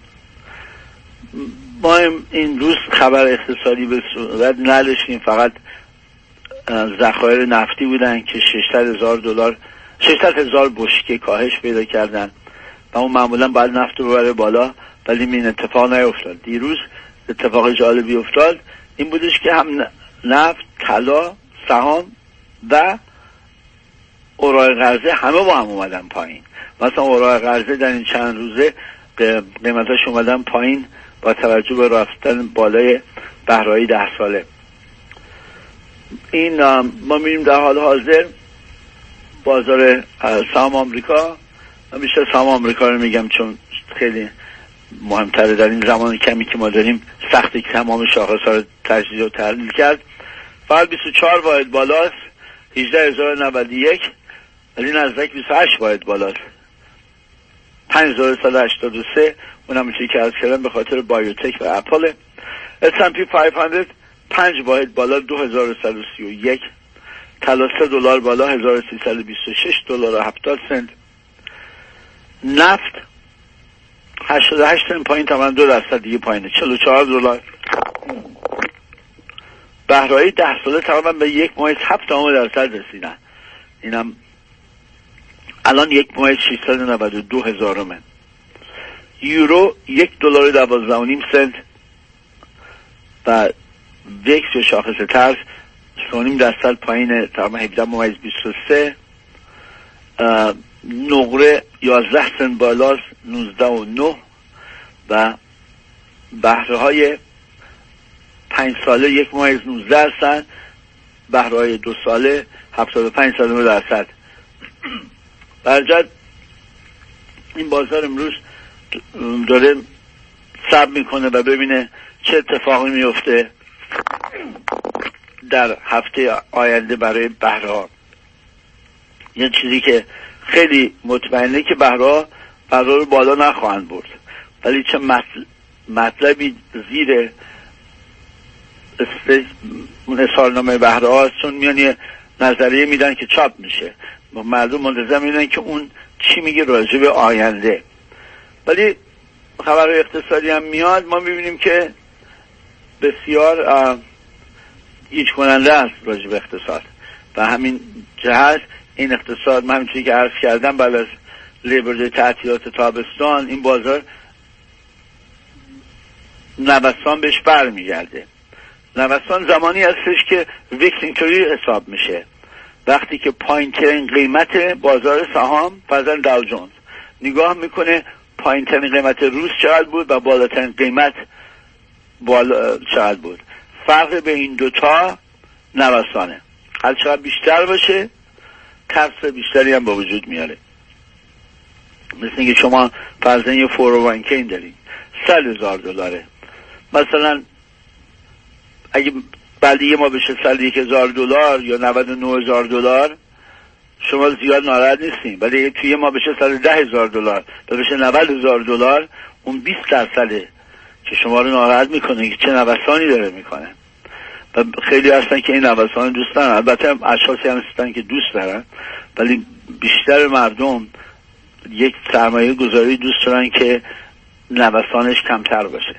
ما این روز خبر اقتصادی به صورت نداشتیم، فقط ذخایر نفتی بودن که ششصد هزار دلار ششصد هزار بشکه کاهش پیدا کردن و اون معمولا باید نفت رو ببره بالا، ولی این اتفاق نیفتاد. دیروز اتفاق جالبی افتاد، این بودش که هم نفت، طلا، سهام و اوراق قرضه همه با هم اومدن پایین. مثلا اوراق قرضه در این چند روزه قیمتاش اومدن پایین با توجه به رفتن بالای بهره‌ای ده ساله. این ما می‌بینیم در حال حاضر بازار سهام آمریکا، من بیشتر سهام آمریکا رو میگم چون خیلی مهمتره در این زمان کمی که ما داریم، سختی که تمام شاخص‌ها رو تجزیه و تحلیل کرد. فقط بیست و چهار واحد بالاست، هجده هزار و نود و یک، ولی نزدیک بیست و هشت واحد بالاست، پنج هزار و صد و هشتاد و سه، اونم میشه که از کردن به خاطر بایوتک و اپل. اس اند پی پانصد پنج واحد بالا، دو هزار و صد و سی و یک، طلا سه دلار بالا، هزار و سیصد و بیست و شش دلار و هفتاد سنت. نفت هشتاد و هشت سنت پایین، تقریبا دو درصد دیگه پایینه، چهل و چهار دلار. بهره‌ای ده ساله تقریبا به یک ممیز هفت درصد رسیدن، اینم الان یک ممیز ششصد و نود و دو هزارمه. یورو یک دلار و دوازده و نیم سنت و وکس و شاخص ترس سه و نیم درصد پایین، تقریبا هفده ممیز بیست و سه. نقره یازده سنت بالاست، نوزده و نه. و بهره های پنج ساله یک ممیز نوزده هستن، بهره های دو ساله هفتاد و پنج درصد. برجت این بازار امروز داره صبر میکنه و ببینه چه اتفاقی میفته در هفته آینده برای بهره ها. یه چیزی که خیلی مطمئنه که بهره ها بهره رو بالا نخواهند برد، ولی چه مطلبی زیر اظهارنامه بهره ها هست، چون میان یه نظریه میدن که چاپ میشه، مردم منتظر میدن که اون چی میگه راجع به آینده. ولی خبر اقتصادی هم میاد، ما میبینیم که بسیار گیج کننده است راجع به اقتصاد و همین جهت این اقتصاد، من همینطوری که عرض کردم بعد از لیبر دی تعطیلات تابستان این بازار نوسان بهش برمیگرده. نوسان زمانی هستش که ویکس اینطوری حساب میشه، وقتی که پایین ترین قیمت بازار سهام فرضاً داو جونز نگاه میکنه پایین ترین قیمت روز چقدر بود و بالاترین قیمت بالا چقدر بود، فرق به این دوتا نوسانه. هر چقدر بیشتر باشه ترس بیشتری هم با وجود میاره. مثل اینکه شما فرضاً یه فور او وان کی دارید صد هزار دلاره، مثلا اگه بعد یه ما بشه صد یک هزار دلار یا نود و نه هزار دلار شما زیاد ناراحت نیستین، ولی توی ما بشه صد و ده هزار دلار و بشه نود هزار دلار، اون بیست درصده که شما رو ناراحت میکنه که چه نوسانی داره میکنه. و خیلی هستن که این نوسان دوست دارن، البته اشخاصی هم هستن که دوست دارن، ولی بیشتر مردم یک سرمایه گذاری دوست دارن که نوسانش کمتر باشه.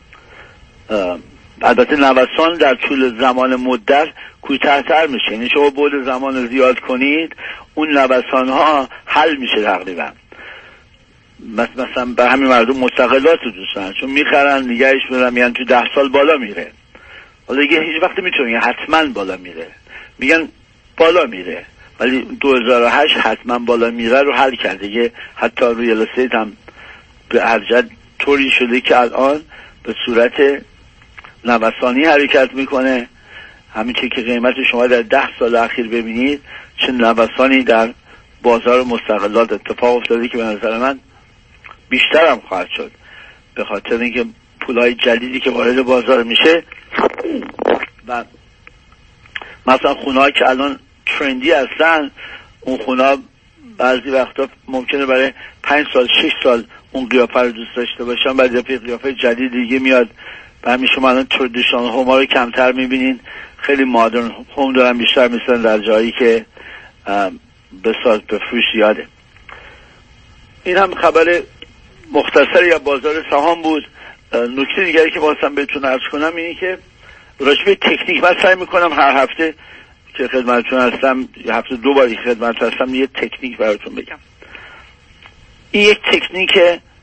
البته نوسان در طول زمان مدت کوتاه‌تر میشه، یعنی شما بعد زمان رو زیاد کنید اون نوسان ها حل میشه تقریبا. مثلا به همین مردم مستقلات رو دوست دارن چون میخرن نگهش میدارن، میگن تو ده سال بالا میره، حالا دیگه هیچ وقت میتونن حتما بالا میره، میگن بالا میره، ولی دو هزار و هشت حتما بالا میره رو حل کرده. دیگه حتی روی ریال هم به هر جد طوری شده که الان به صورت نوسانی حرکت میکنه. همین چه که قیمت شما در ده سال اخیر ببینید چه نوسانی در بازار مستقلات اتفاق افتاده که به نظر من بیشتر هم خواهد شد، به خاطر اینکه پولای جدیدی که وارد بازار میشه و مثلا خونه‌ها که الان ترندی هستن، اون خونه‌ها بعضی وقتا ممکنه برای پنج سال شش سال اون قیافه رو دوست داشته باشن، بعد یه قیافه جدید دیگه میاد و همین شما الان تردیشنال هوم ها رو کمتر میبینین، خیلی مادرن هوم دارن بیشتر میسن در جایی که بساز به فروش زیاده. این هم خبر مختصری از بازار سهام بود. نکته دیگری که واسم بهتون عرض کنم اینه که راجع به تکنیک من سعی میکنم هر هفته که خدمتتون هستم، هفته دو باری خدمتتون هستم، یه تکنیک براتون بگم. این یک تکنیک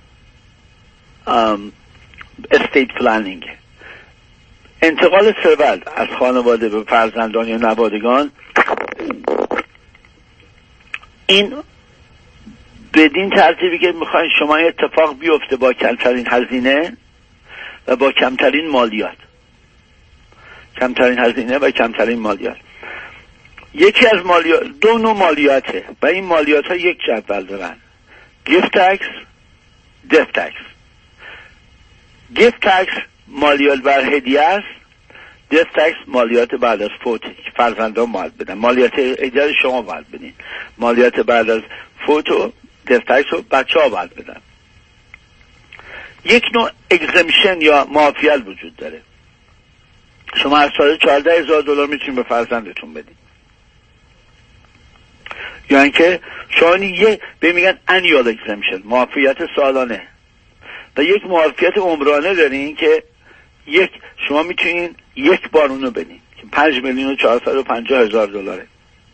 استیت پلانینگ، انتقال ثروت از خانواده به فرزندان یا نوادگان. این بدین ترتیبی که میخواین شما اتفاق بیفته با کمترین هزینه و با کمترین مالیات. کمترین هزینه و کمترین مالیات. یکی از مالیات، دو نوع مالیاته و این مالیات ها یک جدول دارن: gift tax، death tax. gift tax مالیات بر هدیه است، death tax مالیات بعد از فوت فرزندان باید بدن. مالیات هدیه شما باید بدین، مالیات بعد از فوت و death tax رو بچه ها باید بدن. یک نوع exemption یا معافیت وجود داره. شما هر سال چهارده هزار دلار میتونید به فرزندتون بدین، یا اینکه شما یه به میگن annual exemption، معافیت سالانه، و یک معافیت عمرانه دارین که یک شما میتونین یک بار اونو بدین که پنج میلیون و چهارصد و پنجاه هزار دلاره.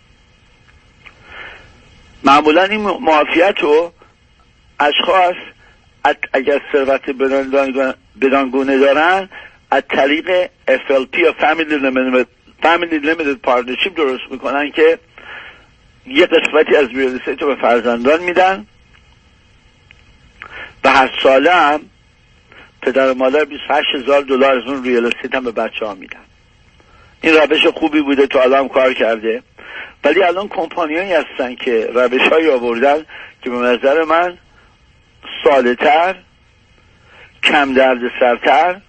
معمولا این معافیت رو اشخاص اگر ثروت بدانگونه دارن از طریق اف ال پی یا Family Limited, Family Limited Partnership درست میکنن که یه قسمتی از ریال استیت رو به فرزندان میدن و هر ساله هم پدر و مادر بیست و هشت هزار دلار از اون ریال استیت هم به بچه ها میدن. این روش خوبی بوده، تا الان کار کرده، ولی الان کمپانیایی هستن که روش هایی آوردن که به نظر من ساده تر، کم درد سرتر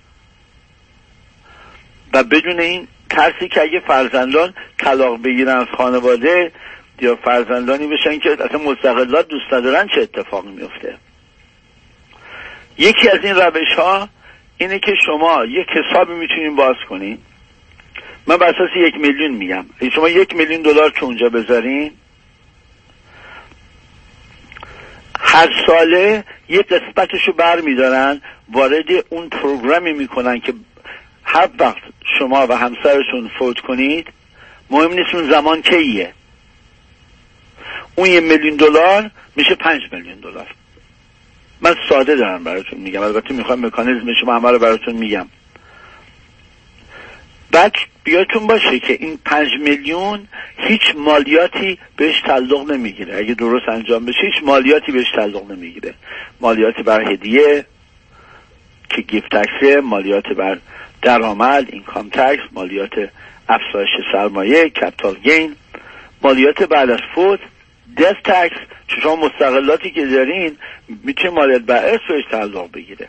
و بدون این ترسی که اگه فرزندان طلاق بگیرن از خانواده یا فرزندانی بشن که اصلا مستقلات دوست ندارن چه اتفاقی میفته. یکی از این روش ها اینه که شما یک حسابی میتونین باز کنین. من بر اساس یک میلیون میگم، اگه شما یک میلیون دلار تو اونجا بذارین، هر ساله یک قسمتشو بر میدارن وارد اون پروگرامی میکنن که هر وقت شما و همسرشون فوت کنید، مهم نیست اون زمان کیه، اون یه میلیون دلار میشه پنج میلیون دلار. من ساده دارم براتون میگم، البته میخوام مکانیزم شما همه رو براتون میگم. بعد بیاتون باشه که این پنج میلیون هیچ مالیاتی بهش تعلق نمیگیره. اگه درست انجام بشه هیچ مالیاتی بهش تعلق نمیگیره. مالیاتی بر هدیه که گیفت تکسه، مالیات بر درآمد اینکام تکس، مالیات افزایش سرمایه کپیتال گین، مالیات بعد از فوت دث تکس، چون شما مستقلاتی که دارین میتونه مالیات بر ارث بهش تعلق بگیره،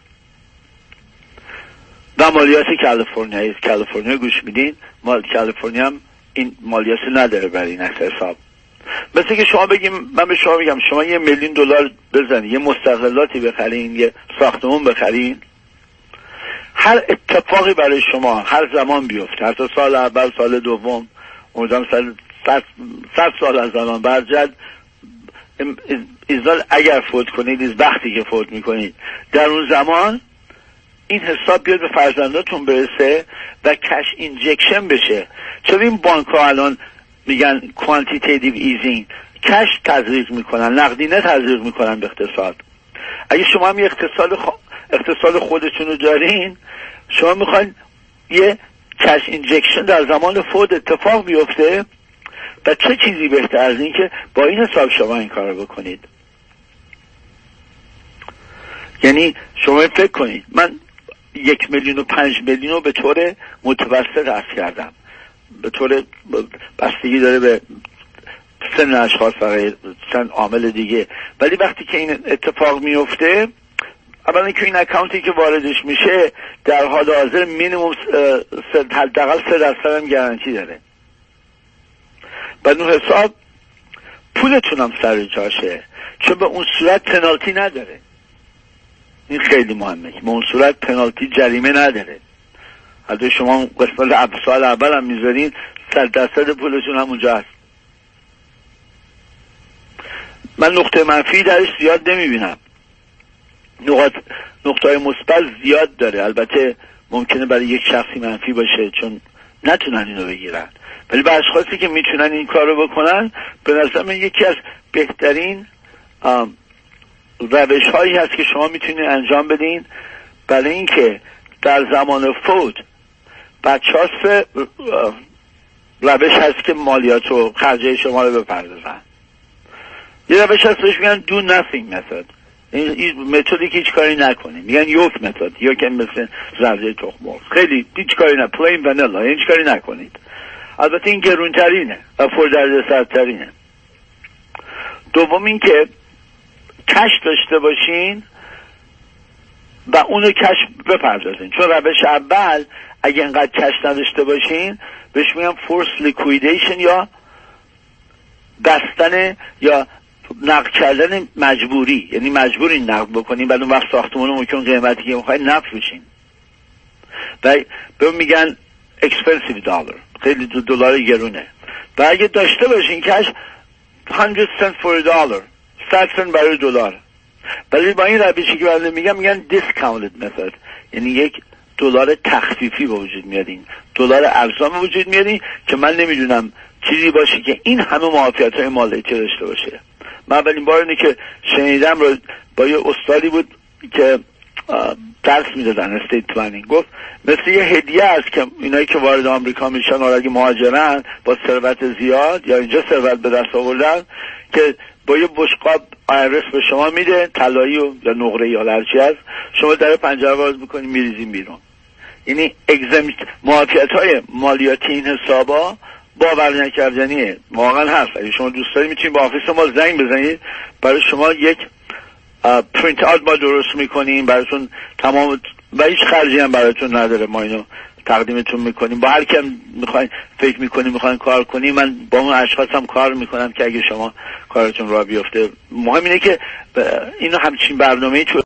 و مالیات کالیفرنیا. کالیفرنیا گوش میدین، مال کالیفرنیا هم این مالیات نداره برای این حساب. مثل که شما بگیم، من به شما میگم شما یه میلیون دلار بزنید یه مستقلاتی بخرین، یه ساختمون بخرین، هر اتفاقی برای شما هر زمان بیفته، حتی سال اول، سال دوم، امیدوارم سال صد سال از زمان برجد ازال اگر فوت کنید، از وقتی که فوت میکنید در اون زمان این حساب بیاد به فرزنداتون برسه و کش اینجکشن بشه. چون این بانک ها الان میگن کوانتیتیتیو ایزینگ، کش تزریق میکنن، نقدینه تزریق میکنن به اقتصاد. اگه شما هم یه اقتصاد خ... اقتصاد خودتون رو دارین، شما میخواین یه کش اینجکشن در زمان فوت اتفاق بیفته، و چه چیزی بهتر از این که با این حساب شما این کار رو بکنید. یعنی شما فکر کنید من یک میلیون و پنج میلیون رو به طور متوسط حساب کردم، به طور بستگی داره به سن اشخاص و سن عامل دیگه، ولی وقتی که این اتفاق میفته، اولا که این اکانتی که واردش میشه در حال حاضر مینیمم حداقل سه درصد هم گارانتی داره. بعد اون حساب پولتون هم سر جاشه، چون به اون صورت پنالتی نداره. این خیلی مهمه که به اون صورت پنالتی، جریمه نداره. حتی شما قسمت سال اول هم میذارین، صد درصد پولتون هم اونجا هست. من نقطه منفی درش زیاد نمیبینم، نقاط نقطه های مثبت زیاد داره. البته ممکنه برای یک شخصی منفی باشه، چون نتونن اینو بگیرن، ولی به اشخاصی که میتونن این کارو بکنن به نظر من یکی از بهترین روش هایی هست که شما میتونید انجام بدین برای اینکه در زمان فوت بچه ها روش هست که مالیات و خرجه شما رو بپردازن. یه روش هست بهش میگن do nothing method، این متدی که هیچ کاری نکنیم، میگن یوک متد یا که مثل زرده تخم مرغ، خیلی هیچ کاری نه، plain vanilla، هیچ کاری نکنید. البته این گرونترینه و پردردسرترینه. دوم این که کش داشته باشین و اونو کش بپردازین، چون روش اول اگه انقدر کش نداشته باشین بهش میگن فورس لیکویدیشن یا بستن یا نقد کردن مجبوری، یعنی مجبورین نقد بکنین، بعد اون وقت ساختمون ممکن قیمتی که میخواین نفروشین و به اون میگن expensive dollar، خیلی دلار گرونه. و اگه داشته باشین کش hundred cents for a dollar، صد سنت برای دلار. ولی با این روشی که بعد میگم میگن discounted method، یعنی یک دلار تخفیفی به وجود میارین، دلار ارزان به وجود میارین که من نمیدونم چیزی باشه که این همه معافیت های مالیاتی داشته باشه. من اولین بار اینه که شنیدم رو با یه استادی بود که درس میدادن استیت پلنینگ، گفت مثل یه هدیه است که اینایی که وارد آمریکا میشن و اگه مهاجرن با ثروت زیاد یا اینجا ثروت به دست آوردن که با یه بشقاب آیرس به شما میده، طلایی و یا نقره یا هرچی هست، شما در پنجره باز میکنید میریزین بیرون. یعنی اگزمت معافیت های مالیاتی این حسابا باور نکردنیه، واقعا هست. اگه شما دوست دارید میتونید با آفیس ما زنگ بزنید، برای شما یک پرینت آوت ما درست میکنیم براتون تمام و هیچ خرجی هم براتون نداره، ما اینو تقدیمتون میکنیم. با هر کم میخواین فکر میکنیم میخواین کار کنیم، من با اون اشخاص هم کار میکنم که اگه شما کارتون راه بیفته. مهم اینه که اینو همچین برنامه‌ای تو